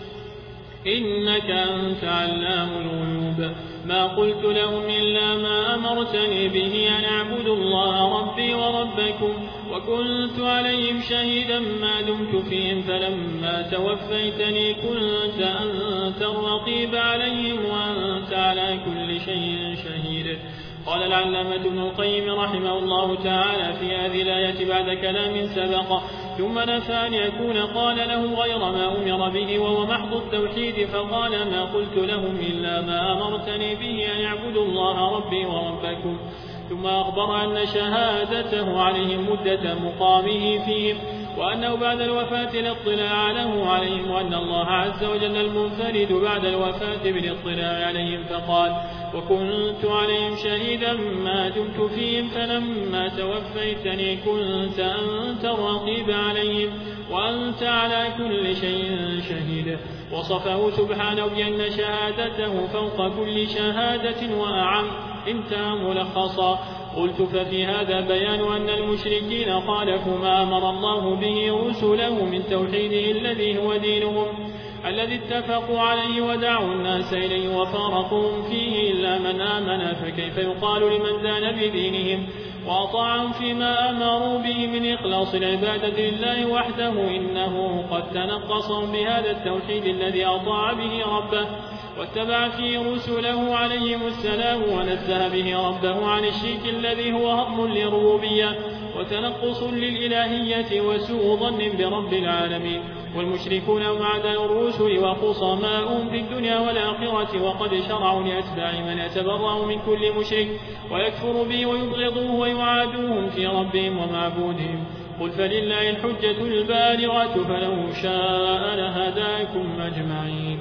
إنك أنت علام الغيوب. ما قلت لهم إلا ما أمرتني به أن أعبدوا الله ربي وربكم، وكنت عليهم شهيدا ما دمت فيهم، فلما توفيتني كنت أنت الرقيب عليهم وأنت على كل شيء شهيد. قال العلامة ابن القيم رحمه الله تعالى في هذه الآية بعد كلام سبق ثم نفى أن يكون قال له غير ما أمر به وهو محض التوحيد، فقال ما قلت لهم إلا ما أمرتني به أن يعبدوا الله ربي وربكم. ثم أخبر أن شهادته عليهم مدة مقامه فيهم، وأنه بعد الوفاة الاطلاع له عليهم، وأن الله عز وجل المنفرد بعد الوفاة بالاطلاع عليهم، فقال: وكنت عليهم شهيدا ما دمت فيهم، فلما توفيتني كنت أنت الرقيب عليهم وأنت على كل شيء شهيد. وصفه سبحانه بأن شهادته فوق كل شهادة وأعم. انتهى ملخصا. قلت: ففي هذا بيان أن المشركين خالفوا ما أمر الله به رسله من توحيده الذي هو دينهم الذي اتفقوا عليه ودعوا الناس إليه وفارقوهم فيه إلا من آمن، فكيف يقال لمن دان بدينهم وأطاعهم فيما أمروا به من إخلاص العبادة لله وحده إنه قد تنقصهم بهذا التوحيد الذي أطاع به ربه واتبع فيه رسله عليهم السلام ونزه به ربه عن الشرك الذي هو هضم للربوبية وتنقص للإلهية وسوء ظن برب العالمين. والمشركون هم أعداء الرسل وخصماؤهم في الدنيا والآخرة، وقد شرعوا لأتباع من يتبرأ من كل مشرك ويكفر به ويبغضوه ويعادوهم في ربهم ومعبودهم. قل فلله الحجة البالغة فلو شاء لهداكم أجمعين.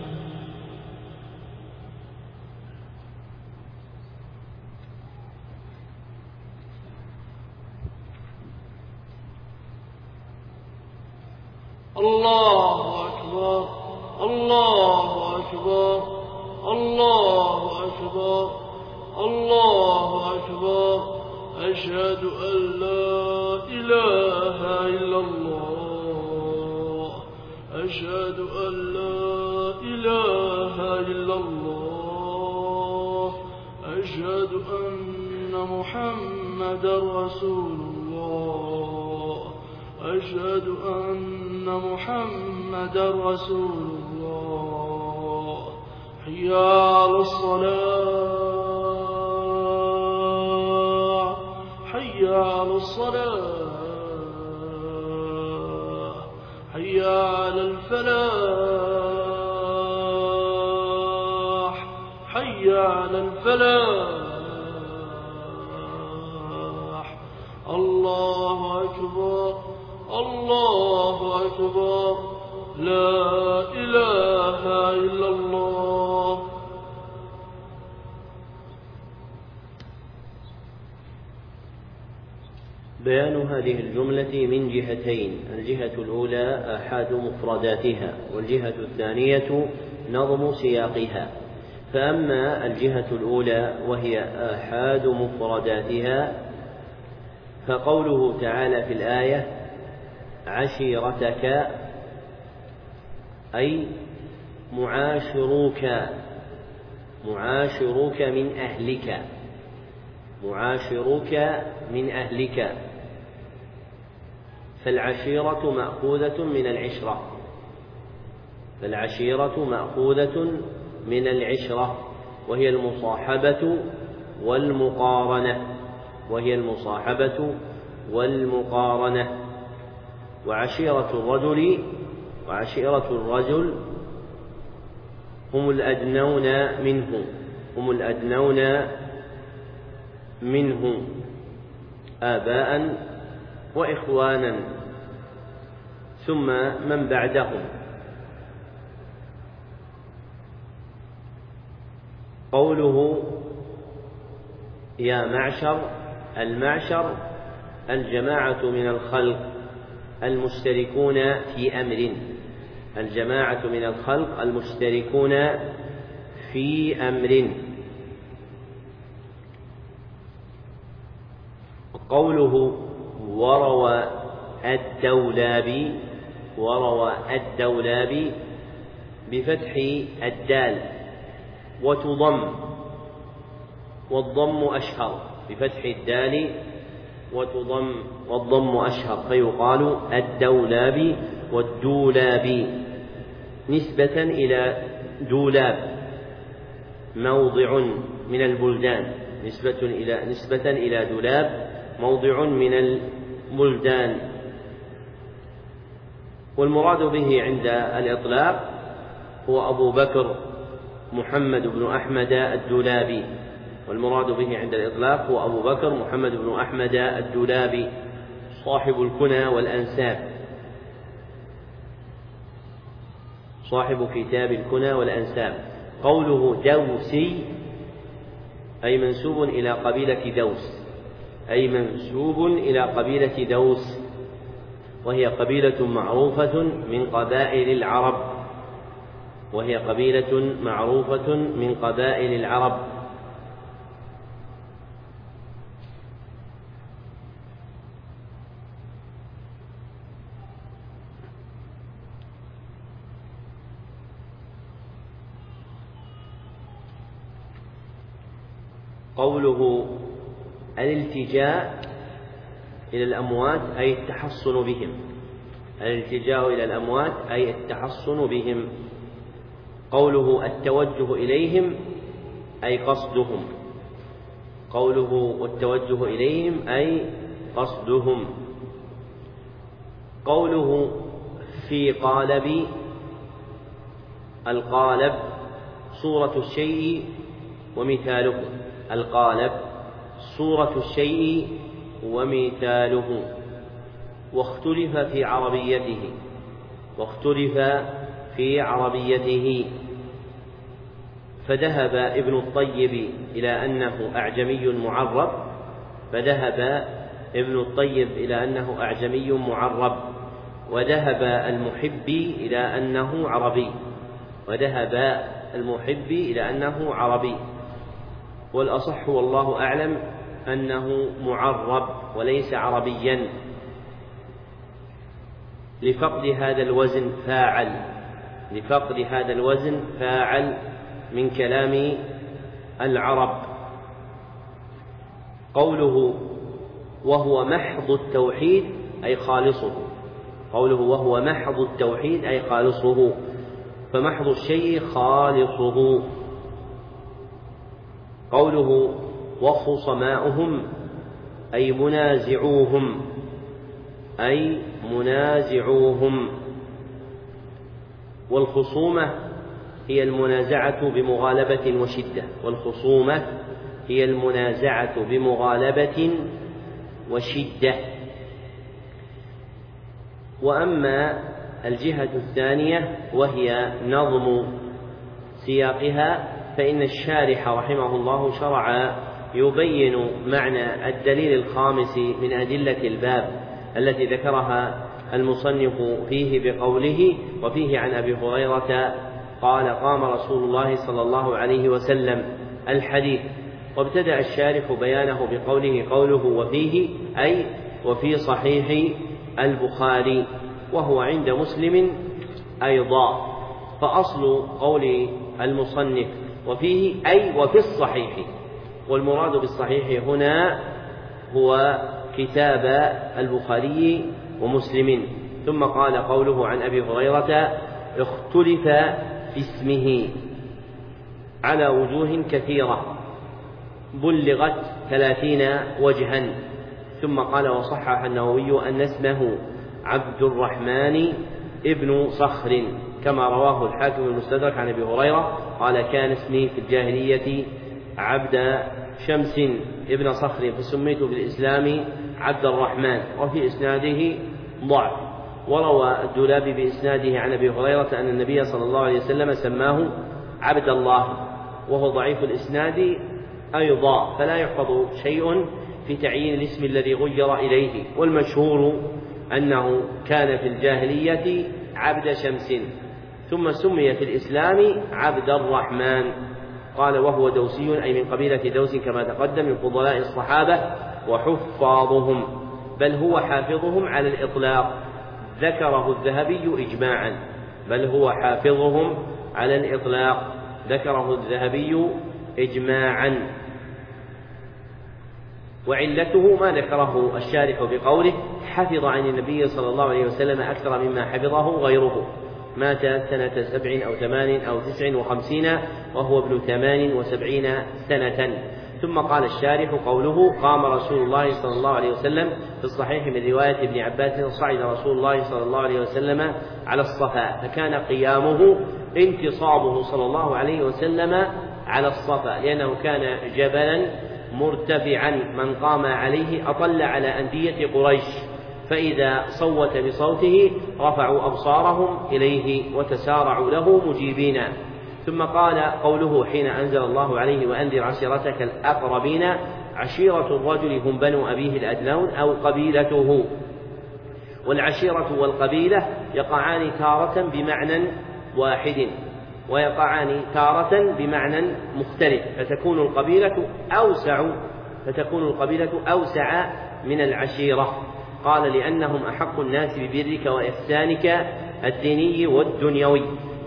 الله أكبر الله أكبر الله أكبر الله أكبر. أشهد أن لا إله إلا الله أشهد أن لا إله إلا الله أشهد أن محمدا رسول الله أشهد أن محمدا رسول الله. حي على الصلاة حي على الصلاة حي على الفلاح حي على الفلاح. الله أكبر الله أكبر. لا إله إلا الله. بيان هذه الجملة من جهتين: الجهة الأولى آحاد مفرداتها، والجهة الثانية نظم سياقها. فأما الجهة الأولى وهي آحاد مفرداتها فقوله تعالى في الآية: عشيرتك، أي معاشروك، معاشروك من أهلك، معاشروك من أهلك. فالعشيرة مأخوذة من العشرة، فالعشيرة مأخوذة من العشرة، وهي المصاحبة والمقارنة، وهي المصاحبة والمقارنة. وعشيرة الرجل وعشيرة الرجل هم الأدنون منه، هم الأدنون منه آباء وإخوانا، ثم من بعدهم. قوله يا معشر، المعشر الجماعة من الخلق المشتركون في أمر، الجماعة من الخلق المشتركون في أمر. قوله وروى الدولابي، وروى الدولابي بفتح الدال وتضم، والضم أشهر، بفتح الدال وتضم والضم أشهر، فيقال الدولابي والدولابي نسبة إلى دولاب موضع من البلدان، نسبة إلى نسبة إلى دولاب موضع من البلدان. والمراد به عند الإطلاق هو أبو بكر محمد بن أحمد الدولابي، والمراد به عند الإطلاق هو أبو بكر محمد بن أحمد الدولابي صاحب الكنى والأنساب، صاحب كتاب الكنى والأنساب. قوله دوسي أي منسوب إلى قبيلة دوس، أي منسوب إلى قبيلة دوس، وهي قبيلة معروفة من قبائل العرب، وهي قبيلة معروفة من قبائل العرب. قوله الالتجاء إلى الأموات أي التحصن بهم، الالتجاء إلى الأموات أي التحصن بهم. قوله التوجه إليهم أي قصدهم، قوله والتوجه إليهم أي قصدهم. قوله في قالب، القالب صورة الشيء ومثاله، القالب صورة الشيء ومثاله. واختلف في عربيته، واختلف في عربيته، فذهب ابن الطيب إلى أنه أعجمي معرب، فذهب ابن الطيب إلى أنه أعجمي معرب، وذهب المحبي إلى أنه عربي، وذهب المحبي إلى أنه عربي. والأصح والله أعلم أنه معرب وليس عربيا، لفقد هذا الوزن فاعل، لفقد هذا الوزن فاعل من كلام العرب. قوله وهو محض التوحيد أي خالصه، قوله وهو محض التوحيد أي خالصه، فمحض الشيء خالصه. قوله وخصماؤهم أي منازعوهم، أي منازعوهم. والخصومة هي المنازعة بمغالبة وشدة، والخصومة هي المنازعة بمغالبة وشدة. وأما الجهة الثانية وهي نظم سياقها، فإن الشارح رحمه الله شرع يبين معنى الدليل الخامس من أدلة الباب التي ذكرها المصنف فيه بقوله: وفيه عن أبي هريرة قال: قام رسول الله صلى الله عليه وسلم، الحديث. وابتدأ الشارح بيانه بقوله: قوله وفيه أي وفي صحيح البخاري، وهو عند مسلم أيضا. فأصل قول المصنف وفيه أي وفي الصحيح، والمراد بالصحيح هنا هو كتاب البخاري ومسلم. ثم قال: قوله عن أبي هريرة اختلف في اسمه على وجوه كثيرة بلغت ثلاثين وجها. ثم قال: وصحح النووي أن اسمه عبد الرحمن ابن صخر، كما رواه الحاكم المستدرك عن أبي هريرة قال: كان اسمي في الجاهلية عبد شمس ابن صخر، فسميت في الإسلام عبد الرحمن. وفي إسناده ضعف. وروى الدولابي بإسناده عن أبي هريرة أن النبي صلى الله عليه وسلم سماه عبد الله، وهو ضعيف الإسناد أيضا، فلا يحفظ شيء في تعيين الاسم الذي غير إليه. والمشهور أنه كان في الجاهلية عبد شمس، ثم سمي في الإسلام عبد الرحمن. قال: وهو دوسي أي من قبيلة دوس كما تقدم، من فضلاء الصحابة وحفاظهم، بل هو حافظهم على الإطلاق، ذكره الذهبي إجماعا، بل هو حافظهم على الإطلاق، ذكره الذهبي إجماعا. وعلته ما ذكره الشارح بقوله: حفظ عن النبي صلى الله عليه وسلم أكثر مما حفظه غيره، مات سنة سبع أو ثمان أو تسع وخمسين وهو ابن ثمان وسبعين سنة. ثم قال الشارح: قوله قام رسول الله صلى الله عليه وسلم في الصحيح من رواية ابن عباس: صعد رسول الله صلى الله عليه وسلم على الصفا، فكان قيامه انتصابه صلى الله عليه وسلم على الصفا، لأنه كان جبلا مرتفعا من قام عليه أطل على أندية قريش، فإذا صوت بصوته رفعوا أبصارهم إليه وتسارعوا له مجيبين. ثم قال: قوله حين أنزل الله عليه وأنذر عشيرتك الأقربين، عشيرة الرجل هم بنو أبيه الأدنون أو قبيلته. والعشيرة والقبيلة يقعان تارة بمعنى واحد، ويقعان تارة بمعنى مختلف، فتكون القبيلة أوسع فتكون القبيلة أوسع من العشيرة. قال: لأنهم أحق الناس ببرك وإحسانك الديني والدنيوي،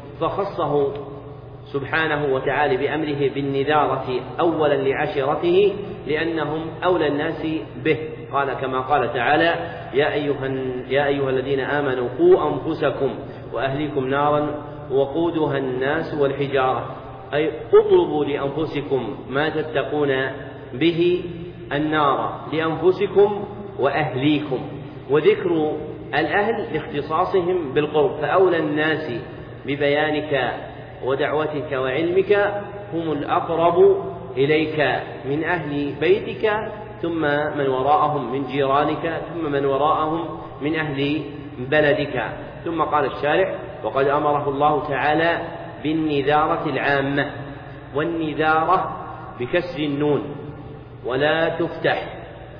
فخصه سبحانه وتعالى بأمره بالنذارة أولا لعشيرته، لأنهم أولى الناس به. قال كما قال تعالى: يا أيها, يا أيها الذين آمنوا قوا أنفسكم وأهليكم نارا وقودها الناس والحجارة، أي اطلبوا لأنفسكم ما تتقون به النار، لأنفسكم وأهليكم. وذكر الأهل لاختصاصهم بالقرب، فأولى الناس ببيانك ودعوتك وعلمك هم الأقرب إليك من أهل بيتك، ثم من وراءهم من جيرانك، ثم من وراءهم من أهل بلدك. ثم قال الشارح: وقد أمره الله تعالى بالنذارة العامة، والنذارة بكسر النون ولا تفتح،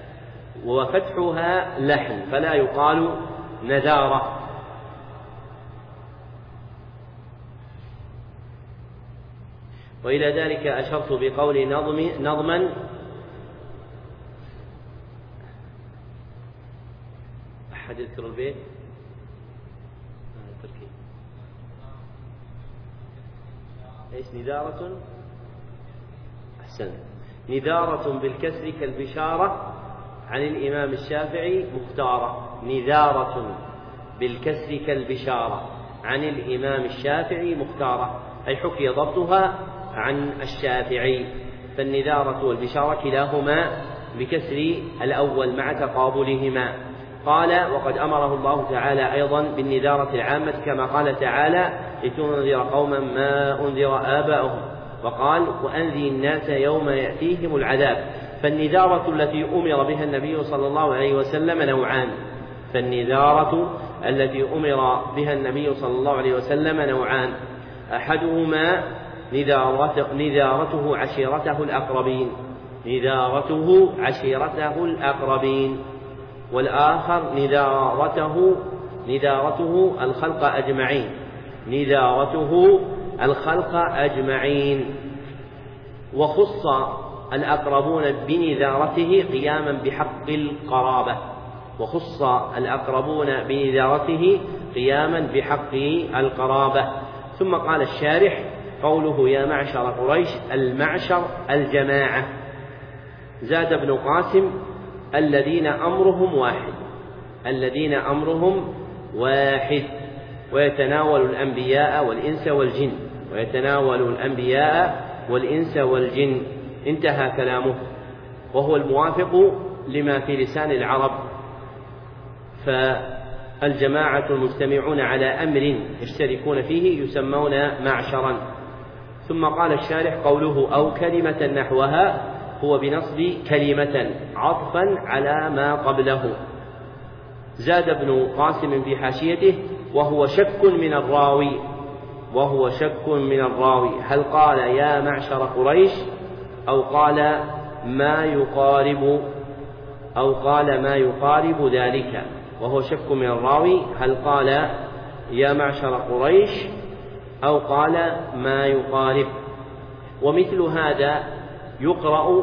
وفتحها لحن فلا يقال نذارة. وإلى ذلك أشرت بقول نظم نظما أحد يذكر البيت إيش؟ نذارة، أحسن، نذارة بالكسر كالبشارة عن الإمام الشافعي مختارة، نذارة بالكسر كالبشارة عن الإمام الشافعي مختارة، أي حكي ضبطها عن الشافعي. فالنذارة والبشارة كلاهما بكسر الأول مع تقابلهما. قال: وقد أمره الله تعالى أيضا بالنذارة العامة كما قال تعالى: لتنذر قوما ما أنذر آباؤهم، وقال: وأنذر الناس يوم يأتيهم العذاب. فالنذارة التي أمر بها النبي صلى الله عليه وسلم نوعان، فالنذارة التي أمر بها النبي صلى الله عليه وسلم نوعان، أحدهما نذارته عشيرته الأقربين، نذارته عشيرته الأقربين، والآخر نذارته نذارته الخلق أجمعين نذارته الخلق أجمعين. وخص الأقربون بنذارته قياما بحق القرابة وخص الأقربون بنذارته قياما بحق القرابة. ثم قال الشارح: قوله يا معشر قريش، المعشر الجماعة. زاد ابن قاسم: الذين أمرهم واحد الذين أمرهم واحد ويتناول الأنبياء والإنس والجن ويتناول الأنبياء والإنس والجن. انتهى كلامه، وهو الموافق لما في لسان العرب. فالجماعة المجتمعون على أمر يشتركون فيه يسمون معشرا. ثم قال الشارح: قوله أو كلمة نحوها هو بنصب كلمة عطفا على ما قبله. زاد ابن قاسم في حاشيته: وهو شك من الراوي وهو شك من الراوي هل قال يا معشر قريش أو قال ما يقارب أو قال ما يقارب ذلك. وهو شك من الراوي هل قال يا معشر قريش أو قال ما يقارب. ومثل هذا يقرأ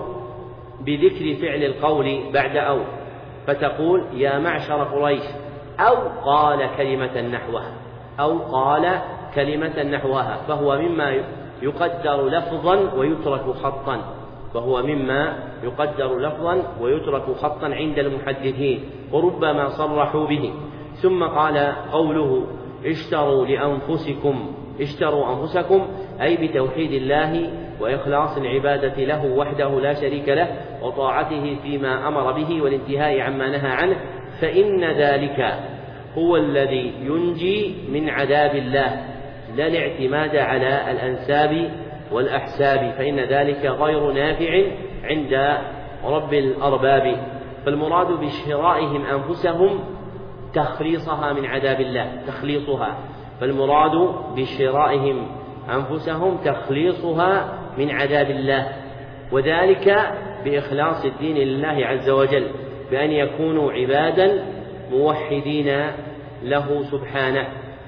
بذكر فعل القول بعد أو، فتقول يا معشر قريش أو قال كلمة نحوها أو قال كلمة نحوها، فهو مما يقدر لفظا ويترك خطا فهو مما يقدر لفظا ويترك خطا عند المحدثين، وربما صرحوا به. ثم قال: قوله اشتروا لأنفسكم اشتروا أنفسكم أي بتوحيد الله وإخلاص العبادة له وحده لا شريك له وطاعته فيما أمر به والانتهاء عما نهى عنه، فإن ذلك هو الذي ينجي من عذاب الله، لا الاعتماد على الأنساب والأحساب، فإن ذلك غير نافع عند رب الأرباب. فالمراد بشرائهم أنفسهم تخليصها من عذاب الله تخليصها فالمراد بشرائهم أنفسهم تخليصها من عذاب الله، وذلك بإخلاص الدين لله عز وجل، بأن يكونوا عبادا موحدين له سبحانه.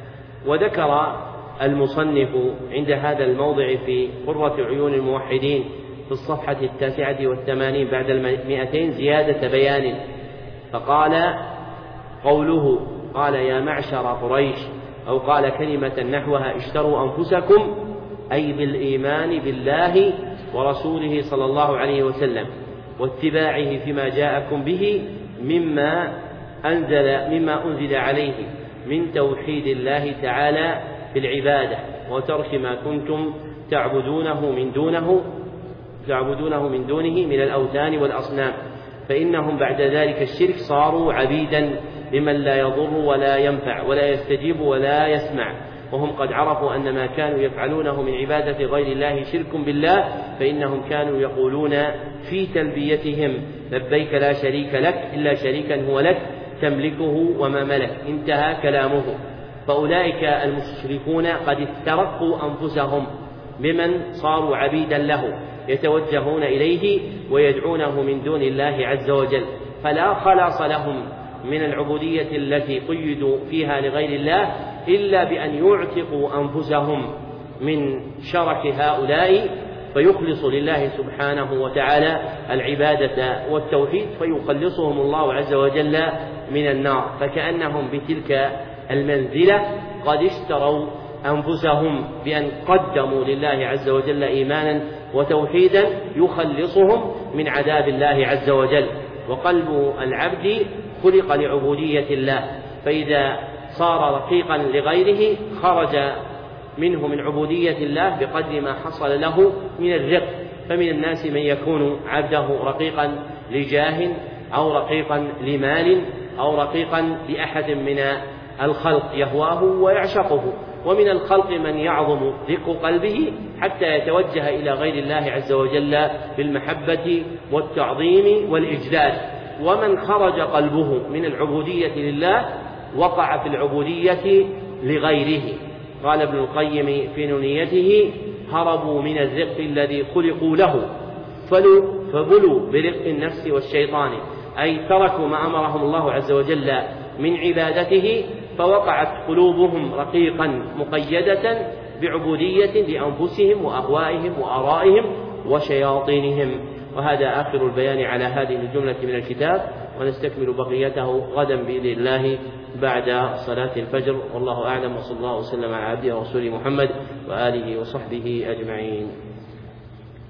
وذكر المصنف عند هذا الموضع في قرة عيون الموحدين في الصفحة التاسعة والثمانين بعد المئتين زيادة بيان، فقال: قوله قال يا معشر قريش أو قال كلمة نحوها اشتروا أنفسكم أي بالإيمان بالله ورسوله صلى الله عليه وسلم واتباعه فيما جاءكم به مما أنزل مما أنزل عليه من توحيد الله تعالى في العبادة وترك ما كنتم تعبدونه من دونه تعبدونه من دونه من الأوثان والأصنام، فإنهم بعد ذلك الشرك صاروا عبيدا لمن لا يضر ولا ينفع ولا يستجيب ولا يسمع، وهم قد عرفوا أن ما كانوا يفعلونه من عبادة غير الله شرك بالله، فإنهم كانوا يقولون في تلبيتهم لبيك لا شريك لك إلا شريكا هو لك تملكه وما ملك. انتهى كلامه. فأولئك المشركون قد استرقوا أنفسهم بمن صاروا عبيدا له يتوجهون إليه ويدعونه من دون الله عز وجل، فلا خلاص لهم من العبودية التي قيدوا فيها لغير الله إلا بأن يعتقوا أنفسهم من شرك هؤلاء فيخلص لله سبحانه وتعالى العبادة والتوحيد فيخلصهم الله عز وجل من النار، فكأنهم بتلك المنزلة قد اشتروا أنفسهم بأن قدموا لله عز وجل إيمانا وتوحيدا يخلصهم من عذاب الله عز وجل. وقلب العبد خلق لعبودية الله، فإذا صار رقيقا لغيره خرج منه من عبودية الله بقدر ما حصل له من الرق، فمن الناس من يكون عبده رقيقا لجاه أو رقيقا لمال أو رقيقا لأحد من الخلق يهواه ويعشقه، ومن الخلق من يعظم رق قلبه حتى يتوجه إلى غير الله عز وجل بالمحبة والتعظيم والإجلال، ومن خرج قلبه من العبودية لله وقع في العبودية لغيره. قال ابن القيم في نونيته: هربوا من الرق الذي خلقوا له فبلوا برق النفس والشيطان، أي تركوا ما أمرهم الله عز وجل من عبادته، فوقعت قلوبهم رقيقا مقيدة بعبودية لأنفسهم وأهوائهم وآرائهم وشياطينهم. وهذا آخر البيان على هذه الجملة من الكتاب، ونستكمل بقيته غدا بإذن الله بعد صلاة الفجر. والله أعلم، وصلى الله وسلم على عبده ورسوله محمد وآله وصحبه أجمعين.